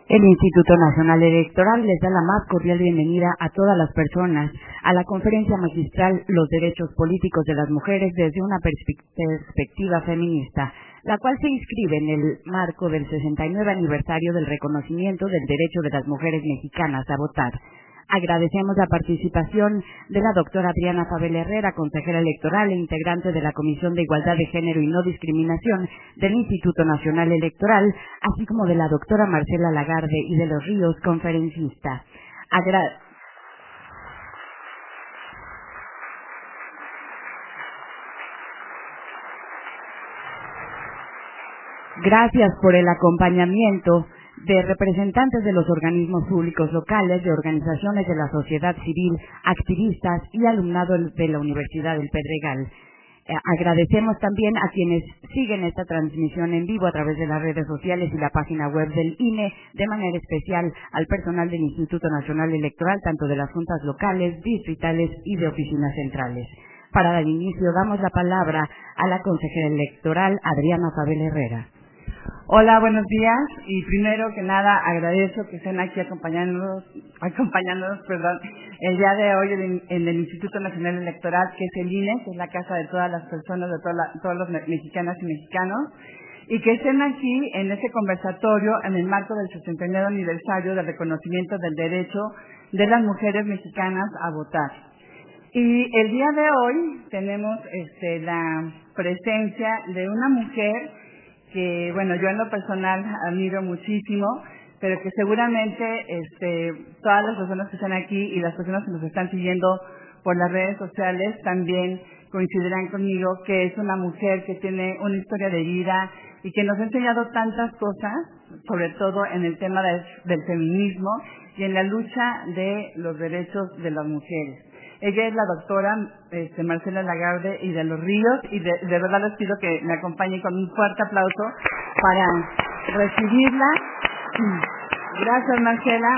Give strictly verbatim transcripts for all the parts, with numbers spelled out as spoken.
El Instituto Nacional Electoral les da la más cordial bienvenida a todas las personas a la conferencia magistral Los Derechos Políticos de las Mujeres desde una perspectiva feminista, la cual se inscribe en el marco del sesenta y nueve aniversario del reconocimiento del derecho de las mujeres mexicanas a votar. Agradecemos la participación de la doctora Adriana Fabel Herrera, consejera electoral e integrante de la Comisión de Igualdad de Género y No Discriminación del Instituto Nacional Electoral, así como de la doctora Marcela Lagarde y de los Ríos, conferencista. Agra- Gracias por el acompañamiento de representantes de los organismos públicos locales, de organizaciones de la sociedad civil, activistas y alumnado de la Universidad del Pedregal. Eh, agradecemos también a quienes siguen esta transmisión en vivo a través de las redes sociales y la página web del I N E, de manera especial al personal del Instituto Nacional Electoral, tanto de las juntas locales, distritales y de oficinas centrales. Para dar inicio, damos la palabra a la consejera electoral Adriana Fabel Herrera. Hola, buenos días, y primero que nada agradezco que estén aquí acompañándonos, acompañándonos, perdón, el día de hoy en, en el Instituto Nacional Electoral, que es el I N E, que es la casa de todas las personas, de toda la, todos los mexicanas y mexicanos, y que estén aquí en este conversatorio en el marco del sesenta y nueve aniversario del reconocimiento del derecho de las mujeres mexicanas a votar. Y el día de hoy tenemos este, la presencia de una mujer que, bueno, yo en lo personal admiro muchísimo, pero que seguramente este, todas las personas que están aquí y las personas que nos están siguiendo por las redes sociales también coincidirán conmigo que es una mujer que tiene una historia de vida y que nos ha enseñado tantas cosas, sobre todo en el tema de, del feminismo y en la lucha de los derechos de las mujeres. Ella es la doctora este, Marcela Lagarde y de los Ríos, y de, de verdad les pido que me acompañen con un fuerte aplauso para recibirla. Gracias, Marcela.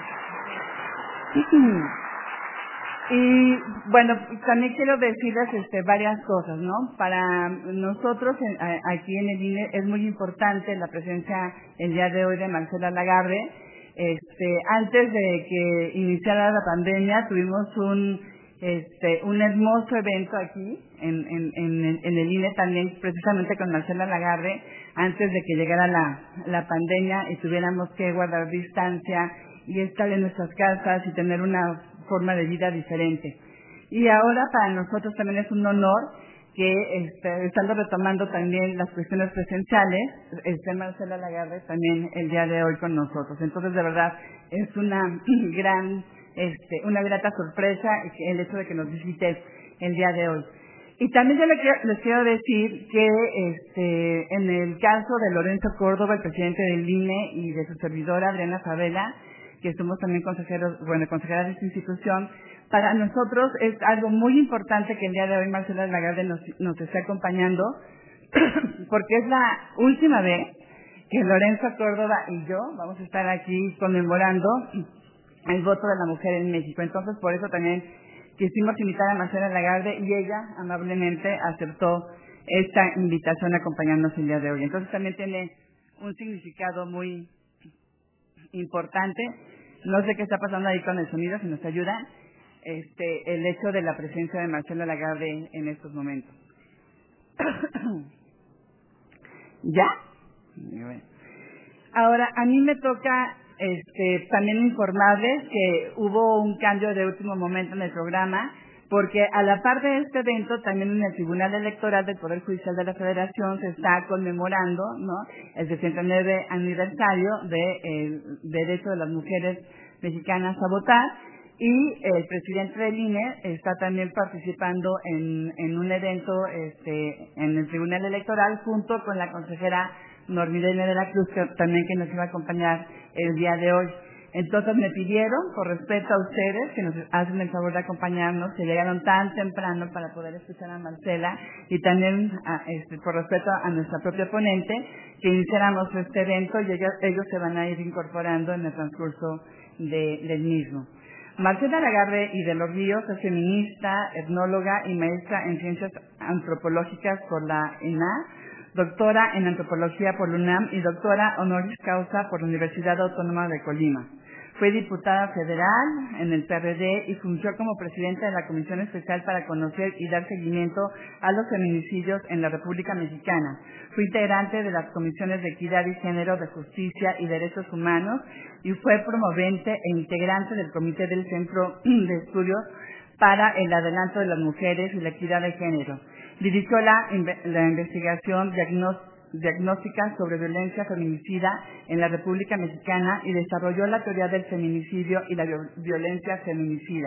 Y bueno, también quiero decirles este, varias cosas, ¿no? Para nosotros en, a, aquí en el I N E es muy importante la presencia el día de hoy de Marcela Lagarde. Este, antes de que iniciara la pandemia tuvimos un este un hermoso evento aquí en, en, en, en el I N E también, precisamente con Marcela Lagarde, antes de que llegara la, la pandemia y tuviéramos que guardar distancia y estar en nuestras casas y tener una forma de vida diferente. Y ahora para nosotros también es un honor que este, estando retomando también las cuestiones presenciales, esté Marcela Lagarde también el día de hoy con nosotros. Entonces, de verdad, es una gran, este, una grata sorpresa el hecho de que nos visite el día de hoy. Y también yo les quiero, les quiero decir que este, en el caso de Lorenzo Córdoba, el presidente del I N E, y de su servidora Adriana Fabela, que somos también consejeros, bueno, consejeras de esta institución, para nosotros es algo muy importante que el día de hoy Marcela Lagarde nos, nos esté acompañando, porque es la última vez que Lorenzo Córdoba y yo vamos a estar aquí conmemorando el voto de la mujer en México. Entonces, por eso también quisimos invitar a Marcela Lagarde y ella amablemente aceptó esta invitación a acompañarnos el día de hoy. Entonces, también tiene un significado muy importante. No sé qué está pasando ahí con el sonido, si nos ayuda, este, el hecho de la presencia de Marcela Lagarde en, en estos momentos. ¿Ya? Bueno. Ahora, a mí me toca este, también informarles que hubo un cambio de último momento en el programa, porque a la par de este evento, también en el Tribunal Electoral del Poder Judicial de la Federación se está conmemorando, ¿no?, el sesenta y nueve aniversario del derecho de las mujeres mexicanas a votar, y el presidente del I N E está también participando en, en un evento este, en el Tribunal Electoral junto con la consejera Normidene de la Cruz, que también que nos iba a acompañar el día de hoy. Entonces me pidieron, por respeto a ustedes, que nos hacen el favor de acompañarnos, que llegaron tan temprano para poder escuchar a Marcela, y también a, este, por respeto a nuestra propia ponente, que iniciáramos este evento y ellos, ellos se van a ir incorporando en el transcurso de, del mismo. Marcela Lagarde y de los Ríos es feminista, etnóloga y maestra en ciencias antropológicas por la E N A, doctora en Antropología por la UNAM y doctora honoris causa por la Universidad Autónoma de Colima. Fue diputada federal en el P R D y fungió como presidenta de la Comisión Especial para conocer y dar seguimiento a los feminicidios en la República Mexicana. Fue integrante de las comisiones de Equidad y Género, de Justicia y Derechos Humanos y fue promovente e integrante del Comité del Centro de Estudios para el Adelanto de las Mujeres y la Equidad de Género. Dirigió la, la investigación diagnóstica diagnóstica sobre violencia feminicida en la República Mexicana y desarrolló la teoría del feminicidio y la violencia feminicida.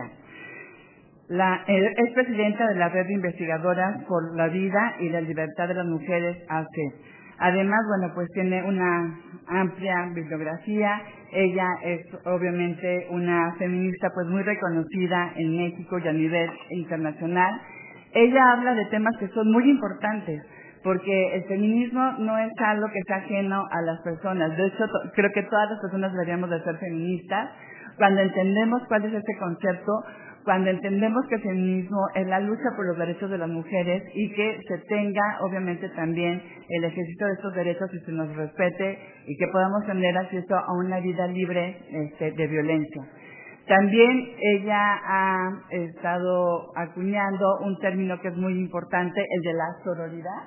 La, es presidenta de la Red de Investigadoras por la Vida y la Libertad de las Mujeres, A C E. Además, bueno, pues tiene una amplia bibliografía. Ella es obviamente una feminista pues muy reconocida en México y a nivel internacional. Ella habla de temas que son muy importantes, porque el feminismo no es algo que sea ajeno a las personas. De hecho, creo que todas las personas deberíamos de ser feministas cuando entendemos cuál es este concepto, cuando entendemos que el feminismo es la lucha por los derechos de las mujeres y que se tenga, obviamente, también el ejercicio de estos derechos y se nos respete y que podamos tener acceso a una vida libre este, de violencia. También ella ha estado acuñando un término que es muy importante, el de la sororidad,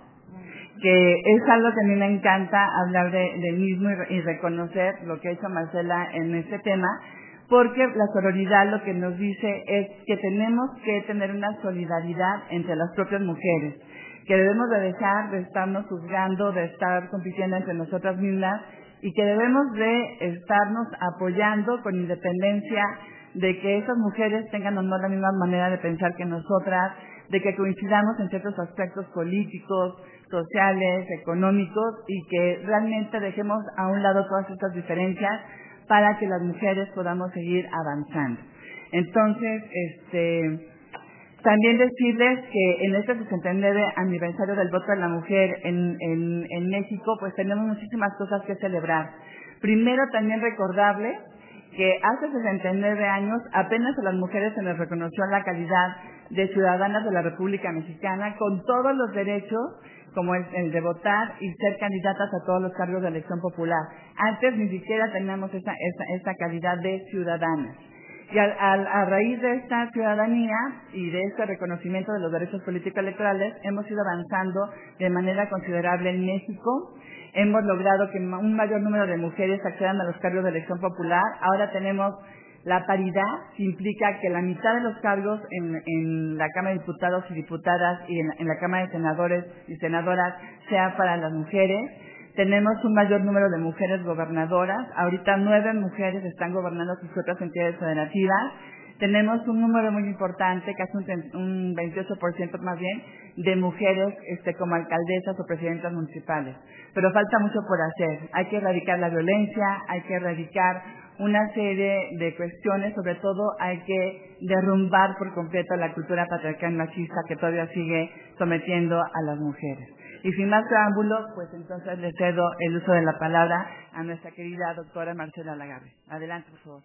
que es algo que a mí me encanta hablar de, de mismo y, y reconocer lo que ha hecho Marcela en este tema, porque la sororidad lo que nos dice es que tenemos que tener una solidaridad entre las propias mujeres, que debemos de dejar de estarnos juzgando, de estar compitiendo entre nosotras mismas y que debemos de estarnos apoyando con independencia de que esas mujeres tengan o no la misma manera de pensar que nosotras, de que coincidamos en ciertos aspectos políticos, sociales, económicos y que realmente dejemos a un lado todas estas diferencias para que las mujeres podamos seguir avanzando. Entonces, este, también decirles que en este sesenta y nueve aniversario del voto de la mujer en, en, en México, pues tenemos muchísimas cosas que celebrar. Primero, también recordarles que hace sesenta y nueve años apenas a las mujeres se les reconoció la calidad de ciudadanas de la República Mexicana con todos los derechos, como el, el de votar y ser candidatas a todos los cargos de elección popular. Antes ni siquiera teníamos esa, esa, esa calidad de ciudadanas. Y a, a, a raíz de esta ciudadanía y de este reconocimiento de los derechos políticos electorales, hemos ido avanzando de manera considerable en México. Hemos logrado que un mayor número de mujeres accedan a los cargos de elección popular. Ahora tenemos la paridad, que implica que la mitad de los cargos en, en la Cámara de Diputados y Diputadas y en, en la Cámara de Senadores y Senadoras sea para las mujeres. Tenemos un mayor número de mujeres gobernadoras. Ahorita nueve mujeres están gobernando sus otras entidades federativas. Tenemos un número muy importante, casi un, un veintiocho por ciento más bien, de mujeres este, como alcaldesas o presidentas municipales. Pero falta mucho por hacer. Hay que erradicar la violencia, hay que erradicar una serie de cuestiones, sobre todo hay que derrumbar por completo la cultura patriarcal machista que todavía sigue sometiendo a las mujeres. Y sin más preámbulos, pues entonces le cedo el uso de la palabra a nuestra querida doctora Marcela Lagarde. Adelante, por favor.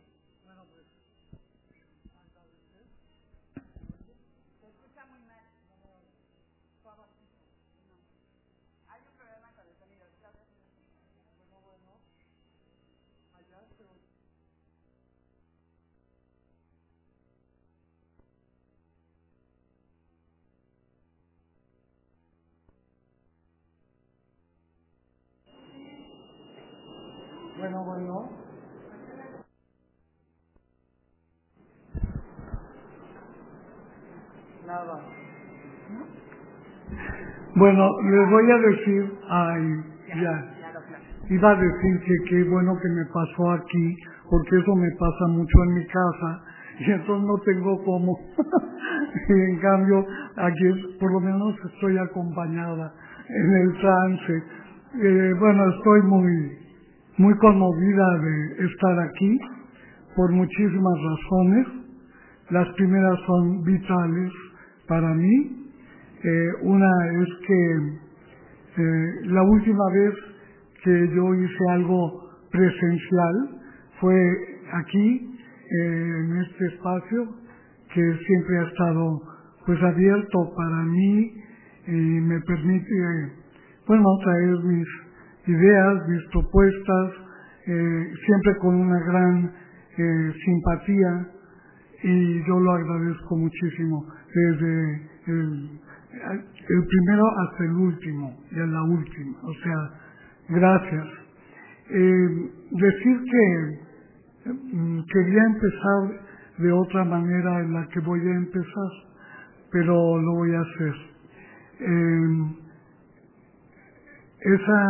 Bueno, bueno. Nada. Bueno, les voy a decir, ay, ya. Iba a decir que qué bueno que me pasó aquí, porque eso me pasa mucho en mi casa, y entonces no tengo cómo. Y en cambio, aquí por lo menos estoy acompañada en el trance. Eh, bueno, estoy muy, muy conmovida de estar aquí, por muchísimas razones. Las primeras son vitales para mí. Eh, una es que eh, la última vez que yo hice algo presencial fue aquí, eh, en este espacio, que siempre ha estado pues abierto para mí y me permite bueno, traer mis ideas, mis propuestas, eh, siempre con una gran eh, simpatía, y yo lo agradezco muchísimo, desde el, el primero hasta el último, y a la última, o sea, gracias. Eh, decir que mm, quería empezar de otra manera en la que voy a empezar, pero lo voy a hacer. Eh, esa,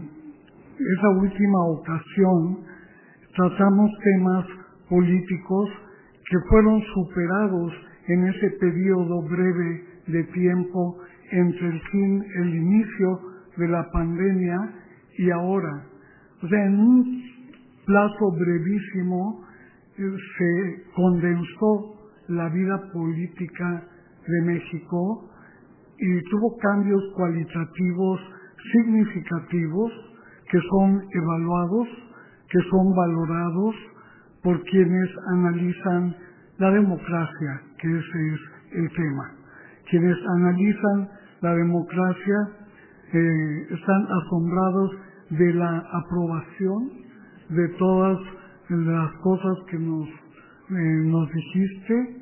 esa última ocasión tratamos temas políticos que fueron superados en ese periodo breve de tiempo entre el fin, el inicio de la pandemia y ahora. O sea, en un plazo brevísimo eh, se condensó la vida política de México y tuvo cambios cualitativos significativos que son evaluados, que son valorados por quienes analizan la democracia, que ese es el tema. Quienes analizan la democracia eh, están asombrados de la aprobación de todas las cosas que nos, eh, nos dijiste,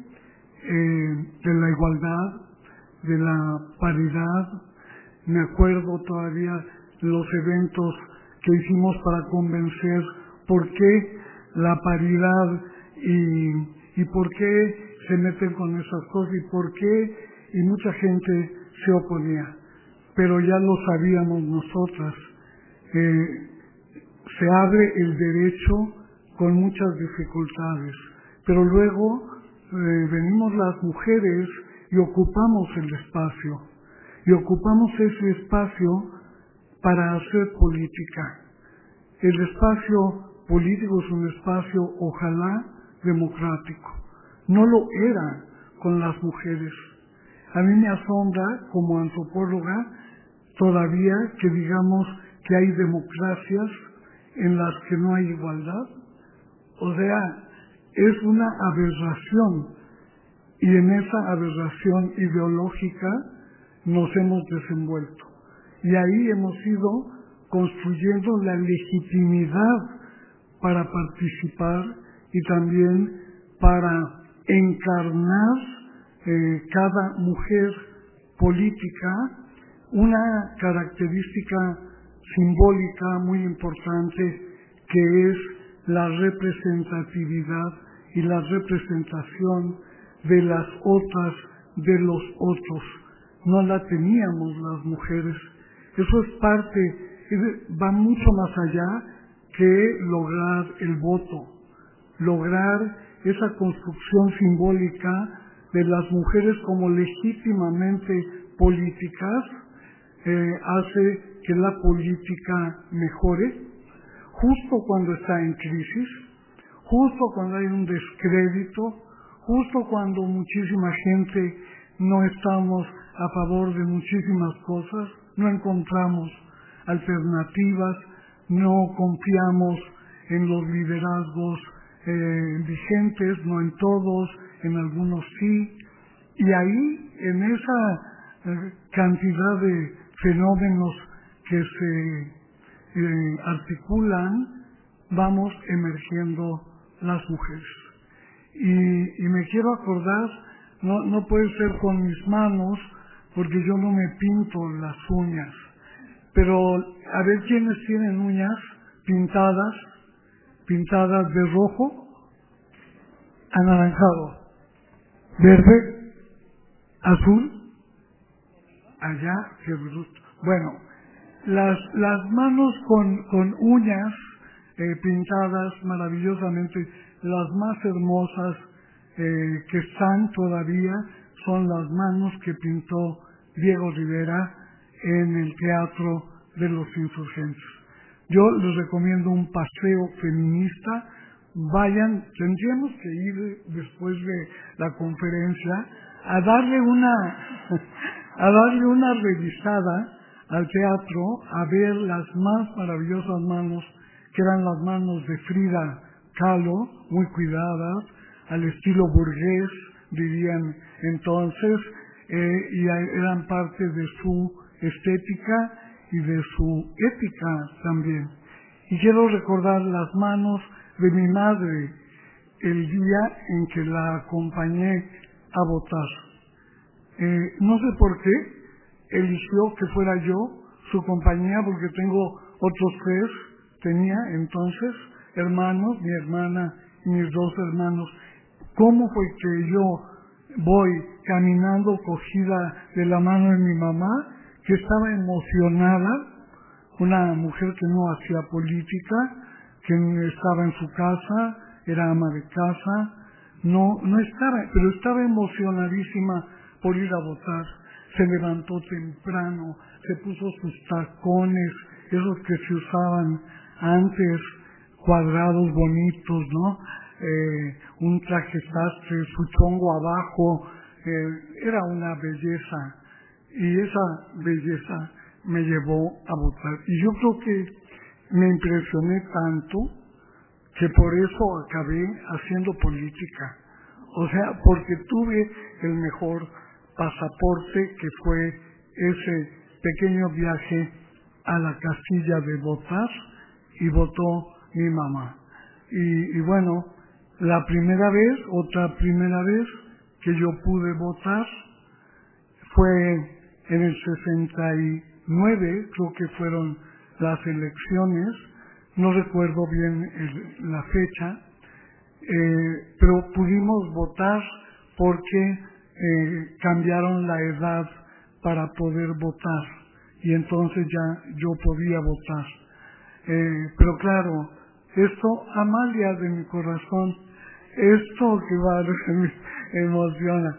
eh, de la igualdad, de la paridad. Me acuerdo todavía los eventos que hicimos para convencer por qué la paridad y, y por qué se meten con esas cosas y por qué, y mucha gente se oponía. Pero ya lo sabíamos nosotras. Eh, se abre el derecho con muchas dificultades, pero luego eh, venimos las mujeres y ocupamos el espacio, y ocupamos ese espacio para hacer política. El espacio político es un espacio, ojalá, democrático. No lo era con las mujeres. A mí me asombra, como antropóloga, todavía que digamos que hay democracias en las que no hay igualdad. O sea, es una aberración, y en esa aberración ideológica nos hemos desenvuelto. Y ahí hemos ido construyendo la legitimidad para participar y también para encarnar eh, cada mujer política una característica simbólica muy importante, que es la representatividad y la representación de las otras, de los otros. No la teníamos las mujeres. Eso es parte, va mucho más allá que lograr el voto, lograr esa construcción simbólica de las mujeres como legítimamente políticas, eh, hace que la política mejore, justo cuando está en crisis, justo cuando hay un descrédito, justo cuando muchísima gente no estamos a favor de muchísimas cosas, no encontramos alternativas, no confiamos en los liderazgos eh, vigentes, no en todos, en algunos sí, y ahí en esa eh, cantidad de fenómenos que se eh, articulan, vamos emergiendo las mujeres. Y, y me quiero acordar, no, no puede ser con mis manos, porque yo no me pinto las uñas, pero a ver quiénes tienen uñas pintadas, pintadas de rojo, anaranjado, verde, azul, allá, qué bruto. Bueno, las, las manos con, con uñas eh, pintadas maravillosamente, las más hermosas eh, que están todavía son las manos que pintó Diego Rivera en el Teatro de los Insurgentes. Yo les recomiendo un paseo feminista. Vayan, tendríamos que ir después de la conferencia a darle una a darle una revisada al teatro, a ver las más maravillosas manos, que eran las manos de Frida Kahlo, muy cuidadas, al estilo burgués, dirían entonces, eh, y eran parte de su estética, y de su ética también. Y quiero recordar las manos de mi madre el día en que la acompañé a votar. Eh, no sé por qué eligió que fuera yo su compañía, porque tengo otros tres, tenía entonces hermanos, mi hermana y mis dos hermanos. ¿Cómo fue que yo voy caminando cogida de la mano de mi mamá, que estaba emocionada, una mujer que no hacía política, que estaba en su casa, era ama de casa, no, no estaba, pero estaba emocionadísima por ir a votar? Se levantó temprano, se puso sus tacones, esos que se usaban antes, cuadrados bonitos, ¿no? Eh, un traje sastre, su chongo abajo, eh, era una belleza, y esa belleza me llevó a votar. Y yo creo que me impresioné tanto que por eso acabé haciendo política. O sea, porque tuve el mejor pasaporte, que fue ese pequeño viaje a la casilla de votar, y votó mi mamá. Y, y bueno, la primera vez, otra primera vez que yo pude votar fue en el sesenta y nueve, creo que fueron las elecciones, no recuerdo bien el, la fecha, eh, pero pudimos votar porque eh, cambiaron la edad para poder votar, y entonces ya yo podía votar. Eh, pero claro, esto, Amalia de mi corazón, esto que va, me emociona.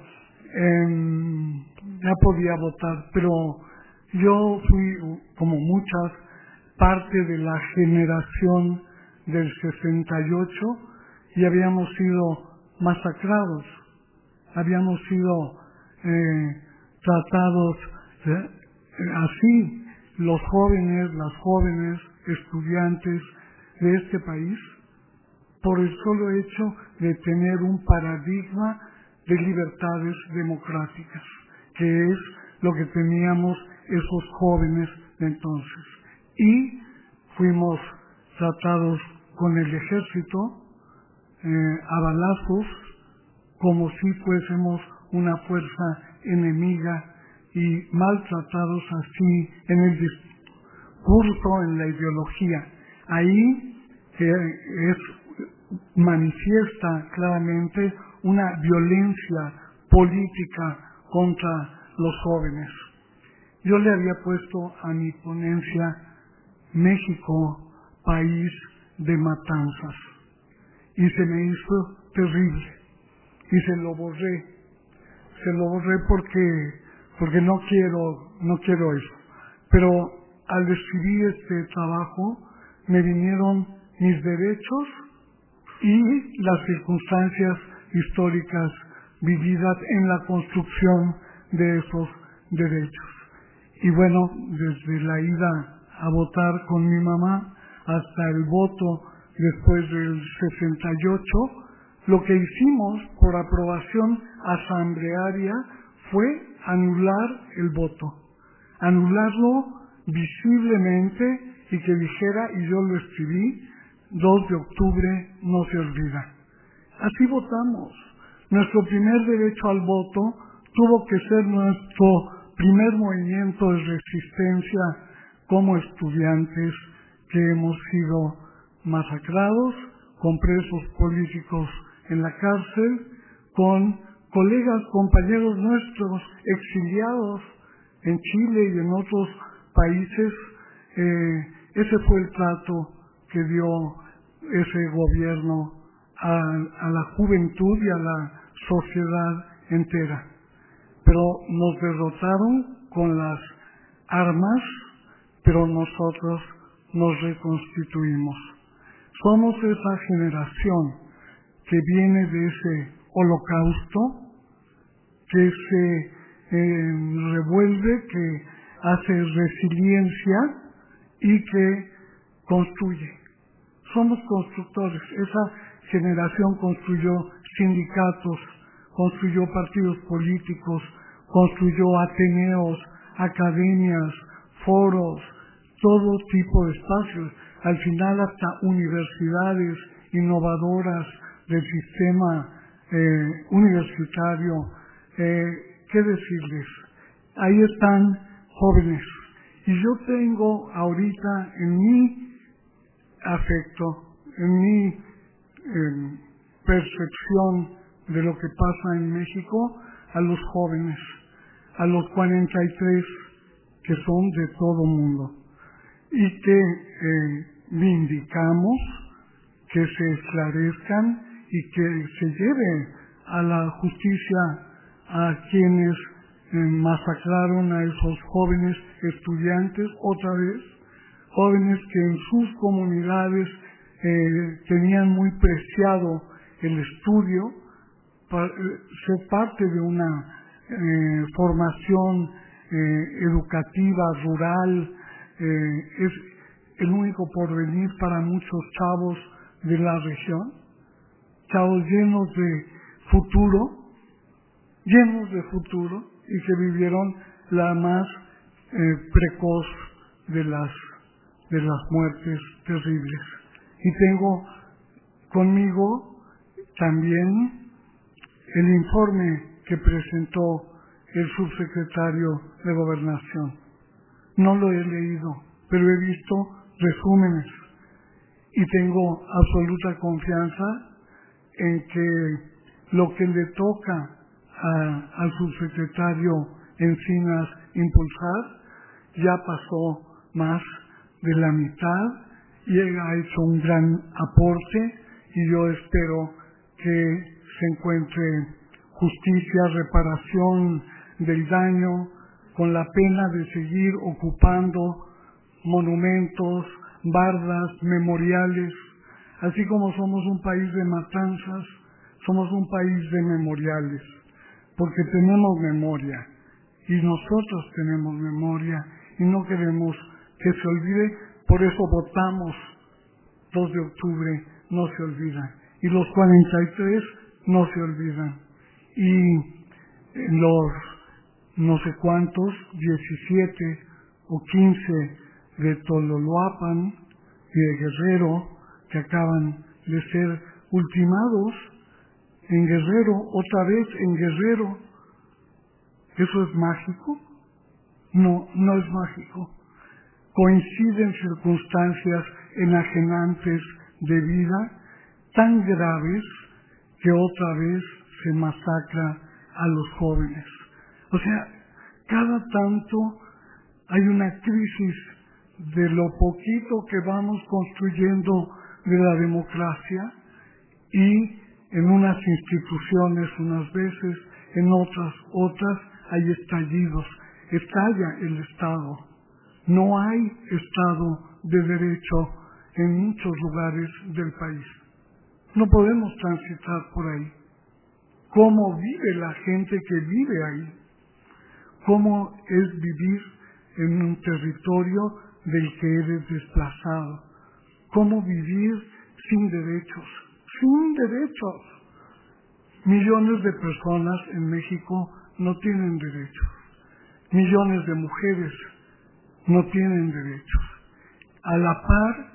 Eh, ya podía votar, pero yo fui, como muchas, parte de la generación del sesenta y ocho, y habíamos sido masacrados, habíamos sido eh, tratados eh, así, los jóvenes, las jóvenes estudiantes de este país, por el solo hecho de tener un paradigma de libertades democráticas, que es lo que teníamos esos jóvenes de entonces. Y fuimos tratados con el ejército eh, a balazos, como si fuésemos una fuerza enemiga, y maltratados así en el discurso, en la ideología. Ahí eh, es manifiesta claramente una violencia política contra los jóvenes. Yo le había puesto a mi ponencia México, país de matanzas, y se me hizo terrible, y se lo borré, se lo borré porque, porque no quiero, no quiero eso. Pero al escribir este trabajo me vinieron mis derechos y las circunstancias históricas vividas en la construcción de esos derechos. Y bueno, desde la ida a votar con mi mamá hasta el voto después del sesenta y ocho, lo que hicimos por aprobación asamblearia fue anular el voto, anularlo visiblemente, y que dijera, y yo lo escribí, dos de octubre no se olvida. Así votamos. Nuestro primer derecho al voto tuvo que ser nuestro primer movimiento de resistencia como estudiantes que hemos sido masacrados, con presos políticos en la cárcel, con colegas, compañeros nuestros exiliados en Chile y en otros países. Eh, ese fue el trato que dio ese gobierno a, a la juventud y a la sociedad entera. Pero nos derrotaron con las armas, pero nosotros nos reconstituimos. Somos esa generación que viene de ese holocausto, que se eh, revuelve, que hace resiliencia y que construye. Somos constructores. Esa generación construyó sindicatos, construyó partidos políticos, construyó ateneos, academias, foros, todo tipo de espacios, al final hasta universidades innovadoras del sistema eh, universitario. Eh, ¿Qué decirles? Ahí están jóvenes. Y yo tengo ahorita en mi afecto, en mi eh, percepción de lo que pasa en México, a los jóvenes, a los cuarenta y tres que son de todo mundo, y que eh, vindicamos que se esclarezcan y que se lleve a la justicia a quienes eh, masacraron a esos jóvenes estudiantes, otra vez, jóvenes que en sus comunidades eh, tenían muy preciado el estudio, para eh, ser parte de una eh, formación eh, educativa, rural, eh, es el único porvenir para muchos chavos de la región, chavos llenos de futuro, llenos de futuro, y que vivieron la más eh, precoz de las, de las muertes terribles. Y tengo conmigo también el informe que presentó el subsecretario de Gobernación. No lo he leído, pero he visto resúmenes y tengo absoluta confianza en que lo que le toca a, al subsecretario Encinas impulsar ya pasó más de la mitad y él ha hecho un gran aporte, y yo espero que se encuentre justicia, reparación del daño, con la pena de seguir ocupando monumentos, bardas, memoriales. Así como somos un país de matanzas, somos un país de memoriales, porque tenemos memoria, y nosotros tenemos memoria, y no queremos que se olvide. Por eso votamos dos de octubre, no se olvida, y los cuarenta y tres no se olvidan, y los no sé cuántos, diecisiete o quince de Tololoapan y de Guerrero, que acaban de ser ultimados en Guerrero, otra vez en Guerrero. ¿Eso es mágico? No, no es mágico. Coinciden circunstancias enajenantes de vida tan graves que otra vez se masacra a los jóvenes. O sea, cada tanto hay una crisis de lo poquito que vamos construyendo de la democracia, y en unas instituciones unas veces, en otras otras, hay estallidos. Estalla el Estado. No hay Estado de Derecho en muchos lugares del país. No podemos transitar por ahí. ¿Cómo vive la gente que vive ahí? ¿Cómo es vivir en un territorio del que eres desplazado? ¿Cómo vivir sin derechos? Sin derechos. Millones de personas en México no tienen derechos. Millones de mujeres no tienen derechos. A la par,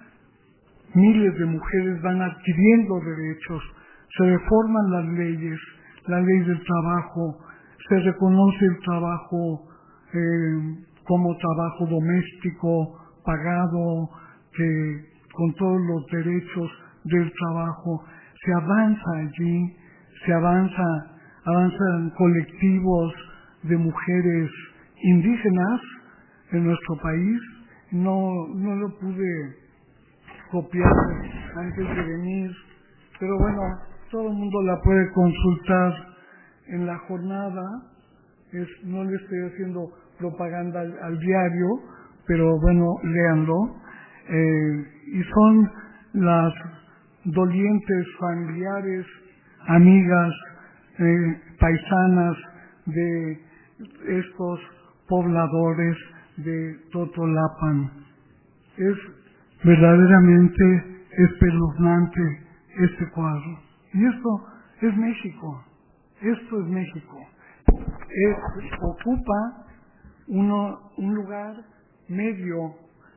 miles de mujeres van adquiriendo derechos, se reforman las leyes, la ley del trabajo, se reconoce el trabajo eh, como trabajo doméstico, pagado, que con todos los derechos del trabajo, se avanza allí, se avanza, avanzan colectivos de mujeres indígenas en nuestro país. No, no lo pude copiar antes de venir, pero bueno, todo el mundo la puede consultar en la jornada. Es, no le estoy haciendo propaganda al, al diario, pero bueno, léanlo. Eh, y son las dolientes familiares, amigas, eh, paisanas de estos pobladores de Totolapan. Es verdaderamente espeluznante este cuadro. Y esto es México. Esto es México. Es, ocupa uno, un lugar medio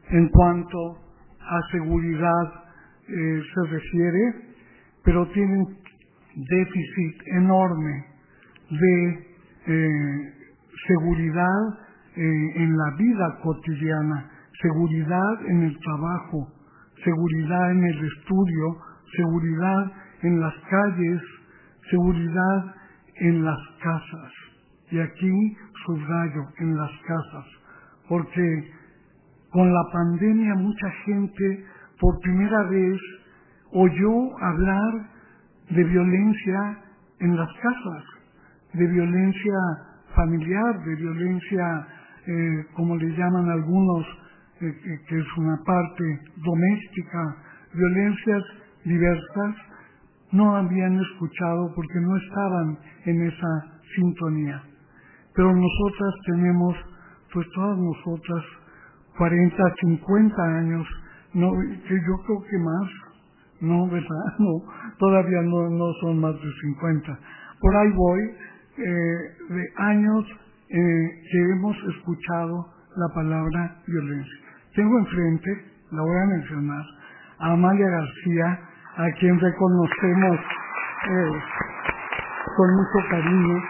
en cuanto a seguridad eh, se refiere, pero tienen déficit enorme de eh, seguridad eh, en la vida cotidiana, seguridad en el trabajo, seguridad en el estudio, seguridad en las calles, seguridad en las casas. Y aquí subrayo, en las casas, porque con la pandemia mucha gente por primera vez oyó hablar de violencia en las casas, de violencia familiar, de violencia, eh, como le llaman algunos, eh, que, que es una parte doméstica, violencias diversas. No habían escuchado porque no estaban en esa sintonía. Pero nosotras tenemos, pues todas nosotras, cuarenta, cincuenta años, no, que yo creo que más, no, ¿verdad? No, todavía no, no son más de cincuenta. Por ahí voy, eh, de años eh, que hemos escuchado la palabra violencia. Tengo enfrente, la voy a mencionar, a Amalia García, a quien reconocemos eh, con mucho cariño,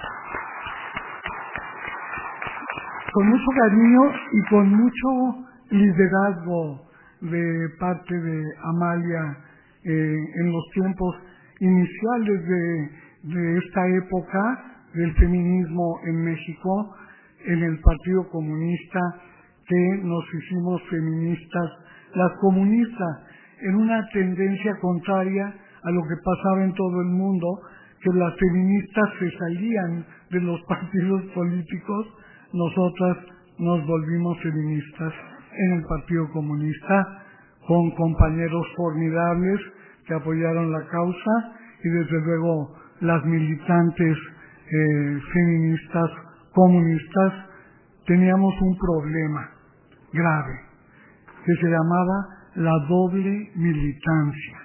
con mucho cariño y con mucho liderazgo de parte de Amalia eh, en los tiempos iniciales de, de esta época del feminismo en México, en el Partido Comunista, que nos hicimos feministas, las comunistas, en una tendencia contraria a lo que pasaba en todo el mundo, que las feministas se salían de los partidos políticos. Nosotras nos volvimos feministas en el Partido Comunista, con compañeros formidables que apoyaron la causa, y desde luego las militantes eh, feministas comunistas. Teníamos un problema grave que se llamaba la doble militancia.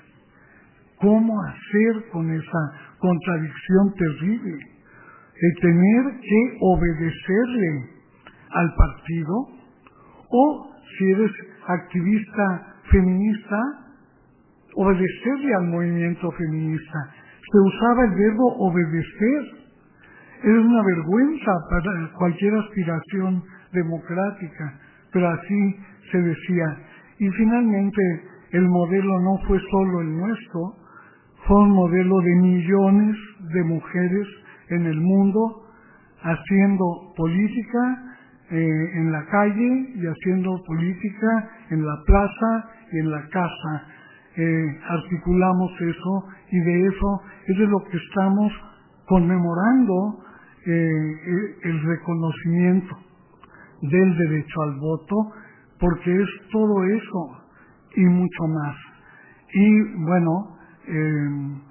¿Cómo hacer con esa contradicción terrible de tener que obedecerle al partido, o si eres activista feminista, obedecerle al movimiento feminista? Se usaba el verbo obedecer. Es una vergüenza para cualquier aspiración democrática, pero así se decía. Y finalmente el modelo no fue solo el nuestro, fue un modelo de millones de mujeres en el mundo haciendo política eh, en la calle y haciendo política en la plaza y en la casa. Eh, articulamos eso, y de eso es de lo que estamos conmemorando eh, el reconocimiento del derecho al voto, porque es todo eso y mucho más. Y bueno, eh,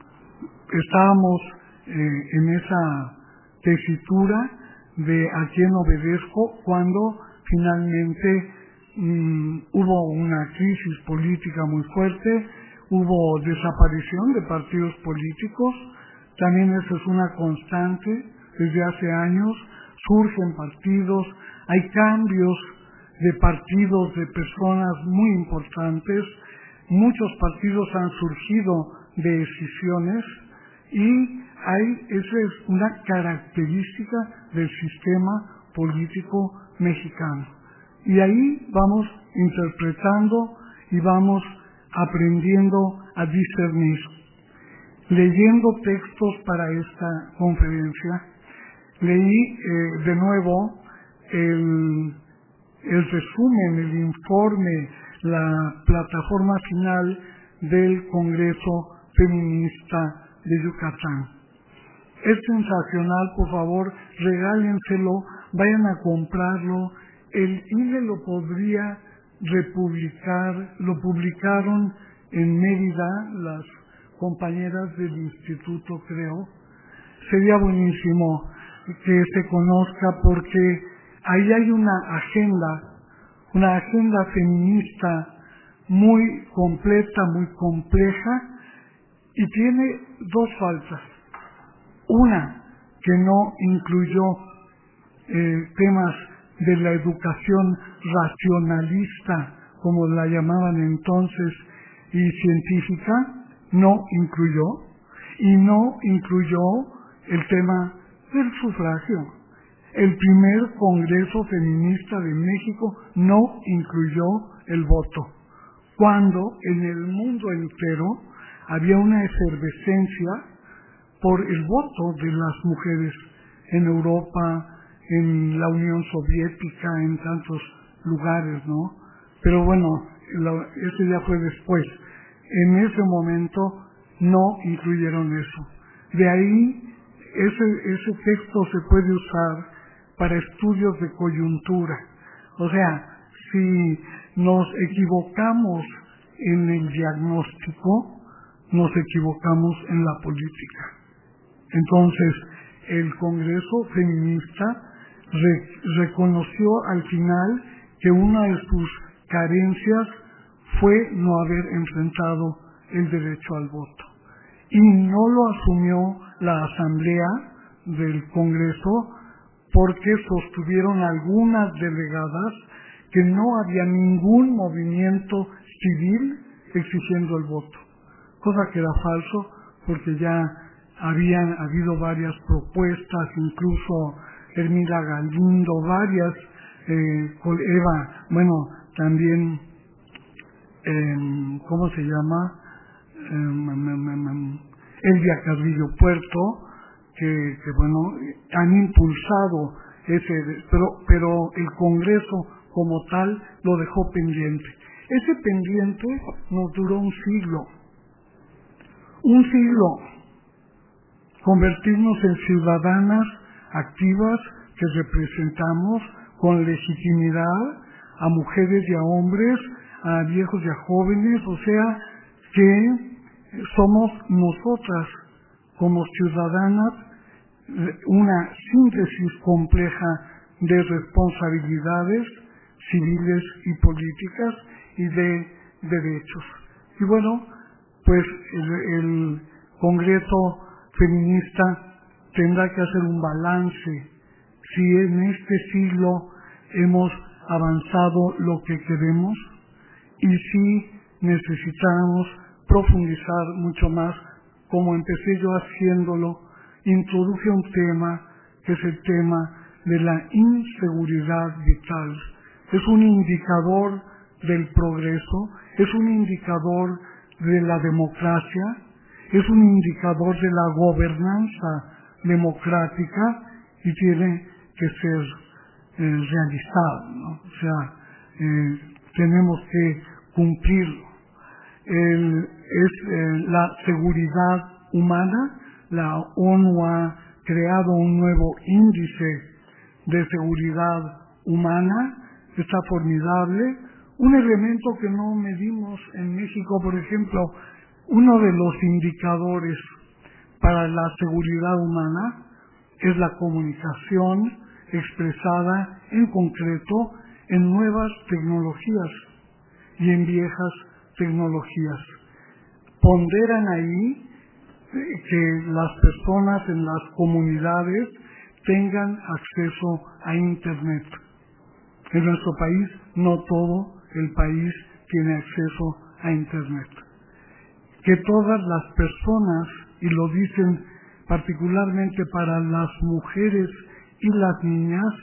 estábamos eh, en esa tesitura de a quién obedezco, cuando finalmente mmm, hubo una crisis política muy fuerte, hubo desaparición de partidos políticos. También eso es una constante desde hace años. Surgen partidos, hay cambios de partidos, de personas muy importantes. Muchos partidos han surgido de decisiones, y hay, esa es una característica del sistema político mexicano. Y ahí vamos interpretando y vamos aprendiendo a discernir. Leyendo textos para esta conferencia, leí eh, de nuevo el, el resumen, el informe, la plataforma final del Congreso Feminista de Yucatán. Es sensacional, por favor, regálenselo, vayan a comprarlo. El I N E lo podría republicar, lo publicaron en Mérida las compañeras del instituto, creo. Sería buenísimo que se conozca, porque ahí hay una agenda, una agenda feminista muy completa, muy compleja, y tiene dos faltas. Una, que no incluyó eh, temas de la educación racionalista, como la llamaban entonces, y científica, no incluyó, y no incluyó el tema del sufragio. El primer Congreso Feminista de México no incluyó el voto, cuando en el mundo entero había una efervescencia por el voto de las mujeres en Europa, en la Unión Soviética, en tantos lugares, ¿no? Pero bueno, lo, eso ya fue después. En ese momento no incluyeron eso. De ahí, ese, ese texto se puede usar para estudios de coyuntura. O sea, si nos equivocamos en el diagnóstico, nos equivocamos en la política. Entonces, el Congreso Feminista re, reconoció al final que una de sus carencias fue no haber enfrentado el derecho al voto. Y no lo asumió la Asamblea del Congreso porque sostuvieron algunas delegadas que no había ningún movimiento civil exigiendo el voto, cosa que era falso porque ya habían habido varias propuestas, incluso Hermila Galindo, varias, eh, Eva, bueno, también, eh, ¿cómo se llama? Eh, Elvia Carrillo Puerto, que, que bueno, han impulsado ese, pero, pero el Congreso como tal lo dejó pendiente. Ese pendiente nos duró un siglo, un siglo, convertirnos en ciudadanas activas que representamos con legitimidad a mujeres y a hombres, a viejos y a jóvenes, o sea, que somos nosotras como ciudadanas una síntesis compleja de responsabilidades civiles y políticas y de derechos. Y bueno, pues el, el Congreso Feminista tendrá que hacer un balance si en este siglo hemos avanzado lo que queremos y si necesitamos profundizar mucho más, como empecé yo haciéndolo. Introduje un tema que es el tema de la inseguridad vital. Es un indicador del progreso, es un indicador de la democracia, es un indicador de la gobernanza democrática y tiene que ser eh, realizado, ¿no? O sea, eh, tenemos que cumplirlo. El, es eh, la seguridad humana. La ONU ha creado un nuevo índice de seguridad humana, está formidable. Un elemento que no medimos en México, por ejemplo, uno de los indicadores para la seguridad humana es la comunicación expresada en concreto en nuevas tecnologías y en viejas tecnologías. Ponderan ahí que las personas en las comunidades tengan acceso a Internet. En nuestro país no todo el país tiene acceso a Internet. Que todas las personas, y lo dicen particularmente para las mujeres y las niñas,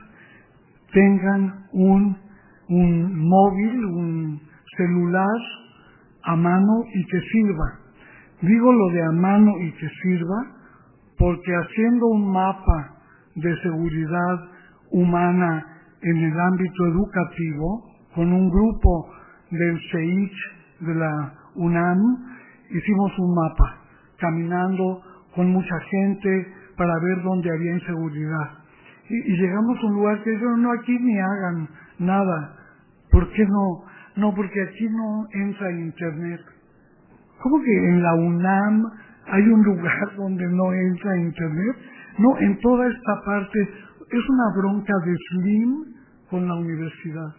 tengan un, un móvil, un celular a mano y que sirva. Digo lo de a mano y que sirva porque haciendo un mapa de seguridad humana en el ámbito educativo, con un grupo del C E I C de la UNAM, hicimos un mapa, caminando con mucha gente para ver dónde había inseguridad. Y, y llegamos a un lugar que dijeron, no, aquí ni hagan nada. ¿Por qué no? No, porque aquí no entra Internet. ¿Cómo que en la UNAM hay un lugar donde no entra Internet? No, en toda esta parte es una bronca de Slim con la universidad.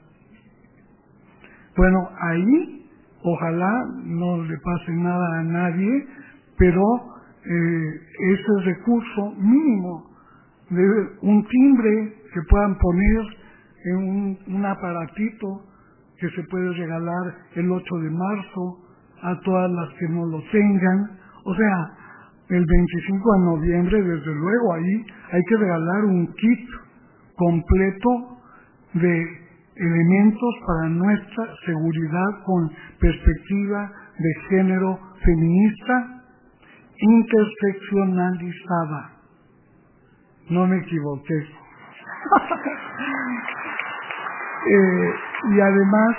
Bueno, ahí ojalá no le pase nada a nadie, pero eh, ese recurso mínimo de un timbre que puedan poner en un, un aparatito que se puede regalar el ocho de marzo a todas las que no lo tengan. O sea, el veinticinco de noviembre, desde luego, ahí hay que regalar un kit completo de elementos para nuestra seguridad con perspectiva de género feminista interseccionalizada. No me equivoqué. eh, y además,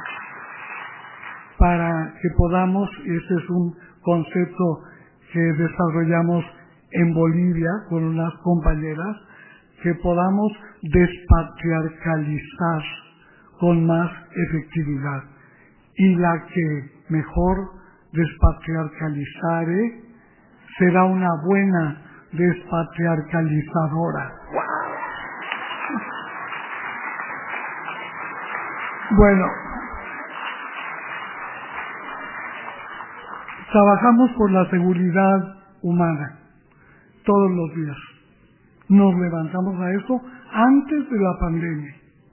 para que podamos, ese es un concepto que desarrollamos en Bolivia con unas compañeras, que podamos despatriarcalizar con más efectividad. Y la que mejor despatriarcalizare será una buena despatriarcalizadora. Bueno, trabajamos por la seguridad humana todos los días. Nos levantamos a eso antes de la pandemia.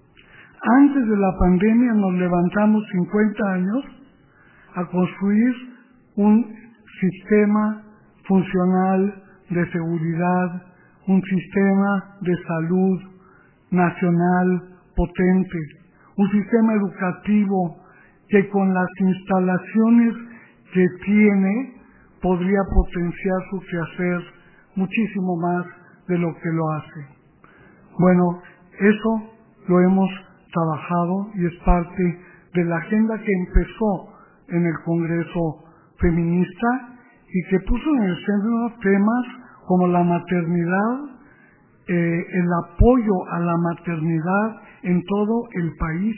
Antes de la pandemia nos levantamos cincuenta años a construir un sistema funcional de seguridad, un sistema de salud nacional potente, un sistema educativo que con las instalaciones que tiene podría potenciar su quehacer muchísimo más de lo que lo hace. Bueno, eso lo hemos trabajado y es parte de la agenda que empezó en el Congreso Feminista y que puso en el centro temas como la maternidad, eh, el apoyo a la maternidad en todo el país.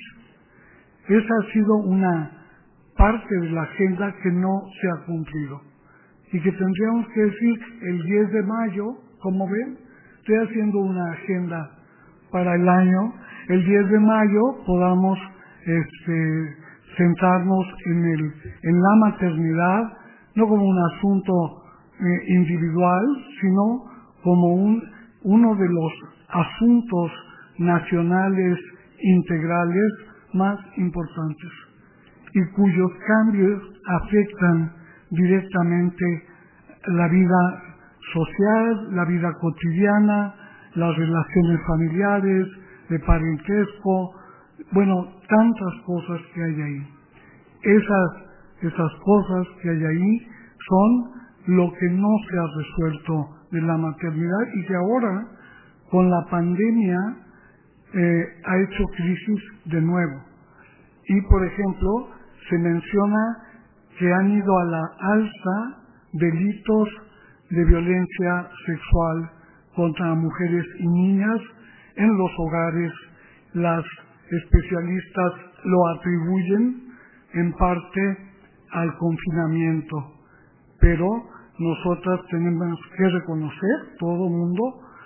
Esa ha sido una parte de la agenda que no se ha cumplido y que tendríamos que decir el diez de mayo, como ven, estoy haciendo una agenda para el año, el diez de mayo podamos este, centrarnos en, el, en la maternidad, no como un asunto eh, individual, sino como un, uno de los asuntos nacionales integrales más importantes y cuyos cambios afectan directamente la vida social, la vida cotidiana, las relaciones familiares, de parentesco, bueno, tantas cosas que hay ahí. Esas, esas cosas que hay ahí son lo que no se ha resuelto de la maternidad y que ahora, con la pandemia, eh, ha hecho crisis de nuevo. Y, por ejemplo, se menciona que han ido a la alza delitos de violencia sexual contra mujeres y niñas en los hogares. Las especialistas lo atribuyen en parte al confinamiento, pero nosotras tenemos que reconocer, todo el mundo,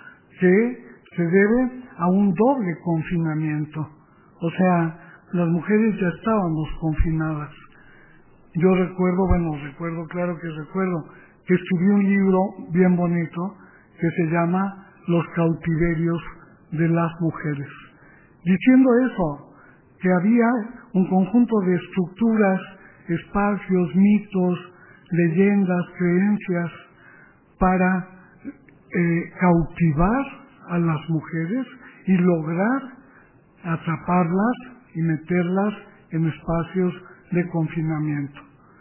que se debe a un doble confinamiento. O sea, las mujeres ya estábamos confinadas. Yo recuerdo, bueno, recuerdo, claro que recuerdo, que escribí un libro bien bonito que se llama Los cautiverios de las mujeres, diciendo eso, que había un conjunto de estructuras, espacios, mitos, leyendas, creencias para eh, cautivar a las mujeres y lograr atraparlas y meterlas en espacios de confinamiento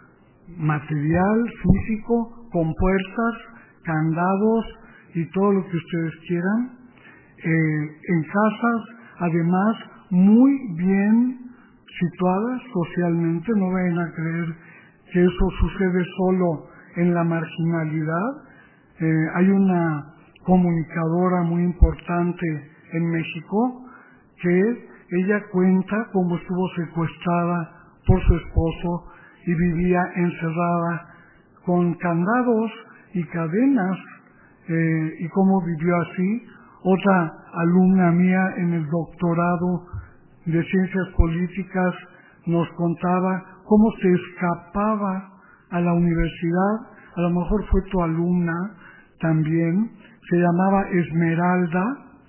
material, físico, con puertas, candados y todo lo que ustedes quieran, eh, en casas, además, muy bien situadas socialmente. No vayan a creer que eso sucede solo en la marginalidad. Eh, hay una comunicadora muy importante en México que ella cuenta cómo estuvo secuestrada por su esposo y vivía encerrada con candados y cadenas, eh, y cómo vivió así. Otra alumna mía en el doctorado de Ciencias Políticas nos contaba cómo se escapaba a la universidad. A lo mejor fue tu alumna también. Se llamaba Esmeralda,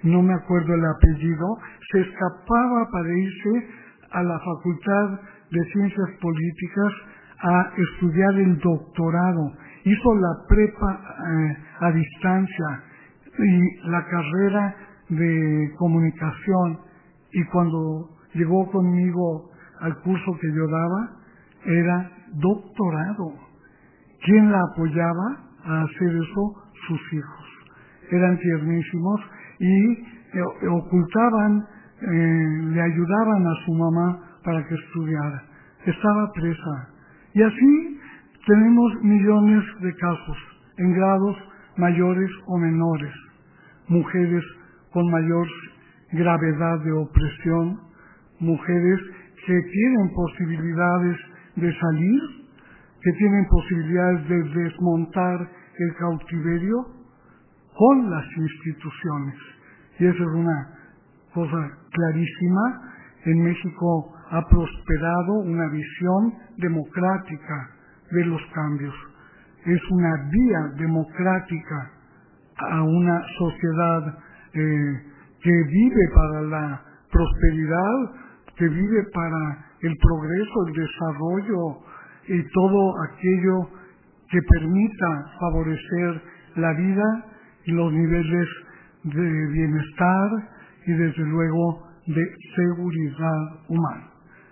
no me acuerdo el apellido, se escapaba para irse a la Facultad de Ciencias Políticas a estudiar el doctorado. Hizo la prepa eh, a distancia y la carrera de comunicación, y cuando llegó conmigo al curso que yo daba, era doctorado. ¿Quién la apoyaba a hacer eso? Sus hijos. Eran tiernísimos y eh, ocultaban, eh, le ayudaban a su mamá para que estudiara. Estaba presa. Y así tenemos millones de casos, en grados mayores o menores. Mujeres con mayor gravedad de opresión, mujeres que tienen posibilidades de salir, que tienen posibilidades de desmontar el cautiverio con las instituciones. Y esa es una cosa clarísima. En México ha prosperado una visión democrática de los cambios. Es una vía democrática a una sociedad eh, que vive para la prosperidad, que vive para el progreso, el desarrollo y todo aquello que permita favorecer la vida y los niveles de bienestar y desde luego de seguridad humana.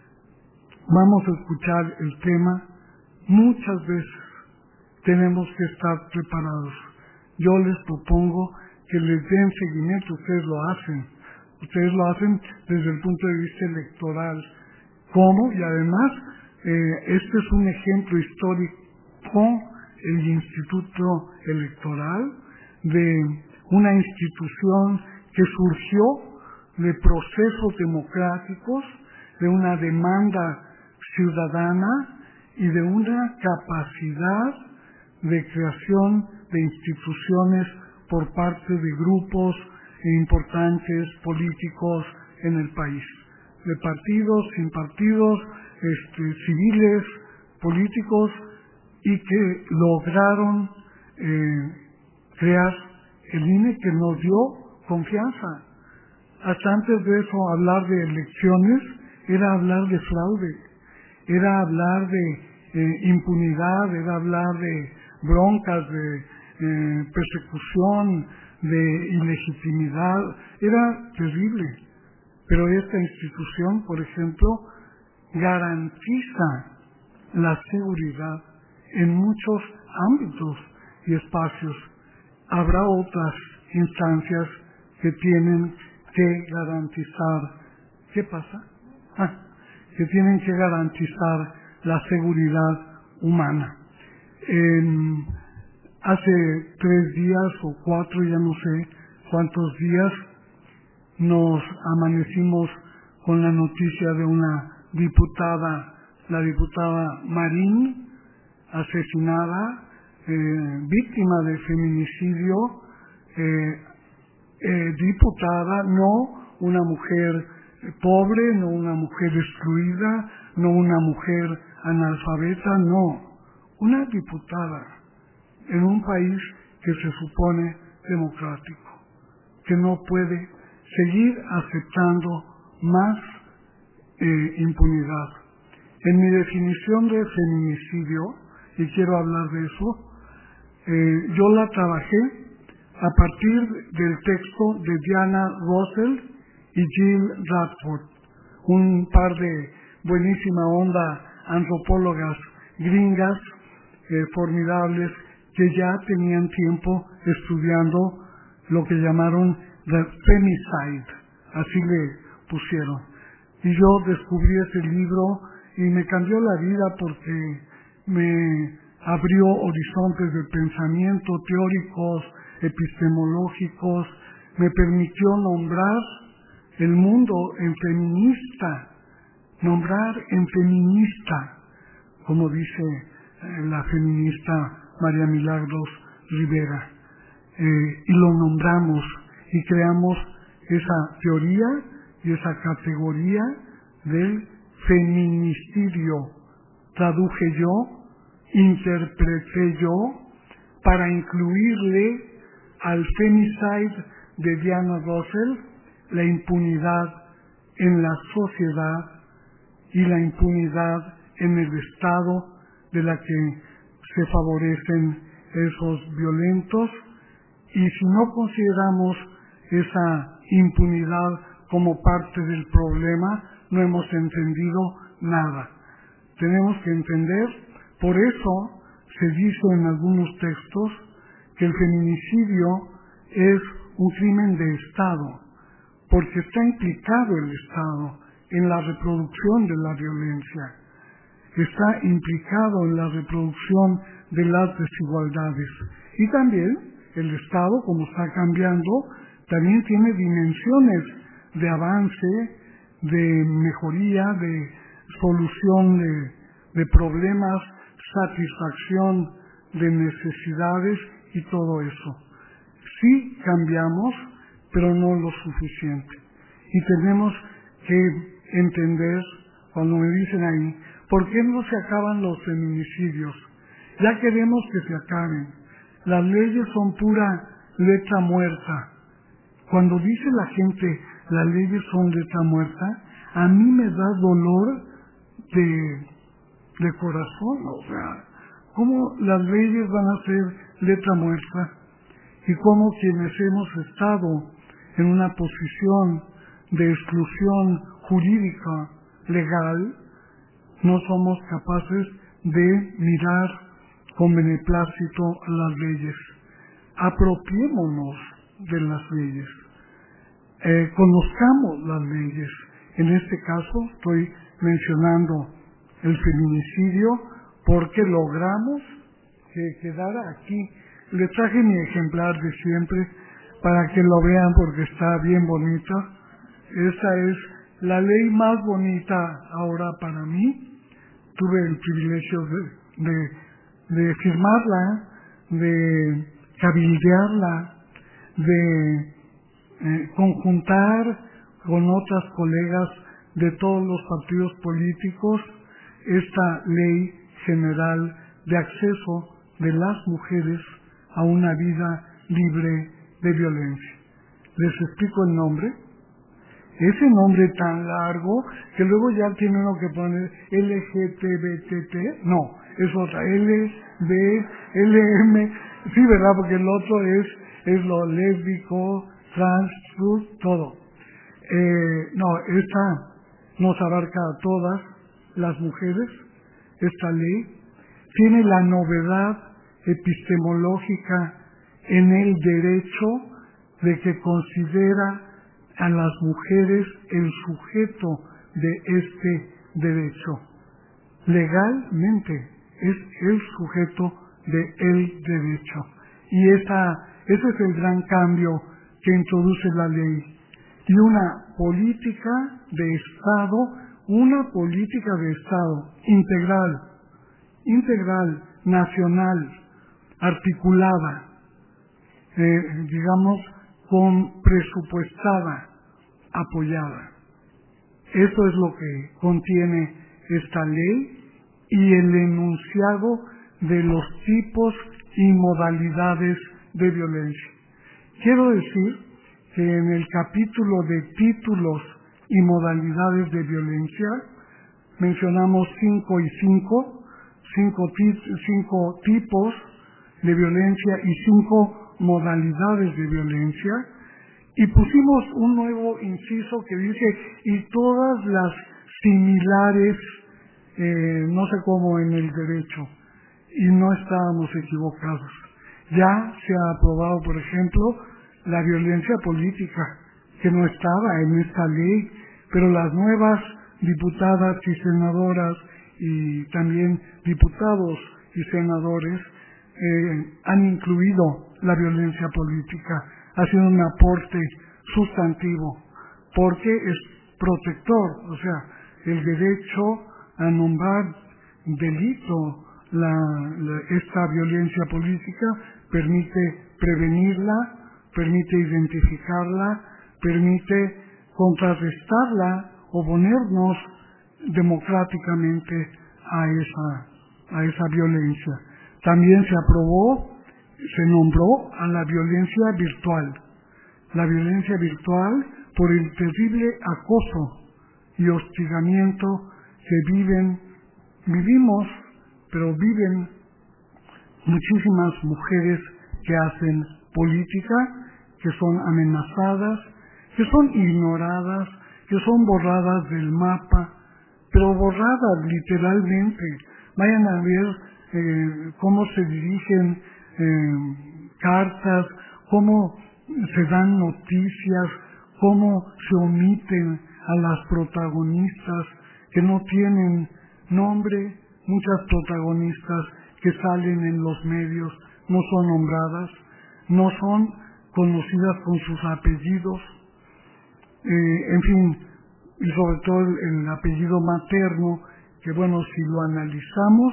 Vamos a escuchar el tema. Muchas veces tenemos que estar preparados. Yo les propongo que les den seguimiento. Ustedes lo hacen. Ustedes lo hacen desde el punto de vista electoral. ¿Cómo? Y además, eh, este es un ejemplo histórico, el Instituto Electoral, de una institución que surgió de procesos democráticos, de una demanda ciudadana y de una capacidad de creación de instituciones por parte de grupos importantes políticos en el país, de partidos, sin partidos, este, civiles, políticos, y que lograron eh, crear el I N E, que nos dio confianza. Hasta antes de eso, hablar de elecciones era hablar de fraude, era hablar de eh, impunidad, era hablar de broncas, de eh, persecución, de ilegitimidad. Era terrible. Pero esta institución, por ejemplo, garantiza la seguridad en muchos ámbitos y espacios. Habrá otras instancias que tienen que garantizar. ¿Qué pasa? Ah, que tienen que garantizar la seguridad humana. Eh, hace tres días o cuatro, ya no sé cuántos días, nos amanecimos con la noticia de una diputada, la diputada Marín, asesinada, eh, víctima de feminicidio, eh, eh, diputada, no una mujer pobre, no una mujer excluida, no una mujer analfabeta, no, una diputada en un país que se supone democrático, que no puede seguir aceptando más eh, impunidad. En mi definición de feminicidio, y quiero hablar de eso, eh, yo la trabajé a partir del texto de Diana Russell y Jill Radford, un par de buenísima onda antropólogas gringas eh, formidables que ya tenían tiempo estudiando lo que llamaron the femicide, así le pusieron. Y yo descubrí ese libro y me cambió la vida porque me abrió horizontes de pensamiento teóricos, epistemológicos, me permitió nombrar el mundo en feminista, nombrar en feminista, como dice eh, la feminista María Milagros Rivera, eh, y lo nombramos y creamos esa teoría y esa categoría del feminicidio. Traduje yo, interpreté yo, para incluirle al femicide de Diana Russell, la impunidad en la sociedad y la impunidad en el Estado de la que se favorecen esos violentos, y si no consideramos esa impunidad como parte del problema, no hemos entendido nada. Tenemos que entender, por eso se dice en algunos textos que el feminicidio es un crimen de Estado, porque está implicado el Estado en la reproducción de la violencia, está implicado en la reproducción de las desigualdades. Y también el Estado, como está cambiando, también tiene dimensiones de avance, de mejoría, de solución de, de problemas, satisfacción de necesidades y todo eso. Sí cambiamos, pero no lo suficiente. Y tenemos que entender, cuando me dicen ahí, ¿por qué no se acaban los feminicidios? Ya queremos que se acaben. Las leyes son pura letra muerta. Cuando dice la gente, las leyes son letra muerta, a mí me da dolor de, de corazón. O sea, ¿cómo las leyes van a ser letra muerta? Y cómo quienes hemos estado en una posición de exclusión jurídica, legal, no somos capaces de mirar con beneplácito las leyes. Apropiémonos de las leyes. Eh, conozcamos las leyes. En este caso estoy mencionando el feminicidio porque logramos que quedara aquí. Les traje mi ejemplar de siempre para que lo vean porque está bien bonita. Esta es la ley más bonita ahora para mí. Tuve el privilegio de, de, de firmarla, de cabildearla, de eh, conjuntar con otras colegas de todos los partidos políticos esta ley general de acceso de las mujeres a una vida libre de violencia. ¿Les explico el nombre? Ese nombre tan largo que luego ya tiene uno que poner L G T B T T, no, es otra, L, B, L, M, sí, ¿verdad? Porque el otro es, es lo lésbico, trans, todo. Eh, no, esta nos abarca a todas las mujeres, esta ley tiene la novedad epistemológica en el derecho de que considera a las mujeres el sujeto de este derecho. Legalmente es el sujeto de el derecho. Y esa, ese es el gran cambio que introduce la ley. Y una política de Estado, una política de Estado integral, integral, nacional, articulada, eh, digamos, con presupuestada, apoyada. Eso es lo que contiene esta ley y el enunciado de los tipos y modalidades de violencia. Quiero decir que en el capítulo de títulos y modalidades de violencia mencionamos cinco y cinco, cinco, cinco tipos de violencia y cinco modalidades de violencia, y pusimos un nuevo inciso que dice y todas las similares, eh, no sé cómo en el derecho, y no estábamos equivocados. Ya se ha aprobado, por ejemplo, la violencia política, que no estaba en esta ley, pero las nuevas diputadas y senadoras y también diputados y senadores eh, han incluido la violencia política. Ha sido un aporte sustantivo porque es protector, o sea, el derecho a nombrar delito la, la, esta violencia política permite prevenirla, permite identificarla, permite contrarrestarla, oponernos democráticamente a esa, a esa violencia. También se aprobó, se nombró a la violencia virtual, la violencia virtual por el terrible acoso y hostigamiento que viven, vivimos, pero viven muchísimas mujeres que hacen política, que son amenazadas, que son ignoradas, que son borradas del mapa, pero borradas literalmente. Vayan a ver eh, cómo se dirigen eh, cartas, cómo se dan noticias, cómo se omiten a las protagonistas que no tienen nombre. Muchas protagonistas que salen en los medios no son nombradas, no son conocidas con sus apellidos, eh, en fin, y sobre todo el, el apellido materno, que bueno, si lo analizamos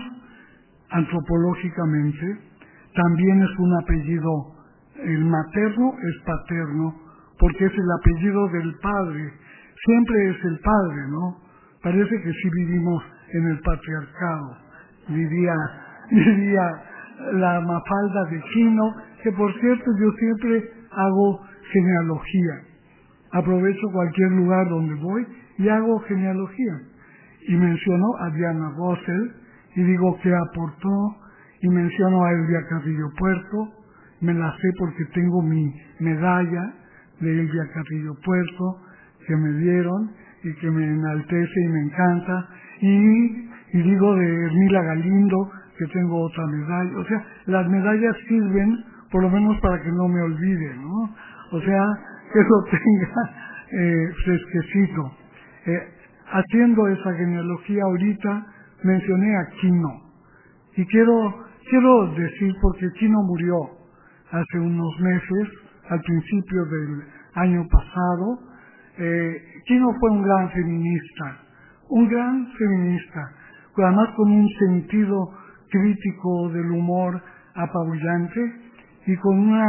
antropológicamente, también es un apellido, el materno es paterno, porque es el apellido del padre, siempre es el padre, ¿no? Parece que sí vivimos en el patriarcado, diría, diría la Mafalda de Quino, que por cierto yo siempre hago genealogía, aprovecho cualquier lugar donde voy y hago genealogía, y menciono a Diana Russell, y digo que aportó, y menciono a Elvia Carrillo Puerto, me la sé porque tengo mi medalla de Elvia Carrillo Puerto, que me dieron, y que me enaltece y me encanta, y, y digo de Ermila Galindo, que tengo otra medalla. O sea, las medallas sirven por lo menos para que no me olvide, ¿no? O sea, que lo tenga eh, fresquecito. Eh, haciendo esa genealogía ahorita, mencioné a Quino. Y quiero, quiero decir, porque Quino murió hace unos meses, al principio del año pasado. Eh, Quino fue un gran feminista, un gran feminista, además con un sentido crítico del humor apabullante y con una,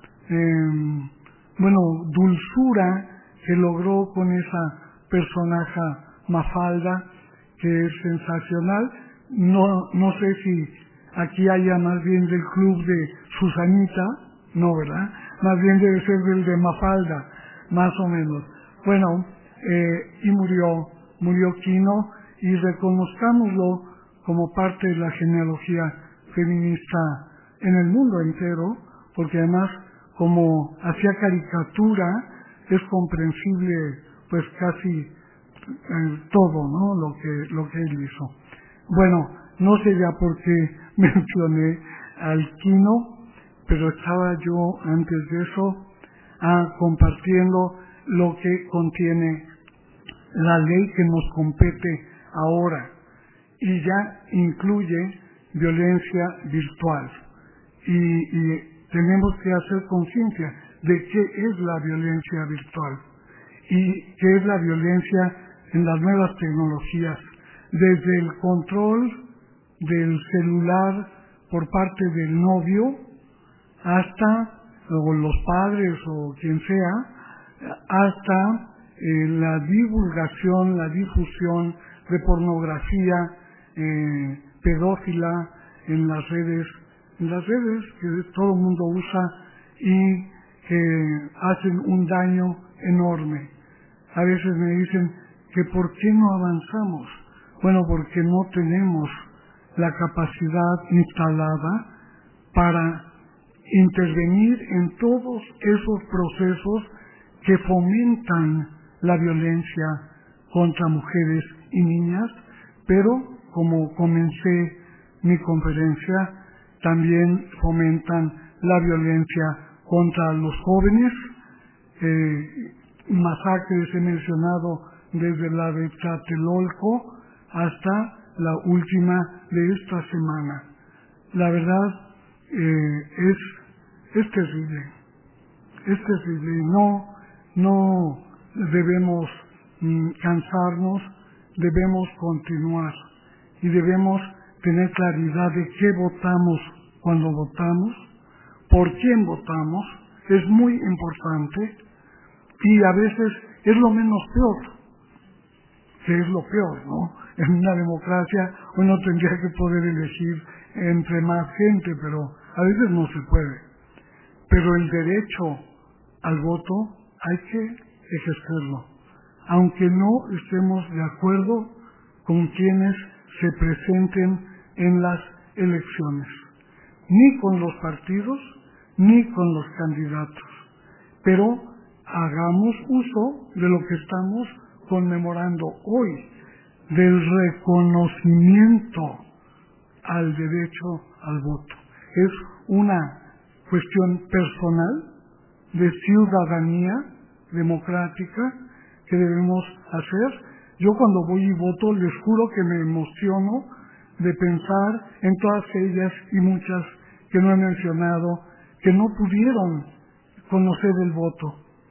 eh, bueno, dulzura que logró con esa personaje Mafalda, que es sensacional. No, no sé si aquí haya más bien del club de Susanita, no, ¿verdad? Más bien debe ser del de Mafalda, más o menos. Bueno, eh, y murió, murió Quino, y reconozcámoslo como parte de la genealogía feminista en el mundo entero, porque además, como hacía caricatura, es comprensible pues casi eh, todo, ¿no? Lo que, lo que él hizo. Bueno, no sé ya por qué mencioné al Quino, pero estaba yo antes de eso ah, compartiendo lo que contiene la ley que nos compete ahora, y ya incluye violencia virtual. Y, y tenemos que hacer conciencia de qué es la violencia virtual y qué es la violencia en las nuevas tecnologías, desde el control del celular por parte del novio hasta, o los padres o quien sea, hasta eh, la divulgación, la difusión de pornografía eh, pedófila en las redes, en las redes que todo el mundo usa y que hacen un daño enorme. A veces me dicen que ¿por qué no avanzamos? Bueno, porque no tenemos la capacidad instalada para intervenir en todos esos procesos que fomentan la violencia contra mujeres y niñas, pero como comencé mi conferencia, también fomentan la violencia contra los jóvenes. Eh, masacres he mencionado desde la de Tlatelolco hasta la última de esta semana. La verdad eh, es, es terrible, es terrible. No, no debemos mm, cansarnos, debemos continuar y debemos tener claridad de qué votamos cuando votamos, por quién votamos, es muy importante, y a veces es lo menos peor, que es lo peor, ¿no? En una democracia uno tendría que poder elegir entre más gente, pero a veces no se puede. Pero el derecho al voto hay que ejercerlo, aunque no estemos de acuerdo con quienes se presenten en las elecciones, ni con los partidos, ni con los candidatos. Pero hagamos uso de lo que estamos conmemorando hoy, del reconocimiento al derecho al voto. Es una cuestión personal de ciudadanía democrática que debemos hacer. Yo cuando voy y voto les juro que me emociono de pensar en todas ellas y muchas que no he mencionado, que no pudieron conocer el voto.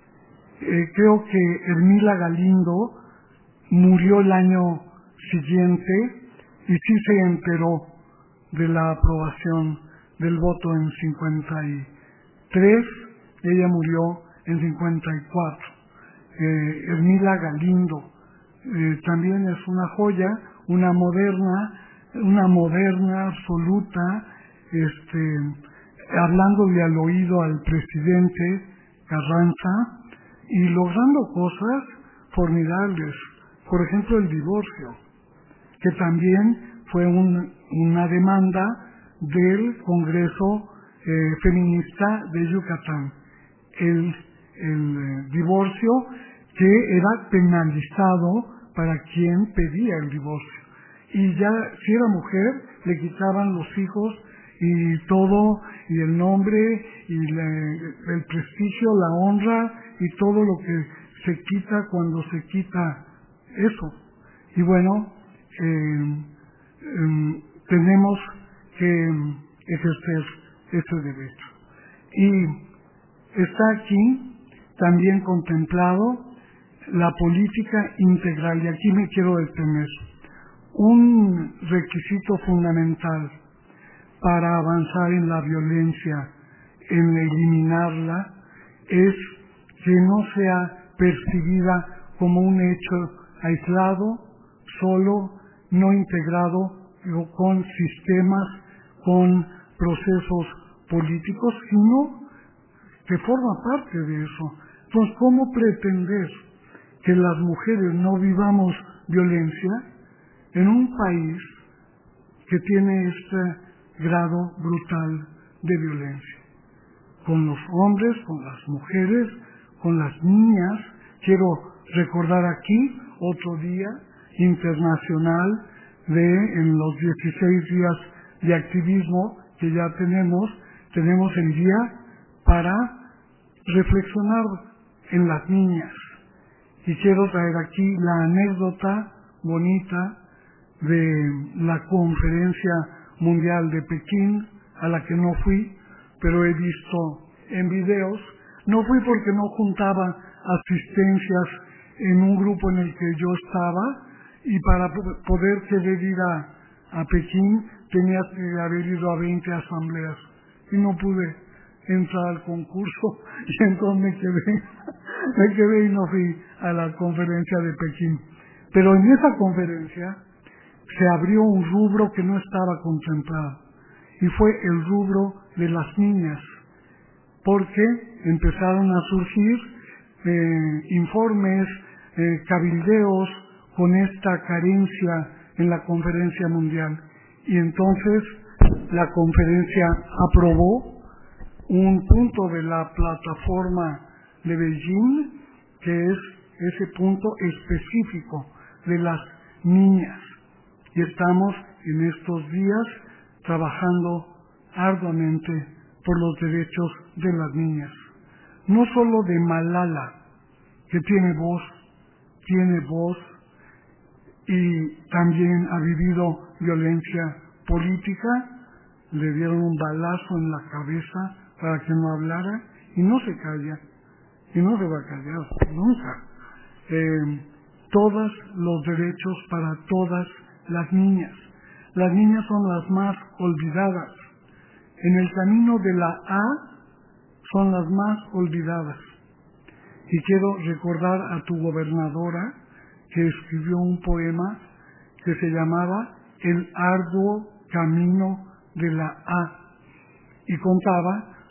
Eh, creo que Ermila Galindo murió el año siguiente y sí se enteró de la aprobación del voto en cincuenta y tres, ella murió en cincuenta y cuatro. Eh, Ermila Galindo eh, también es una joya, una moderna, una moderna absoluta, este, hablándole al oído al presidente Carranza y logrando cosas formidables. Por ejemplo, el divorcio, que también fue un, una demanda del Congreso eh, Feminista de Yucatán. El, el eh, divorcio que era penalizado para quien pedía el divorcio. Y ya si era mujer, le quitaban los hijos y todo, y el nombre, y le, el prestigio, la honra, y todo lo que se quita cuando se quita eso. Y bueno, eh, eh, tenemos que ejercer ese derecho. Y está aquí también contemplado la política integral, y aquí me quiero detener. Un requisito fundamental para avanzar en la violencia, en eliminarla, es que no sea percibida como un hecho aislado, solo, no integrado con sistemas, con procesos políticos, sino que forma parte de eso. Entonces, ¿cómo pretender que las mujeres no vivamos violencia en un país que tiene este grado brutal de violencia? Con los hombres, con las mujeres, con las niñas. Quiero recordar aquí otro día internacional de, en los dieciséis días de activismo que ya tenemos, tenemos el día para reflexionar en las niñas. Y quiero traer aquí la anécdota bonita de la Conferencia Mundial de Pekín, a la que no fui, pero he visto en videos. No fui porque no juntaba asistencias en un grupo en el que yo estaba, y para poder querer ir a, a Pekín tenías que haber ido a veinte asambleas, y no pude entrar al concurso, y entonces me quedé, me quedé y no fui a la conferencia de Pekín. Pero en esa conferencia se abrió un rubro que no estaba contemplado, y fue el rubro de las niñas, porque empezaron a surgir eh, informes, eh, cabildeos con esta carencia en la conferencia mundial. Y entonces la conferencia aprobó un punto de la plataforma de Beijing, que es ese punto específico de las niñas. Y estamos en estos días trabajando arduamente por los derechos de las niñas. No solo de Malala, que tiene voz, tiene voz y también ha vivido violencia política, le dieron un balazo en la cabeza para que no hablara, y no se calla, y no se va a callar, nunca. Eh, todos los derechos para todas las niñas. Las niñas son las más olvidadas. En el camino de la A son las más olvidadas. Y quiero recordar a tu gobernadora, que escribió un poema que se llamaba El arduo camino de la A, y contaba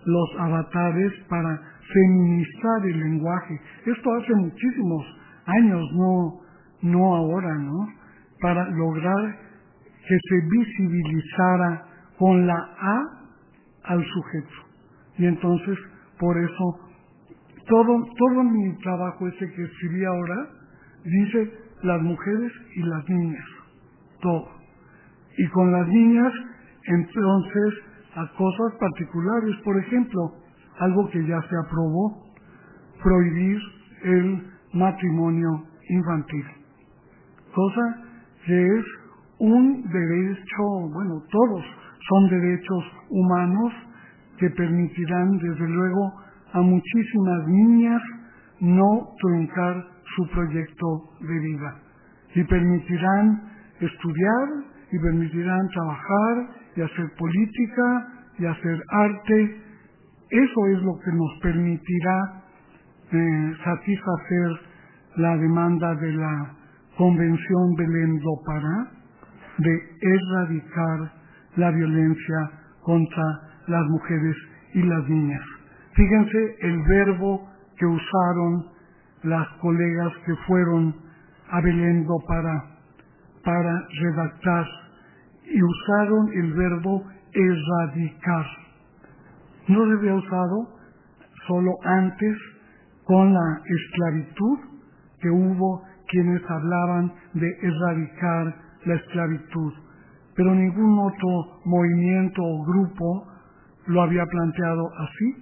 los avatares para feminizar el lenguaje. Esto hace muchísimos años, no, no ahora, ¿no? Para lograr que se visibilizara con la A al sujeto. Y entonces, por eso, todo, todo mi trabajo ese que escribí ahora, dice las mujeres y las niñas, todo. Y con las niñas, entonces, a cosas particulares, por ejemplo, algo que ya se aprobó, prohibir el matrimonio infantil, cosa que es un derecho, bueno, todos son derechos humanos que permitirán, desde luego, a muchísimas niñas no truncar su proyecto de vida y permitirán estudiar y permitirán trabajar y hacer política y hacer arte. Eso es lo que nos permitirá eh, satisfacer la demanda de la Convención Belén do Pará de erradicar la violencia contra las mujeres y las niñas. Fíjense el verbo que usaron las colegas que fueron a Belén do Pará para redactar, y usaron el verbo erradicar. No se había usado solo antes con la esclavitud, que hubo quienes hablaban de erradicar la esclavitud, pero ningún otro movimiento o grupo lo había planteado así.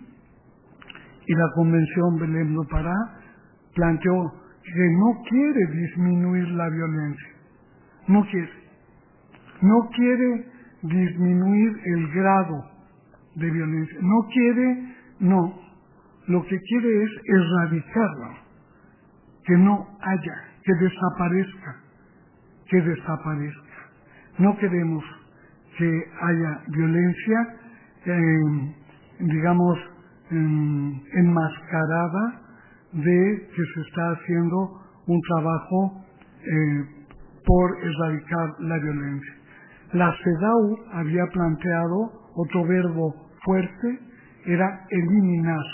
Y la Convención Belén do Pará planteó que no quiere disminuir la violencia, no quiere, no quiere disminuir el grado de violencia, no quiere, no, lo que quiere es erradicarla, que no haya, que desaparezca, que desaparezca. No queremos que haya violencia, eh, digamos, eh, enmascarada de que se está haciendo un trabajo eh, por erradicar la violencia. La CEDAW había planteado otro verbo fuerte, era eliminar,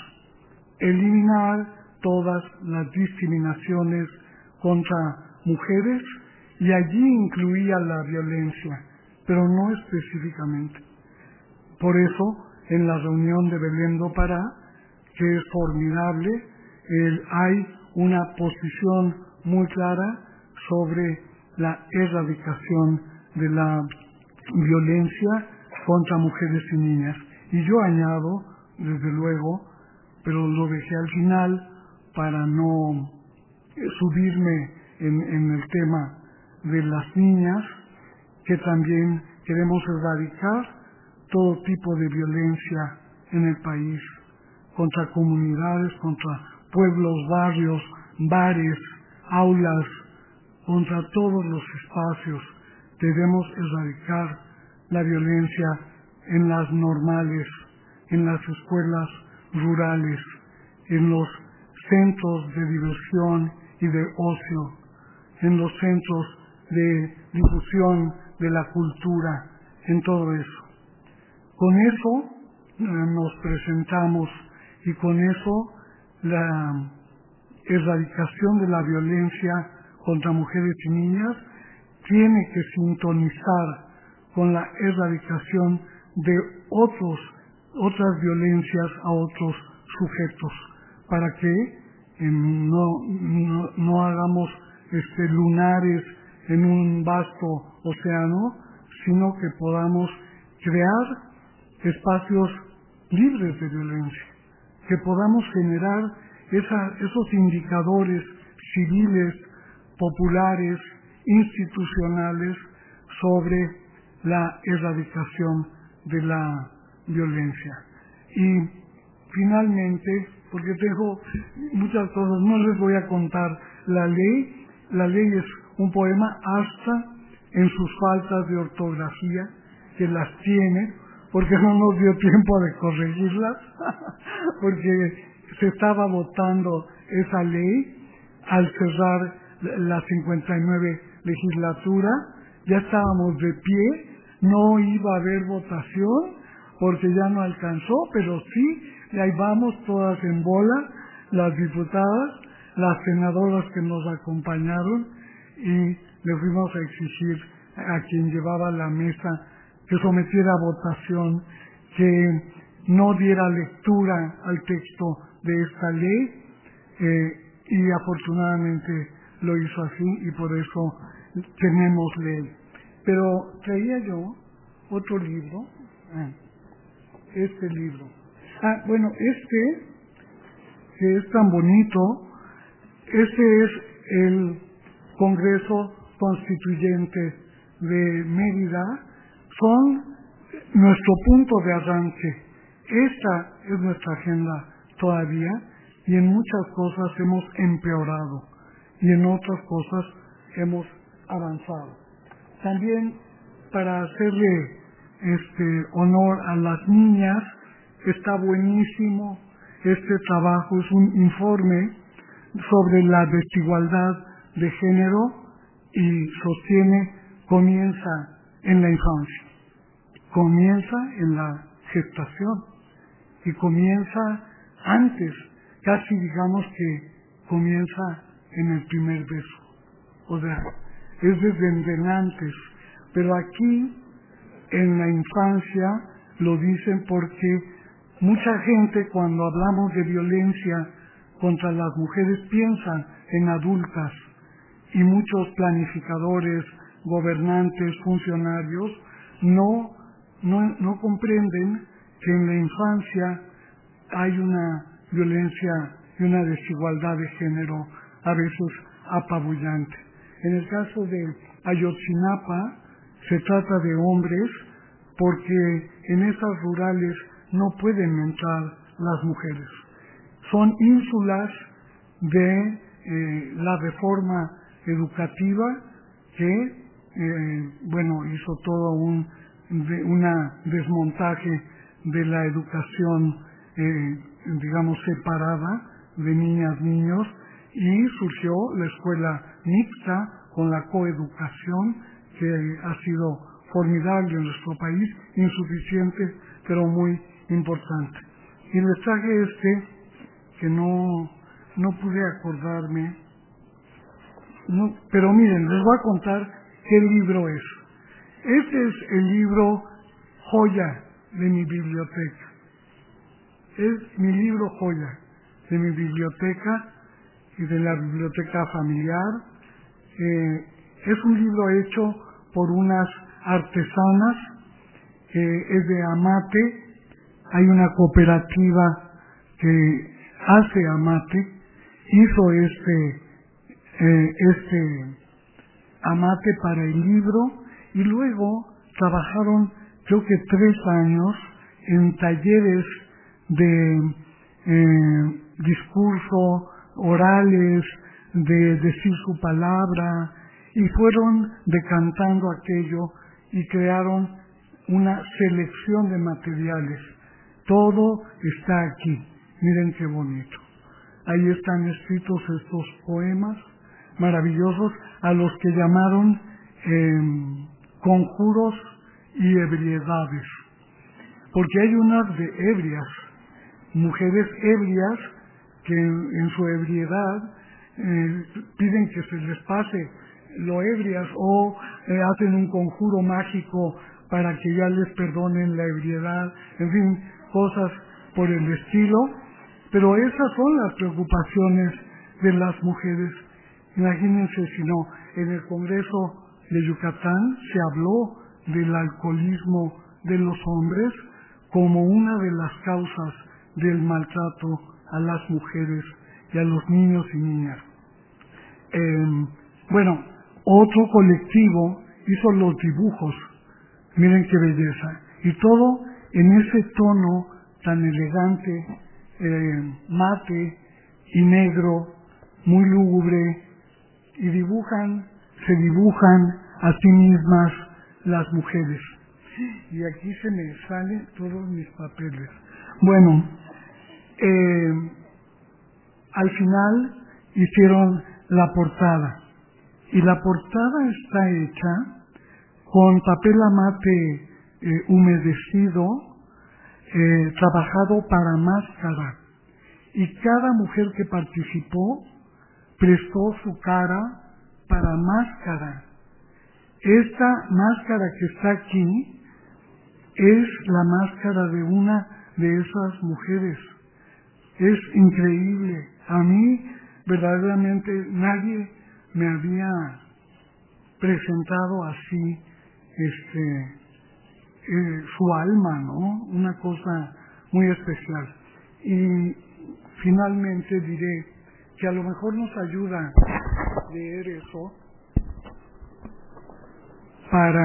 eliminar todas las discriminaciones contra mujeres, y allí incluía la violencia, pero no específicamente. Por eso, en la reunión de Belén do Pará, que es formidable, eh, hay una posición muy clara sobre la erradicación de la violencia contra mujeres y niñas. Y yo añado, desde luego, pero lo dejé al final para no subirme en, en el tema de las niñas, que también queremos erradicar todo tipo de violencia en el país, contra comunidades, contra pueblos, barrios, bares, aulas, contra todos los espacios. Debemos erradicar la violencia en las normales, en las escuelas rurales, en los centros de diversión y de ocio, en los centros de difusión de la cultura, en todo eso. Con eso eh, nos presentamos, y con eso la erradicación de la violencia contra mujeres y niñas tiene que sintonizar con la erradicación de otros, otras violencias a otros sujetos, para que eh, no, no, no hagamos este, lunares en un vasto océano, sino que podamos crear espacios libres de violencia, que podamos generar esa, esos indicadores civiles, populares, institucionales sobre la erradicación de la violencia. Y finalmente, porque tengo muchas cosas, no les voy a contar la ley. La ley es un poema hasta en sus faltas de ortografía, que las tiene, porque no nos dio tiempo de corregirlas, porque se estaba votando esa ley al cerrar la cincuenta y nueve legislatura, ya estábamos de pie, no iba a haber votación, porque ya no alcanzó, pero sí, y ahí vamos todas en bola, las diputadas, las senadoras que nos acompañaron, y le fuimos a exigir a quien llevaba la mesa que sometiera a votación, que no diera lectura al texto de esta ley, eh, y afortunadamente lo hizo así, y por eso tenemos ley. Pero traía yo otro libro, ah, este libro. Ah, bueno, este, que es tan bonito, este es el Congreso Constituyente de Mérida, son nuestro punto de arranque. Esta es nuestra agenda todavía, y en muchas cosas hemos empeorado, y en otras cosas hemos avanzado. También, para hacerle este honor a las niñas, está buenísimo este trabajo, es un informe sobre la desigualdad de género, y sostiene, comienza en la infancia, comienza en la gestación, y comienza antes, casi digamos que comienza en el primer beso, o sea, es desde antes, pero aquí en la infancia lo dicen porque mucha gente, cuando hablamos de violencia contra las mujeres, piensa en adultas, y muchos planificadores, gobernantes, funcionarios no, no, no comprenden que en la infancia hay una violencia y una desigualdad de género a veces apabullante. En el caso de Ayotzinapa se trata de hombres, porque en esas rurales no pueden entrar las mujeres. Son ínsulas de eh, la reforma educativa que, eh, bueno, hizo todo un de, una desmontaje de la educación, eh, digamos, separada de niñas, niños, y surgió la escuela mixta con la coeducación, que ha sido formidable en nuestro país, insuficiente, pero muy importante. Y les traje este, que no, no pude acordarme, no, pero miren, les voy a contar qué libro es. Este es el libro joya de mi biblioteca. Es mi libro joya de mi biblioteca y de la biblioteca familiar. Eh, es un libro hecho por unas artesanas, eh, es de amate. Hay una cooperativa que hace amate, hizo este, eh, este amate para el libro, y luego trabajaron creo que tres años en talleres de eh, discurso, orales, de decir su palabra, y fueron decantando aquello y crearon una selección de materiales. Todo está aquí. Miren qué bonito. Ahí están escritos estos poemas maravillosos, a los que llamaron eh, conjuros y ebriedades. Porque hay unas de ebrias, mujeres ebrias, que en, en su ebriedad eh, piden que se les pase lo ebrias, o eh, hacen un conjuro mágico para que ya les perdonen la ebriedad, en fin, cosas por el estilo. Pero esas son las preocupaciones de las mujeres. Imagínense si no, en el Congreso de Yucatán se habló del alcoholismo de los hombres como una de las causas del maltrato a las mujeres y a los niños y niñas. Eh, bueno, otro colectivo hizo los dibujos, miren qué belleza, y todo en ese tono tan elegante, eh, mate y negro, muy lúgubre, y dibujan, se dibujan a sí mismas las mujeres. Y aquí se me salen todos mis papeles. Bueno, eh, al final hicieron la portada, y la portada está hecha con papel amate eh, humedecido, eh, trabajado para máscara, y cada mujer que participó prestó su cara para máscara. Esta máscara que está aquí es la máscara de una de esas mujeres. Es increíble. A mí verdaderamente nadie me había presentado así este eh, su alma, ¿no? Una cosa muy especial. Y finalmente diré que a lo mejor nos ayuda a leer eso para,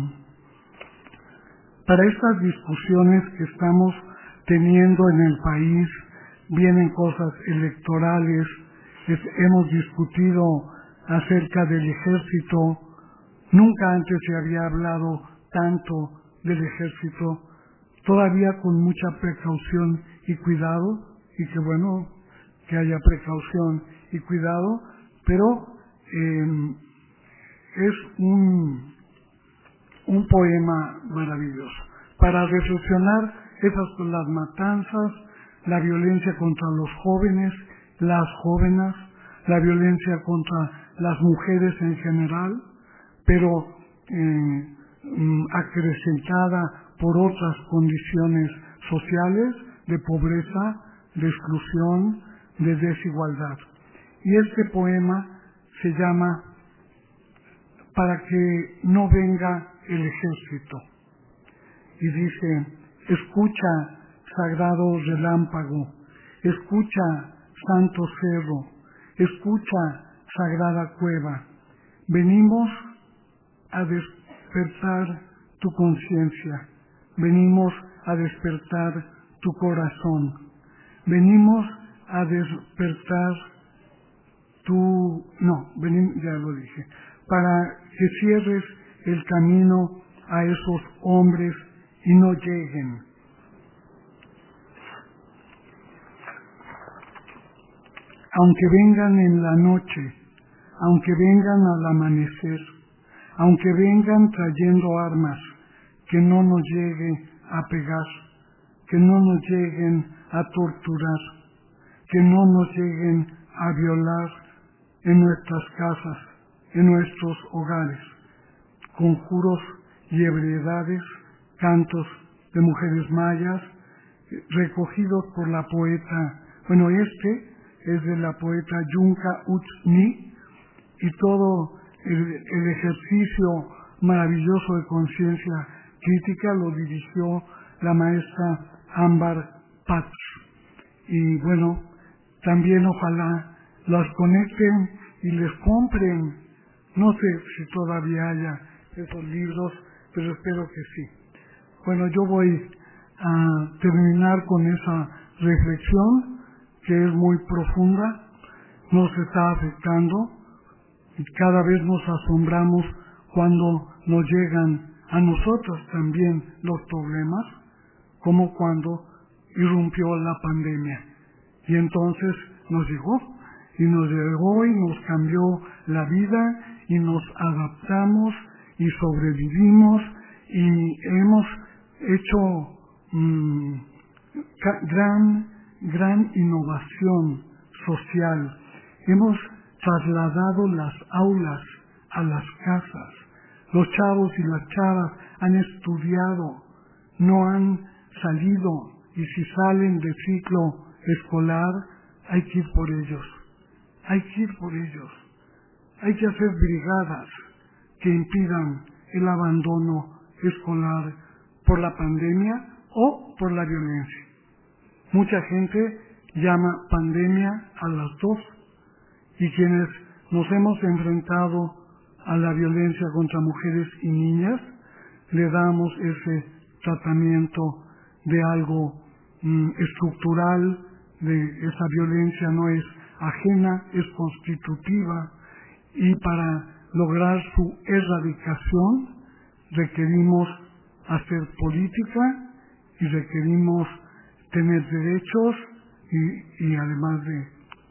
para estas discusiones que estamos teniendo en el país. Vienen cosas electorales, es, hemos discutido acerca del ejército. Nunca antes se había hablado tanto del ejército, todavía con mucha precaución y cuidado, y que bueno que haya precaución y cuidado, pero eh, es un, un poema maravilloso para reflexionar esas son las matanzas, la violencia contra los jóvenes, las jóvenes, la violencia contra las mujeres en general, pero eh, acrecentada por otras condiciones sociales de pobreza, de exclusión, de desigualdad. Y este poema se llama Para que no venga el ejército. Y dice: escucha, sagrado relámpago, escucha, santo cerro, escucha, sagrada cueva. Venimos a despertar tu conciencia, venimos a despertar tu corazón, venimos a despertar tu... no, venimos, ya lo dije, para que cierres el camino a esos hombres y no lleguen. Aunque vengan en la noche, aunque vengan al amanecer, aunque vengan trayendo armas, que no nos llegue a pegar, que no nos lleguen a torturar, que no nos lleguen a violar en nuestras casas, en nuestros hogares. Conjuros y ebriedades, cantos de mujeres mayas, recogidos por la poeta, bueno, este es de la poeta Yunka Utni, y todo el, el ejercicio maravilloso de conciencia crítica lo dirigió la maestra Ámbar Paz. Y bueno, también ojalá las conecten y les compren. No sé si todavía haya esos libros, pero espero que sí. Bueno, yo voy a terminar con esa reflexión que es muy profunda, nos está afectando y cada vez nos asombramos cuando nos llegan a nosotros también los problemas, como cuando irrumpió la pandemia. Y entonces nos llegó, y nos llegó y nos cambió la vida, y nos adaptamos y sobrevivimos, y hemos hecho mmm, gran, gran innovación social. Hemos trasladado las aulas a las casas. Los chavos y las chavas han estudiado, no han salido, y si salen del ciclo escolar, hay que ir por ellos. Hay que ir por ellos. Hay que hacer brigadas que impidan el abandono escolar por la pandemia o por la violencia. Mucha gente llama pandemia a las dos, y quienes nos hemos enfrentado a la violencia contra mujeres y niñas, le damos ese tratamiento de algo mm, estructural, de esa violencia no es ajena, es constitutiva, y para lograr su erradicación requerimos hacer política y requerimos tener derechos y, y además de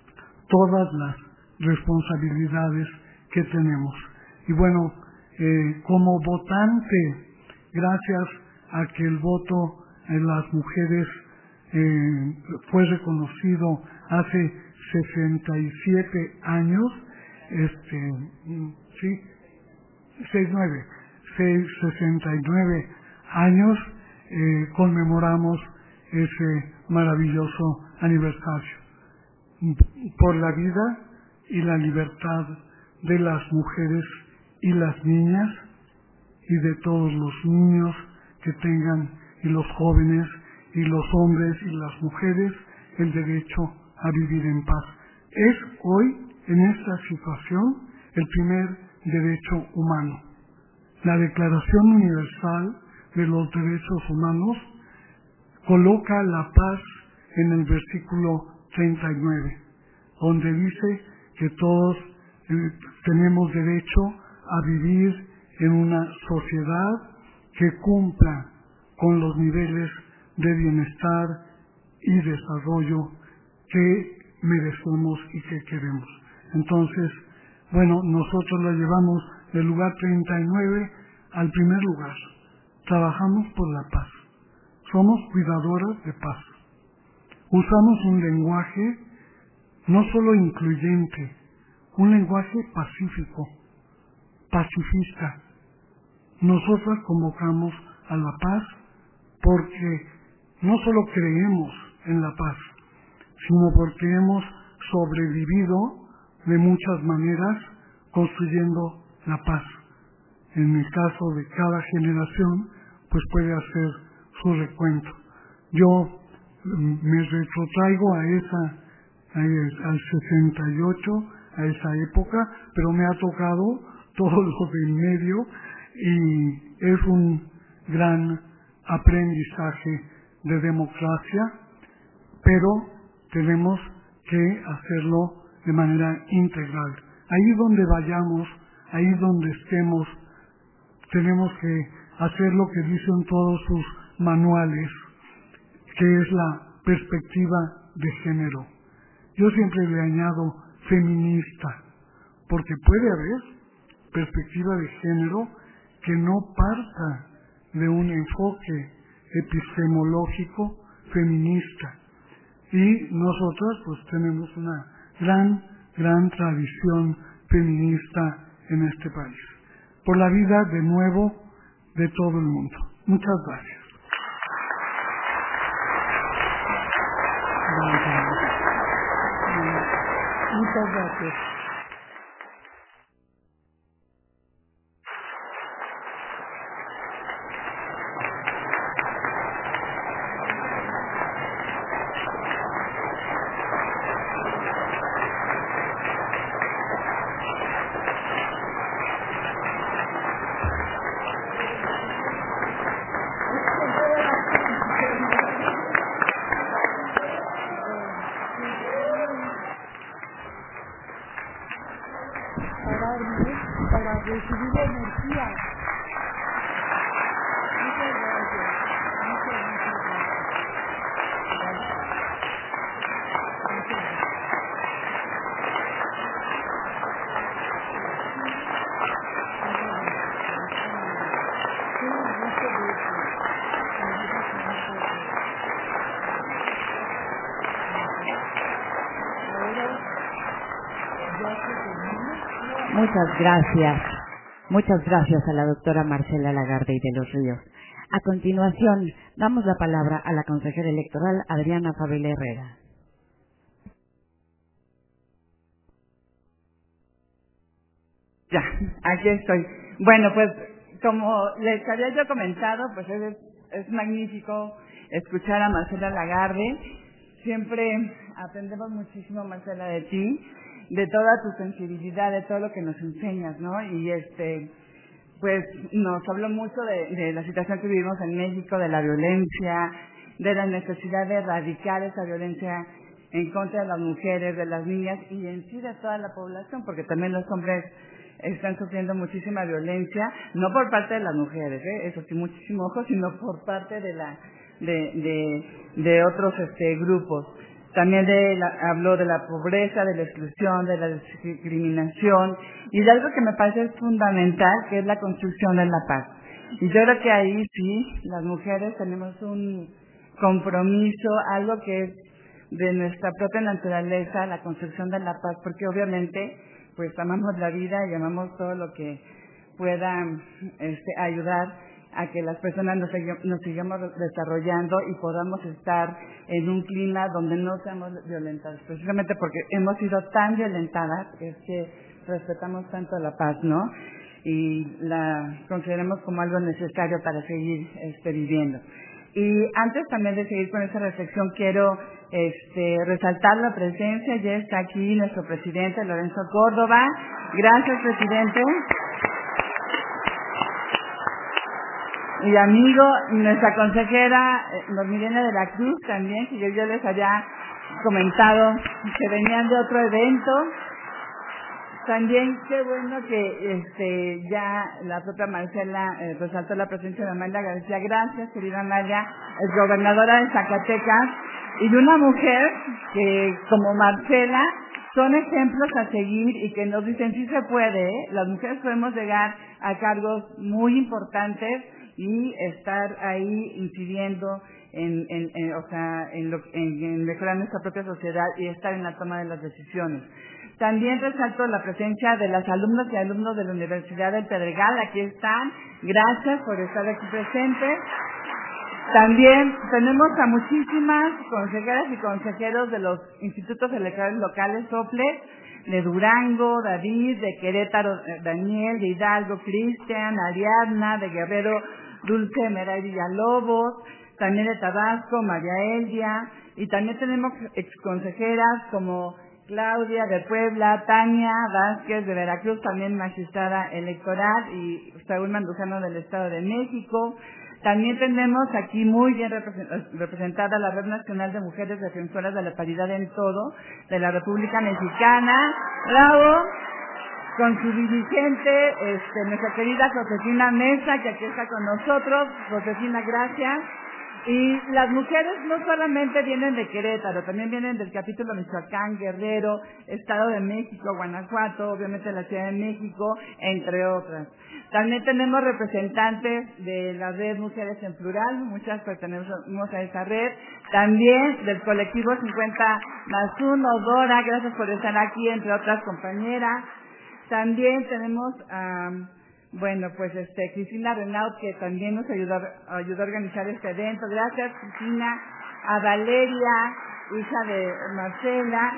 todas las responsabilidades que tenemos. Y bueno, eh, como votante, gracias a que el voto de las mujeres eh, fue reconocido hace sesenta y siete años, este, sí, sesenta y nueve, sesenta y nueve años eh, conmemoramos ese maravilloso aniversario por la vida y la libertad de las mujeres y las niñas y de todos los niños que tengan, y los jóvenes y los hombres y las mujeres, el derecho a vivir en paz. Es hoy, en esta situación, el primer derecho humano. La Declaración Universal de los Derechos Humanos coloca la paz en el versículo treinta y nueve, donde dice que todos eh, tenemos derecho a vivir en una sociedad que cumpla con los niveles de bienestar y desarrollo que merecemos y que queremos. Entonces, bueno, nosotros la llevamos del lugar treinta y nueve al primer lugar. Trabajamos por la paz. Somos cuidadoras de paz. Usamos un lenguaje no solo incluyente, un lenguaje pacífico, pacifista. Nosotras convocamos a la paz porque no solo creemos en la paz, sino porque hemos sobrevivido de muchas maneras construyendo la paz. En el caso de cada generación, pues puede hacer su recuento. Yo me retrotraigo a esa, a el, al sesenta y ocho, a esa época, pero me ha tocado todo lo de en medio y es un gran aprendizaje de democracia, pero tenemos que hacerlo de manera integral. Ahí donde vayamos, ahí donde estemos, tenemos que hacer lo que dicen todos sus manuales, que es la perspectiva de género. Yo siempre le añado feminista, porque puede haber perspectiva de género que no parta de un enfoque epistemológico feminista. Y nosotros pues tenemos una gran, gran tradición feminista en este país. Por la vida, de nuevo, de todo el mundo. Muchas gracias. Muchas gracias. Para recibir energía. Muchas gracias. Muchas, muchas Muchas gracias. Muchas gracias a la doctora Marcela Lagarde y de los Ríos. A continuación, damos la palabra a la consejera electoral Adriana Fabela Herrera. Ya, aquí estoy. Bueno, pues como les había yo comentado, pues es, es magnífico escuchar a Marcela Lagarde. Siempre aprendemos muchísimo, Marcela, de ti, de toda tu sensibilidad, de todo lo que nos enseñas, ¿no? Y este, pues nos habló mucho de, de la situación que vivimos en México, de la violencia, de la necesidad de erradicar esa violencia en contra de las mujeres, de las niñas y en sí de toda la población, porque también los hombres están sufriendo muchísima violencia, no por parte de las mujeres, ¿eh? Eso sí, muchísimo ojo, sino por parte de la de de, de otros este grupos. También de la, habló de la pobreza, de la exclusión, de la discriminación y de algo que me parece fundamental, que es la construcción de la paz. Y yo creo que ahí sí, las mujeres tenemos un compromiso, algo que es de nuestra propia naturaleza, la construcción de la paz, porque obviamente pues amamos la vida y amamos todo lo que pueda este, ayudar a que las personas nos, nos sigamos desarrollando y podamos estar en un clima donde no seamos violentadas, precisamente porque hemos sido tan violentadas, es que respetamos tanto la paz, ¿no? Y la consideramos como algo necesario para seguir este, viviendo. Y antes también de seguir con esta reflexión, quiero este, resaltar la presencia, ya está aquí nuestro presidente Lorenzo Córdoba. Gracias, presidente. Y amigo, nuestra consejera Normiliana de la Cruz también, que yo, yo les había comentado que venían de otro evento. También qué bueno que este ya la propia Marcela eh, resaltó la presencia de Amalia García. Gracias, querida Amalia, es gobernadora de Zacatecas, y de una mujer que, como Marcela, son ejemplos a seguir y que nos dicen sí se puede, ¿eh? Las mujeres podemos llegar a cargos muy importantes y estar ahí incidiendo en, en, en o sea, en, lo, en, en mejorar nuestra propia sociedad y estar en la toma de las decisiones. También resalto la presencia de las alumnas y alumnos de la Universidad del Pedregal. Aquí están. Gracias por estar aquí presentes. También tenemos a muchísimas consejeras y consejeros de los institutos electorales locales, SOPLES, de Durango, David, de Querétaro, Daniel, de Hidalgo, Cristian, Ariadna, de Guerrero, Dulce Meray Villalobos, también de Tabasco, María Elvia, y también tenemos exconsejeras como Claudia de Puebla, Tania Vázquez de Veracruz, también magistrada electoral, y Saúl Mandujano del Estado de México. También tenemos aquí muy bien representada la Red Nacional de Mujeres Defensoras de la Paridad en Todo de la República Mexicana. ¡Bravo! Con su dirigente, este, nuestra querida Josefina Mesa, que aquí está con nosotros. Josefina, gracias. Y las mujeres no solamente vienen de Querétaro, también vienen del capítulo Michoacán, Guerrero, Estado de México, Guanajuato, obviamente la Ciudad de México, entre otras. También tenemos representantes de la red Mujeres en Plural, muchas pertenecemos a esa red. También del colectivo cincuenta más uno, Dora, gracias por estar aquí, entre otras compañeras. También tenemos a... Um, Bueno, pues este Cristina Renaud, que también nos ayudó, ayudó a organizar este evento. Gracias, Cristina. A Valeria, hija de Marcela.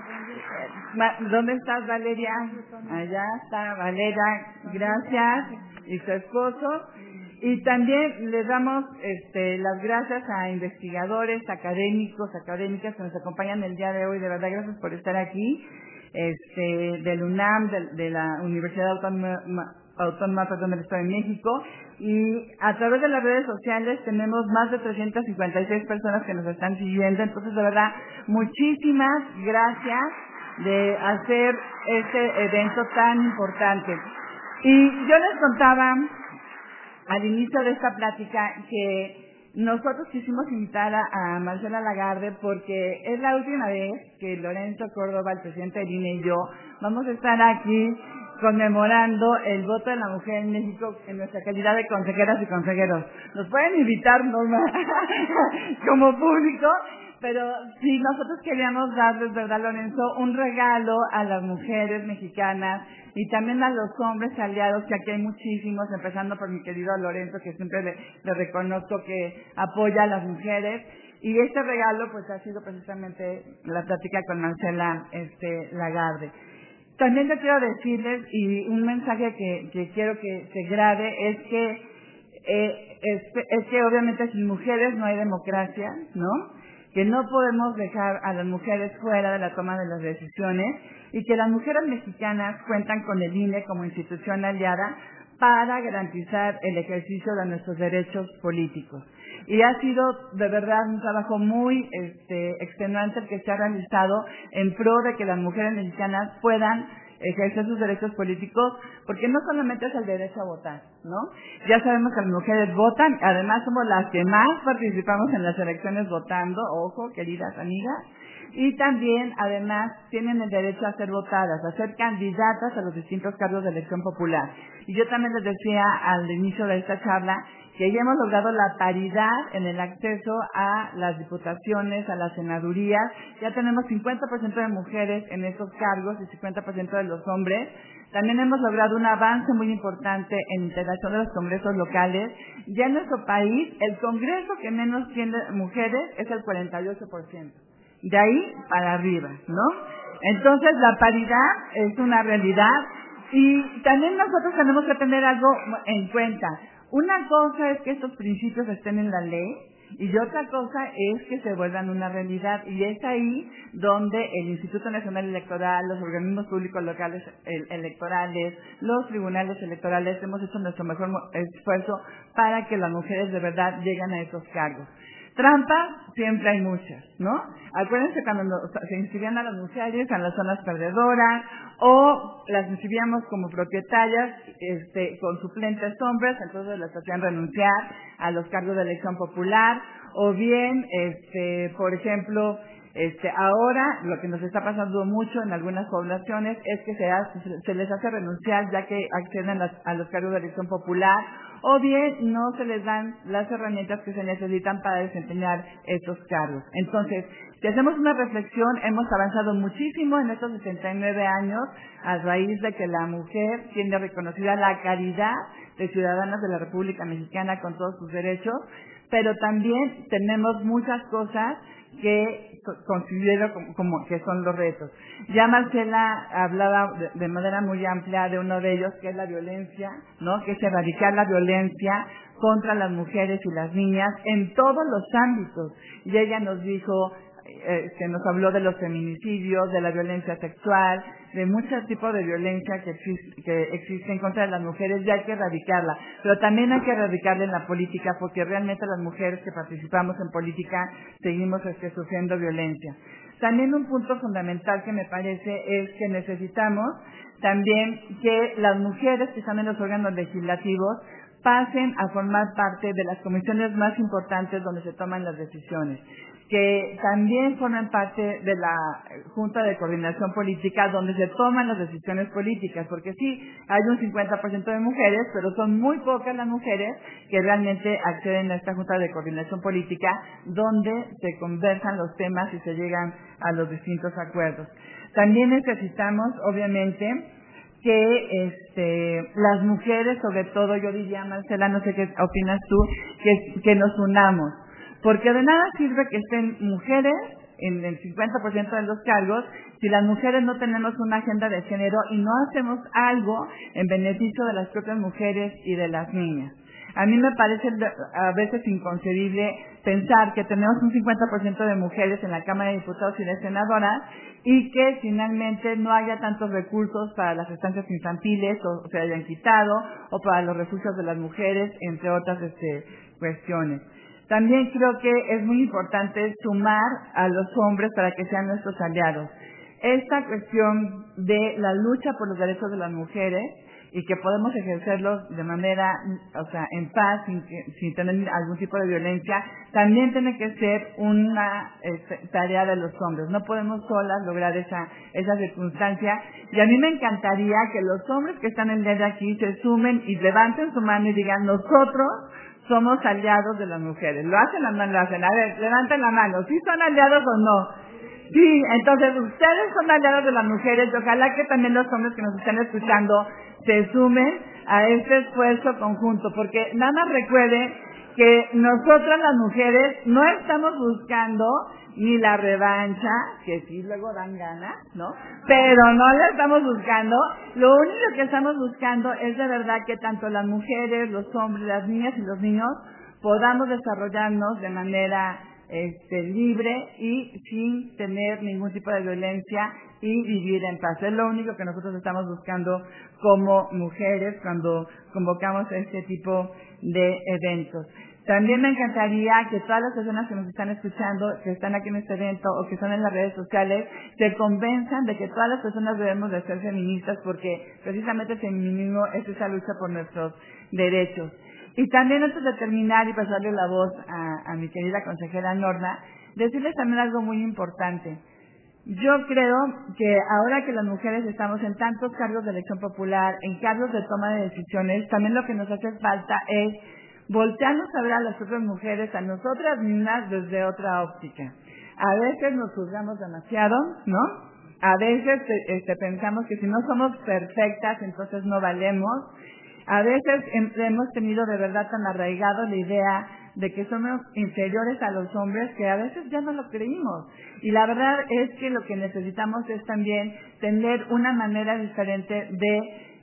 ¿Dónde estás, Valeria? Allá está Valeria, gracias. Y su esposo. Y también les damos este, las gracias a investigadores, académicos, académicas que nos acompañan el día de hoy. De verdad, gracias por estar aquí. Este, del UNAM, de, de la Universidad Autónoma, Autónoma perdón, del Estado de México, y a través de las redes sociales tenemos más de trescientas cincuenta y seis personas que nos están siguiendo. Entonces, de verdad, muchísimas gracias de hacer este evento tan importante. Y yo les contaba al inicio de esta plática que nosotros quisimos invitar a, a Marcela Lagarde porque es la última vez que Lorenzo Córdoba, el presidente del I N E, y yo vamos a estar aquí conmemorando el voto de la mujer en México en nuestra calidad de consejeras y consejeros. Nos pueden invitar, Norma, como público, pero sí, nosotros queríamos darles, ¿verdad, Lorenzo?, un regalo a las mujeres mexicanas y también a los hombres aliados, que aquí hay muchísimos, empezando por mi querido Lorenzo, que siempre le, le reconozco que apoya a las mujeres. Y este regalo, pues, ha sido precisamente la plática con Marcela este, Lagarde. También te quiero decirles, y un mensaje que, que quiero que se grabe, es que, eh, es, es que obviamente sin mujeres no hay democracia, ¿no? Que no podemos dejar a las mujeres fuera de la toma de las decisiones y que las mujeres mexicanas cuentan con el I N E como institución aliada para garantizar el ejercicio de nuestros derechos políticos. Y ha sido de verdad un trabajo muy este, extenuante el que se ha realizado en pro de que las mujeres mexicanas puedan ejercer sus derechos políticos, porque no solamente es el derecho a votar, ¿no? Ya sabemos que las mujeres votan, además somos las que más participamos en las elecciones votando, ojo, queridas amigas, y también, además, tienen el derecho a ser votadas, a ser candidatas a los distintos cargos de elección popular. Y yo también les decía al inicio de esta charla que ya hemos logrado la paridad en el acceso a las diputaciones, a las senadurías. Ya tenemos cincuenta por ciento de mujeres en esos cargos y cincuenta por ciento de los hombres. También hemos logrado un avance muy importante en integración de los congresos locales. Ya en nuestro país, el congreso que menos tiene mujeres es el cuarenta y ocho por ciento. De ahí para arriba, ¿no? Entonces, la paridad es una realidad y también nosotros tenemos que tener algo en cuenta. Una cosa es que estos principios estén en la ley y otra cosa es que se vuelvan una realidad, y es ahí donde el Instituto Nacional Electoral, los organismos públicos locales electorales, los tribunales electorales hemos hecho nuestro mejor esfuerzo para que las mujeres de verdad lleguen a esos cargos. Trampas siempre hay muchas, ¿no? Acuérdense cuando nos, se inscribían a las mujeres en las zonas perdedoras, o las inscribíamos como propietarias este, con suplentes hombres, entonces las hacían renunciar a los cargos de elección popular, o bien, este, por ejemplo, este, ahora lo que nos está pasando mucho en algunas poblaciones es que se, hace, se les hace renunciar ya que acceden a, a los cargos de elección popular, o bien no se les dan las herramientas que se necesitan para desempeñar estos cargos. Entonces, si hacemos una reflexión, hemos avanzado muchísimo en estos sesenta y nueve años a raíz de que la mujer tiene reconocida la calidad de ciudadanas de la República Mexicana con todos sus derechos, pero también tenemos muchas cosas que considero como, como que son los retos. Ya Marcela hablaba de, de manera muy amplia de uno de ellos, que es la violencia, ¿no? Que es erradicar la violencia contra las mujeres y las niñas en todos los ámbitos. Y ella nos dijo, eh, que nos habló de los feminicidios, de la violencia sexual, de muchos tipos de violencia que existe, que existe en contra de las mujeres, y hay que erradicarla. Pero también hay que erradicarla en la política, porque realmente las mujeres que participamos en política seguimos este, sufriendo violencia. También un punto fundamental que me parece es que necesitamos también que las mujeres que están en los órganos legislativos pasen a formar parte de las comisiones más importantes donde se toman las decisiones, que también forman parte de la Junta de Coordinación Política donde se toman las decisiones políticas, porque sí, hay un cincuenta por ciento de mujeres, pero son muy pocas las mujeres que realmente acceden a esta Junta de Coordinación Política donde se conversan los temas y se llegan a los distintos acuerdos. También necesitamos, obviamente, que este, las mujeres, sobre todo, yo diría, Marcela, no sé qué opinas tú, que, que nos unamos, porque de nada sirve que estén mujeres en el cincuenta por ciento de los cargos si las mujeres no tenemos una agenda de género y no hacemos algo en beneficio de las propias mujeres y de las niñas. A mí me parece a veces inconcebible pensar que tenemos un cincuenta por ciento de mujeres en la Cámara de Diputados y de Senadoras y que finalmente no haya tantos recursos para las estancias infantiles o se hayan quitado, o para los refugios de las mujeres, entre otras este, cuestiones. También creo que es muy importante sumar a los hombres para que sean nuestros aliados. Esta cuestión de la lucha por los derechos de las mujeres y que podemos ejercerlos de manera, o sea, en paz, sin, sin tener algún tipo de violencia, también tiene que ser una este, tarea de los hombres. No podemos solas lograr esa, esa circunstancia. Y a mí me encantaría que los hombres que están el día de aquí se sumen y levanten su mano y digan, nosotros somos aliados de las mujeres. Lo hacen o no lo hacen. A ver, levanten la mano. ¿Sí son aliados o no? Sí, entonces ustedes son aliados de las mujeres y ojalá que también los hombres que nos están escuchando se sumen a este esfuerzo conjunto, porque nada más recuerden que nosotras las mujeres no estamos buscando ni la revancha, que sí luego dan ganas, ¿no? Pero no la estamos buscando. Lo único que estamos buscando es de verdad que tanto las mujeres, los hombres, las niñas y los niños podamos desarrollarnos de manera Este, libre y sin tener ningún tipo de violencia y vivir en paz. Es lo único que nosotros estamos buscando como mujeres cuando convocamos este tipo de eventos. También me encantaría que todas las personas que nos están escuchando, que están aquí en este evento o que están en las redes sociales, se convenzan de que todas las personas debemos de ser feministas, porque precisamente el feminismo es esa lucha por nuestros derechos. Y también antes de terminar y pasarle la voz a, a mi querida consejera Norma, decirles también algo muy importante. Yo creo que ahora que las mujeres estamos en tantos cargos de elección popular, en cargos de toma de decisiones, también lo que nos hace falta es voltearnos a ver a las otras mujeres, a nosotras mismas, desde otra óptica. A veces nos juzgamos demasiado, ¿no? A veces este, pensamos que si no somos perfectas, entonces no valemos. A veces hemos tenido de verdad tan arraigado la idea de que somos inferiores a los hombres que a veces ya no lo creímos. Y la verdad es que lo que necesitamos es también tener una manera diferente de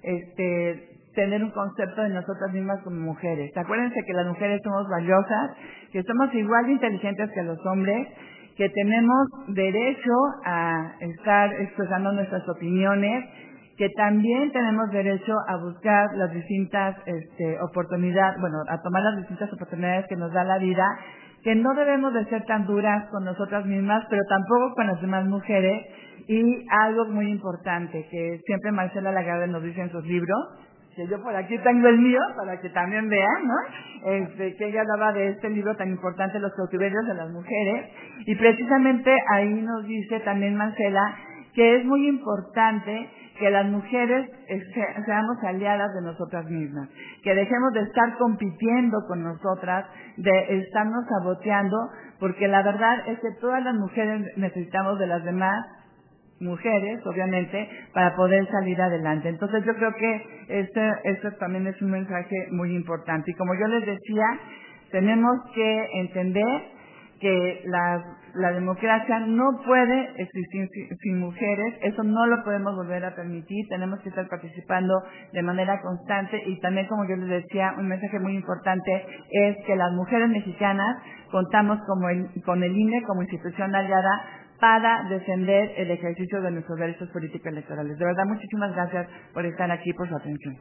este tener un concepto de nosotras mismas como mujeres. Acuérdense que las mujeres somos valiosas, que somos igual de inteligentes que los hombres, que tenemos derecho a estar expresando nuestras opiniones, que también tenemos derecho a buscar las distintas este, oportunidades, bueno, a tomar las distintas oportunidades que nos da la vida, que no debemos de ser tan duras con nosotras mismas, pero tampoco con las demás mujeres. Y algo muy importante, que siempre Marcela Lagarde nos dice en sus libros, que yo por aquí tengo el mío, para que también vean, ¿no? Este, que ella hablaba de este libro tan importante, Los cautiverios de las mujeres, y precisamente ahí nos dice también Marcela, que es muy importante que las mujeres seamos aliadas de nosotras mismas, que dejemos de estar compitiendo con nosotras, de estarnos saboteando, porque la verdad es que todas las mujeres necesitamos de las demás mujeres, obviamente, para poder salir adelante. Entonces yo creo que este, este también es un mensaje muy importante. Y como yo les decía, tenemos que entender que la, la democracia no puede existir sin, sin mujeres, eso no lo podemos volver a permitir, tenemos que estar participando de manera constante y también, como yo les decía, un mensaje muy importante es que las mujeres mexicanas contamos como el, con el I N E como institución aliada para defender el ejercicio de nuestros derechos políticos electorales. De verdad, muchísimas gracias por estar aquí, por su atención.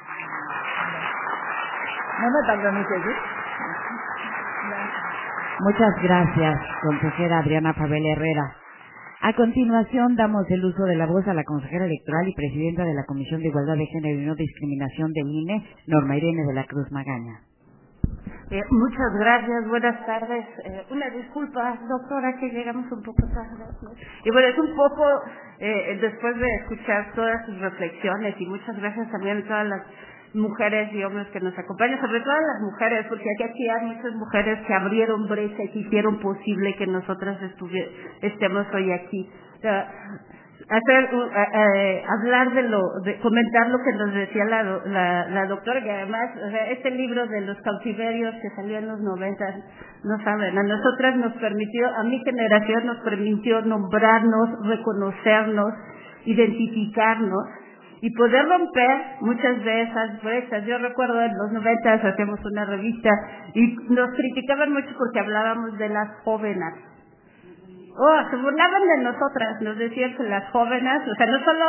No me tardó ni seguir. Muchas gracias, consejera Adriana Fabel Herrera. A continuación, damos el uso de la voz a la consejera electoral y presidenta de la Comisión de Igualdad de Género y No Discriminación del I N E, Norma Irene de la Cruz Magaña. Eh, muchas gracias, buenas tardes. Eh, una disculpa, doctora, que llegamos un poco tarde. Y bueno, es un poco, eh, después de escuchar todas sus reflexiones, y muchas gracias también a todas las mujeres y hombres que nos acompañan, sobre todo a las mujeres, porque aquí, aquí hay muchas mujeres que abrieron brecha y que hicieron posible que nosotras estemos hoy aquí. O sea, hacer uh, eh, hablar de lo de comentar lo que nos decía la, la la doctora, que además, o sea, este libro de los cautiverios que salió en los noventas, no saben, a nosotras nos permitió, a mi generación nos permitió nombrarnos, reconocernos, identificarnos y poder romper muchas de esas brechas. Yo recuerdo en los noventas hacíamos una revista y nos criticaban mucho porque hablábamos de las jóvenes. Oh, se burlaban de nosotras, nos decían que las jóvenes, o sea, no solo,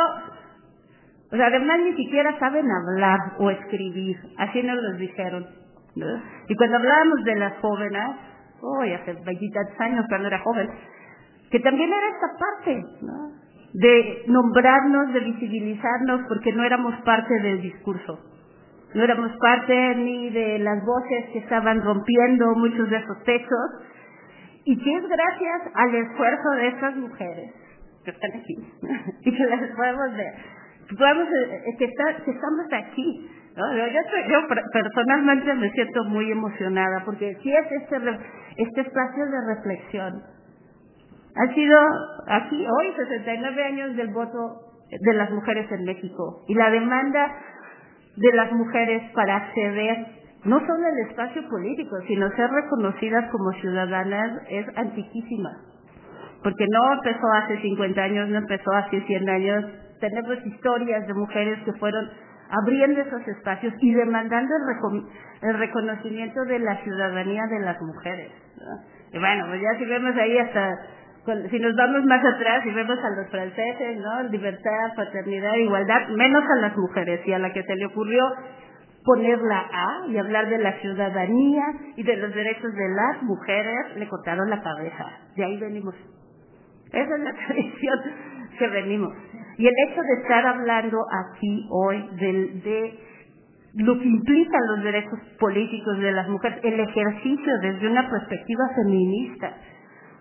o sea, además ni siquiera saben hablar o escribir, así nos los dijeron, ¿no? Y cuando hablábamos de las jóvenes, oh, hace veintitantos años cuando era joven, que también era esta parte, ¿no? De nombrarnos, de visibilizarnos, porque no éramos parte del discurso, no éramos parte ni de las voces que estaban rompiendo muchos de esos techos. Y que es gracias al esfuerzo de estas mujeres que están aquí y que las podemos ver, que, podemos, que, está, que estamos aquí, ¿no? Yo, yo, yo personalmente me siento muy emocionada porque sí es este, este espacio de reflexión. Ha sido aquí hoy sesenta y nueve años del voto de las mujeres en México y la demanda de las mujeres para acceder no solo el espacio político, sino ser reconocidas como ciudadanas es antiquísima. Porque no empezó hace cincuenta años, no empezó hace cien años. Tenemos historias de mujeres que fueron abriendo esos espacios y demandando el, reco el reconocimiento de la ciudadanía de las mujeres, ¿no? Y bueno, pues ya si vemos ahí hasta, si nos vamos más atrás y vemos a los franceses, ¿no? Libertad, fraternidad, igualdad, menos a las mujeres, y a la que se le ocurrió poner la A y hablar de la ciudadanía y de los derechos de las mujeres, le cortaron la cabeza. De ahí venimos. Esa es la tradición que venimos. Y el hecho de estar hablando aquí hoy de, de lo que implican los derechos políticos de las mujeres, el ejercicio desde una perspectiva feminista,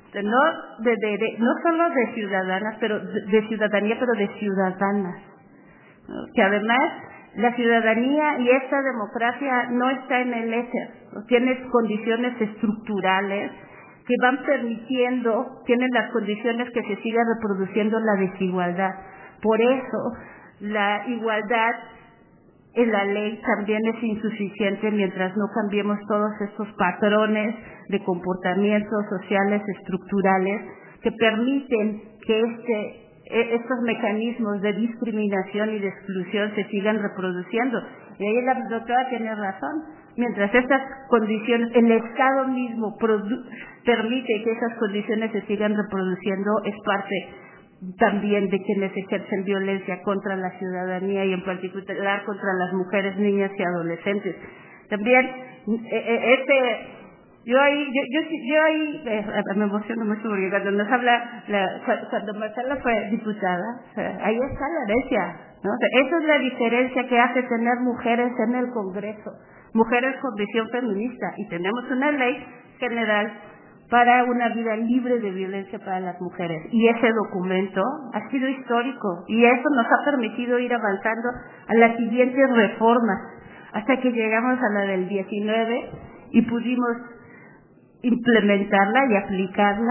no de, de, de no solo de ciudadanas, pero de, de ciudadanía, pero de ciudadanas, ¿no? Que además la ciudadanía y esta democracia no está en el éter, ¿no? Tiene condiciones estructurales que van permitiendo, tienen las condiciones que se siga reproduciendo la desigualdad. Por eso, la igualdad en la ley también es insuficiente mientras no cambiemos todos estos patrones de comportamientos sociales estructurales que permiten que este estos mecanismos de discriminación y de exclusión se sigan reproduciendo. Y ahí la doctora tiene razón. Mientras estas condiciones, el Estado mismo permite que esas condiciones se sigan reproduciendo, es parte también de quienes ejercen violencia contra la ciudadanía y en particular contra las mujeres, niñas y adolescentes. También, eh, este... Yo ahí, yo, yo, yo ahí eh, me emociono mucho porque cuando nos habla, la, cuando Marcela fue diputada, o sea, ahí está la herencia, ¿no? O sea, esa es la diferencia que hace tener mujeres en el Congreso, mujeres con visión feminista, y tenemos una ley general para una vida libre de violencia para las mujeres, y ese documento ha sido histórico, y eso nos ha permitido ir avanzando a las siguientes reformas, hasta que llegamos a la del diecinueve y pudimos implementarla y aplicarla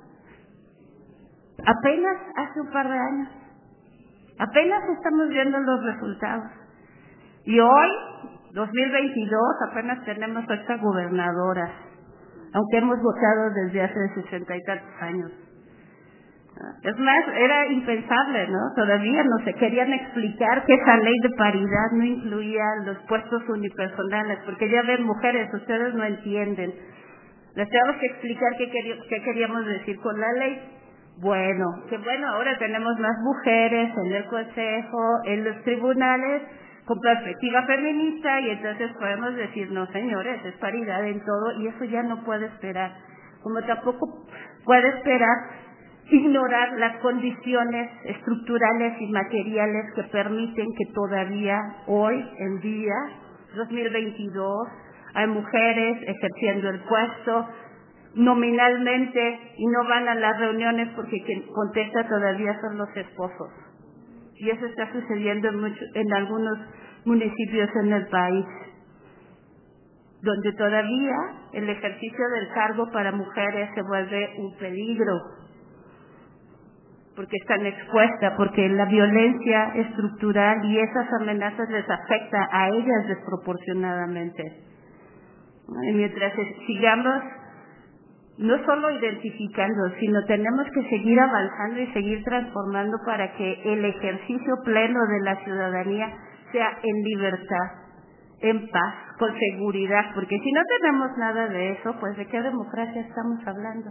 apenas hace un par de años. Apenas estamos viendo los resultados. Y hoy, dos mil veintidós, apenas tenemos ocho gobernadoras, aunque hemos votado desde hace sesenta y tantos años. Es más, era impensable, ¿no? Todavía no se querían explicar que esa ley de paridad no incluía los puestos unipersonales, porque ya ven, mujeres, ustedes no entienden. Les tenemos que explicar qué, querí, qué queríamos decir con la ley. Bueno, que bueno, ahora tenemos más mujeres en el consejo, en los tribunales, con perspectiva feminista, y entonces podemos decir, no señores, es paridad en todo, y eso ya no puede esperar. Como tampoco puede esperar ignorar las condiciones estructurales y materiales que permiten que todavía hoy en día, dos mil veintidós, hay mujeres ejerciendo el puesto nominalmente y no van a las reuniones porque quien contesta todavía son los esposos. Y eso está sucediendo en, mucho, en algunos municipios en el país, donde todavía el ejercicio del cargo para mujeres se vuelve un peligro, porque están expuestas, porque la violencia estructural y esas amenazas les afecta a ellas desproporcionadamente. Y mientras sigamos no solo identificando, sino tenemos que seguir avanzando y seguir transformando para que el ejercicio pleno de la ciudadanía sea en libertad, en paz, con seguridad, porque si no tenemos nada de eso, pues ¿de qué democracia estamos hablando?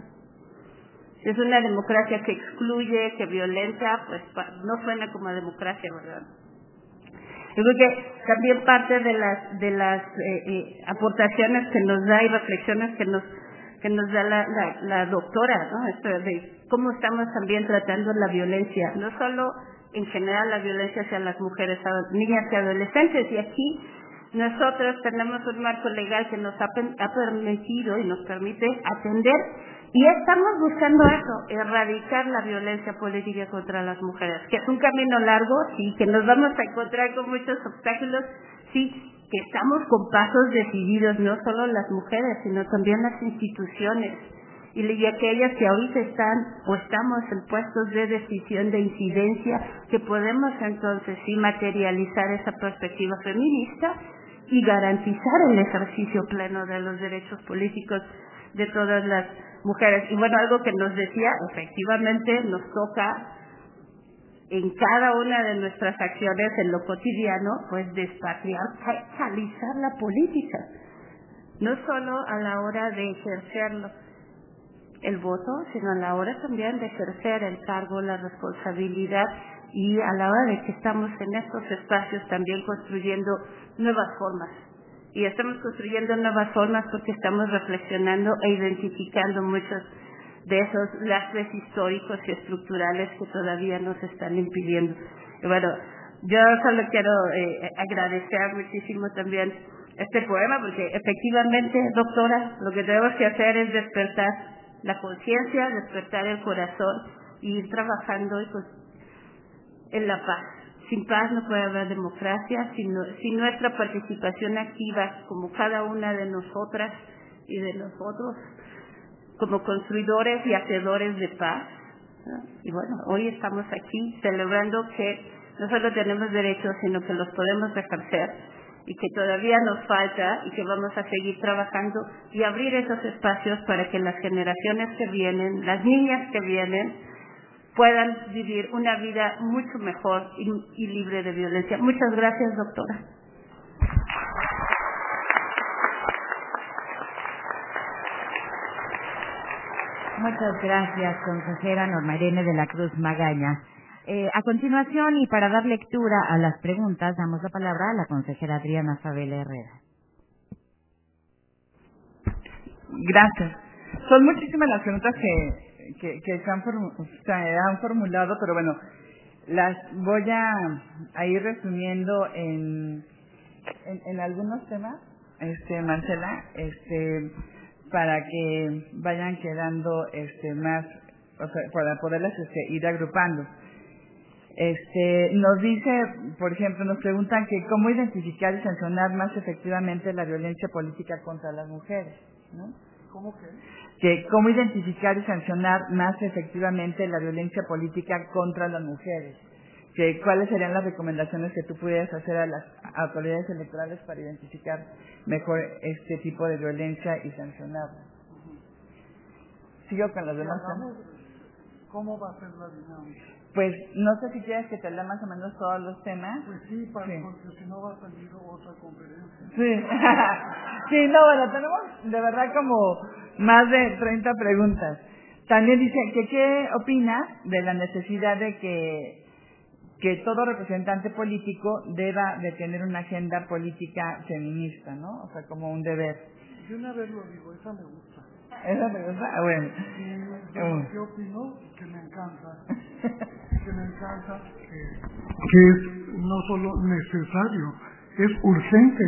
Si es una democracia que excluye, que violenta, pues no suena como democracia, ¿verdad? Yo creo que también parte de las de las eh, eh, aportaciones que nos da y reflexiones que nos que nos da la, la, la doctora, ¿no? Esto de cómo estamos también tratando la violencia, no solo en general la violencia hacia las mujeres, niñas y adolescentes, y aquí nosotros tenemos un marco legal que nos ha, ha permitido y nos permite atender, y estamos buscando eso, erradicar la violencia política contra las mujeres, que es un camino largo, sí, que nos vamos a encontrar con muchos obstáculos, sí, que estamos con pasos decididos, no solo las mujeres, sino también las instituciones, y aquellas que ahorita están o estamos en puestos de decisión, de incidencia, que podemos entonces sí materializar esa perspectiva feminista y garantizar el ejercicio pleno de los derechos políticos de todas las mujeres. Y bueno, algo que nos decía, efectivamente nos toca en cada una de nuestras acciones en lo cotidiano, pues despatriarcalizar la política, no solo a la hora de ejercerlo, el voto, sino a la hora también de ejercer el cargo, la responsabilidad, y a la hora de que estamos en estos espacios también construyendo nuevas formas. Y estamos construyendo nuevas formas porque estamos reflexionando e identificando muchos de esos lastres históricos y estructurales que todavía nos están impidiendo. Y bueno, yo solo quiero eh, agradecer muchísimo también este poema, porque efectivamente, doctora, lo que tenemos que hacer es despertar la conciencia, despertar el corazón y ir trabajando pues, en la paz. Sin paz no puede haber democracia, sin, sin nuestra participación activa, como cada una de nosotras y de nosotros, como construidores y hacedores de paz. ¿No? Y bueno, hoy estamos aquí celebrando que no solo tenemos derechos, sino que los podemos ejercer y que todavía nos falta y que vamos a seguir trabajando y abrir esos espacios para que las generaciones que vienen, las niñas que vienen, puedan vivir una vida mucho mejor y, y libre de violencia. Muchas gracias, doctora. Muchas gracias, consejera Norma Irene de la Cruz Magaña. Eh, a continuación, y para dar lectura a las preguntas, damos la palabra a la consejera Adriana Fabela Herrera. Gracias. Son muchísimas las preguntas que, que, que se, han formu se han formulado, pero bueno, las voy a, a ir resumiendo en, en, en algunos temas, este, Marcela, este, para que vayan quedando este, más, o sea, para poderlas este, ir agrupando. Este, nos dice, por ejemplo, nos preguntan que cómo identificar y sancionar más efectivamente la violencia política contra las mujeres, ¿no? ¿Cómo que? Que cómo identificar y sancionar más efectivamente la violencia política contra las mujeres. Que cuáles serían las recomendaciones que tú pudieras hacer a las autoridades electorales para identificar mejor este tipo de violencia y sancionarla. Sigo con los demás temas. ¿Cómo va a ser la dinámica? Pues no sé si quieres que te lea más o menos todos los temas. Pues sí, para, sí. porque si no va a salir otra conferencia. Sí, sí, no, bueno, tenemos de verdad como más de treinta preguntas. También dice que qué opinas de la necesidad de que, que todo representante político deba de tener una agenda política feminista, ¿no? O sea, como un deber. Yo una vez lo digo, esa me gusta. ¿Esa me gusta? Ah, bueno. Y yo lo que opino, que me encanta, que me encanta, que, que es no solo necesario, es urgente.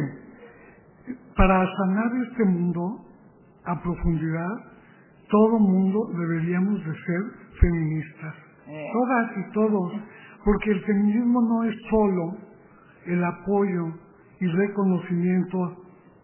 Para sanar este mundo a profundidad, todo mundo deberíamos de ser feministas. Eh. Todas y todos, porque el feminismo no es solo el apoyo y reconocimiento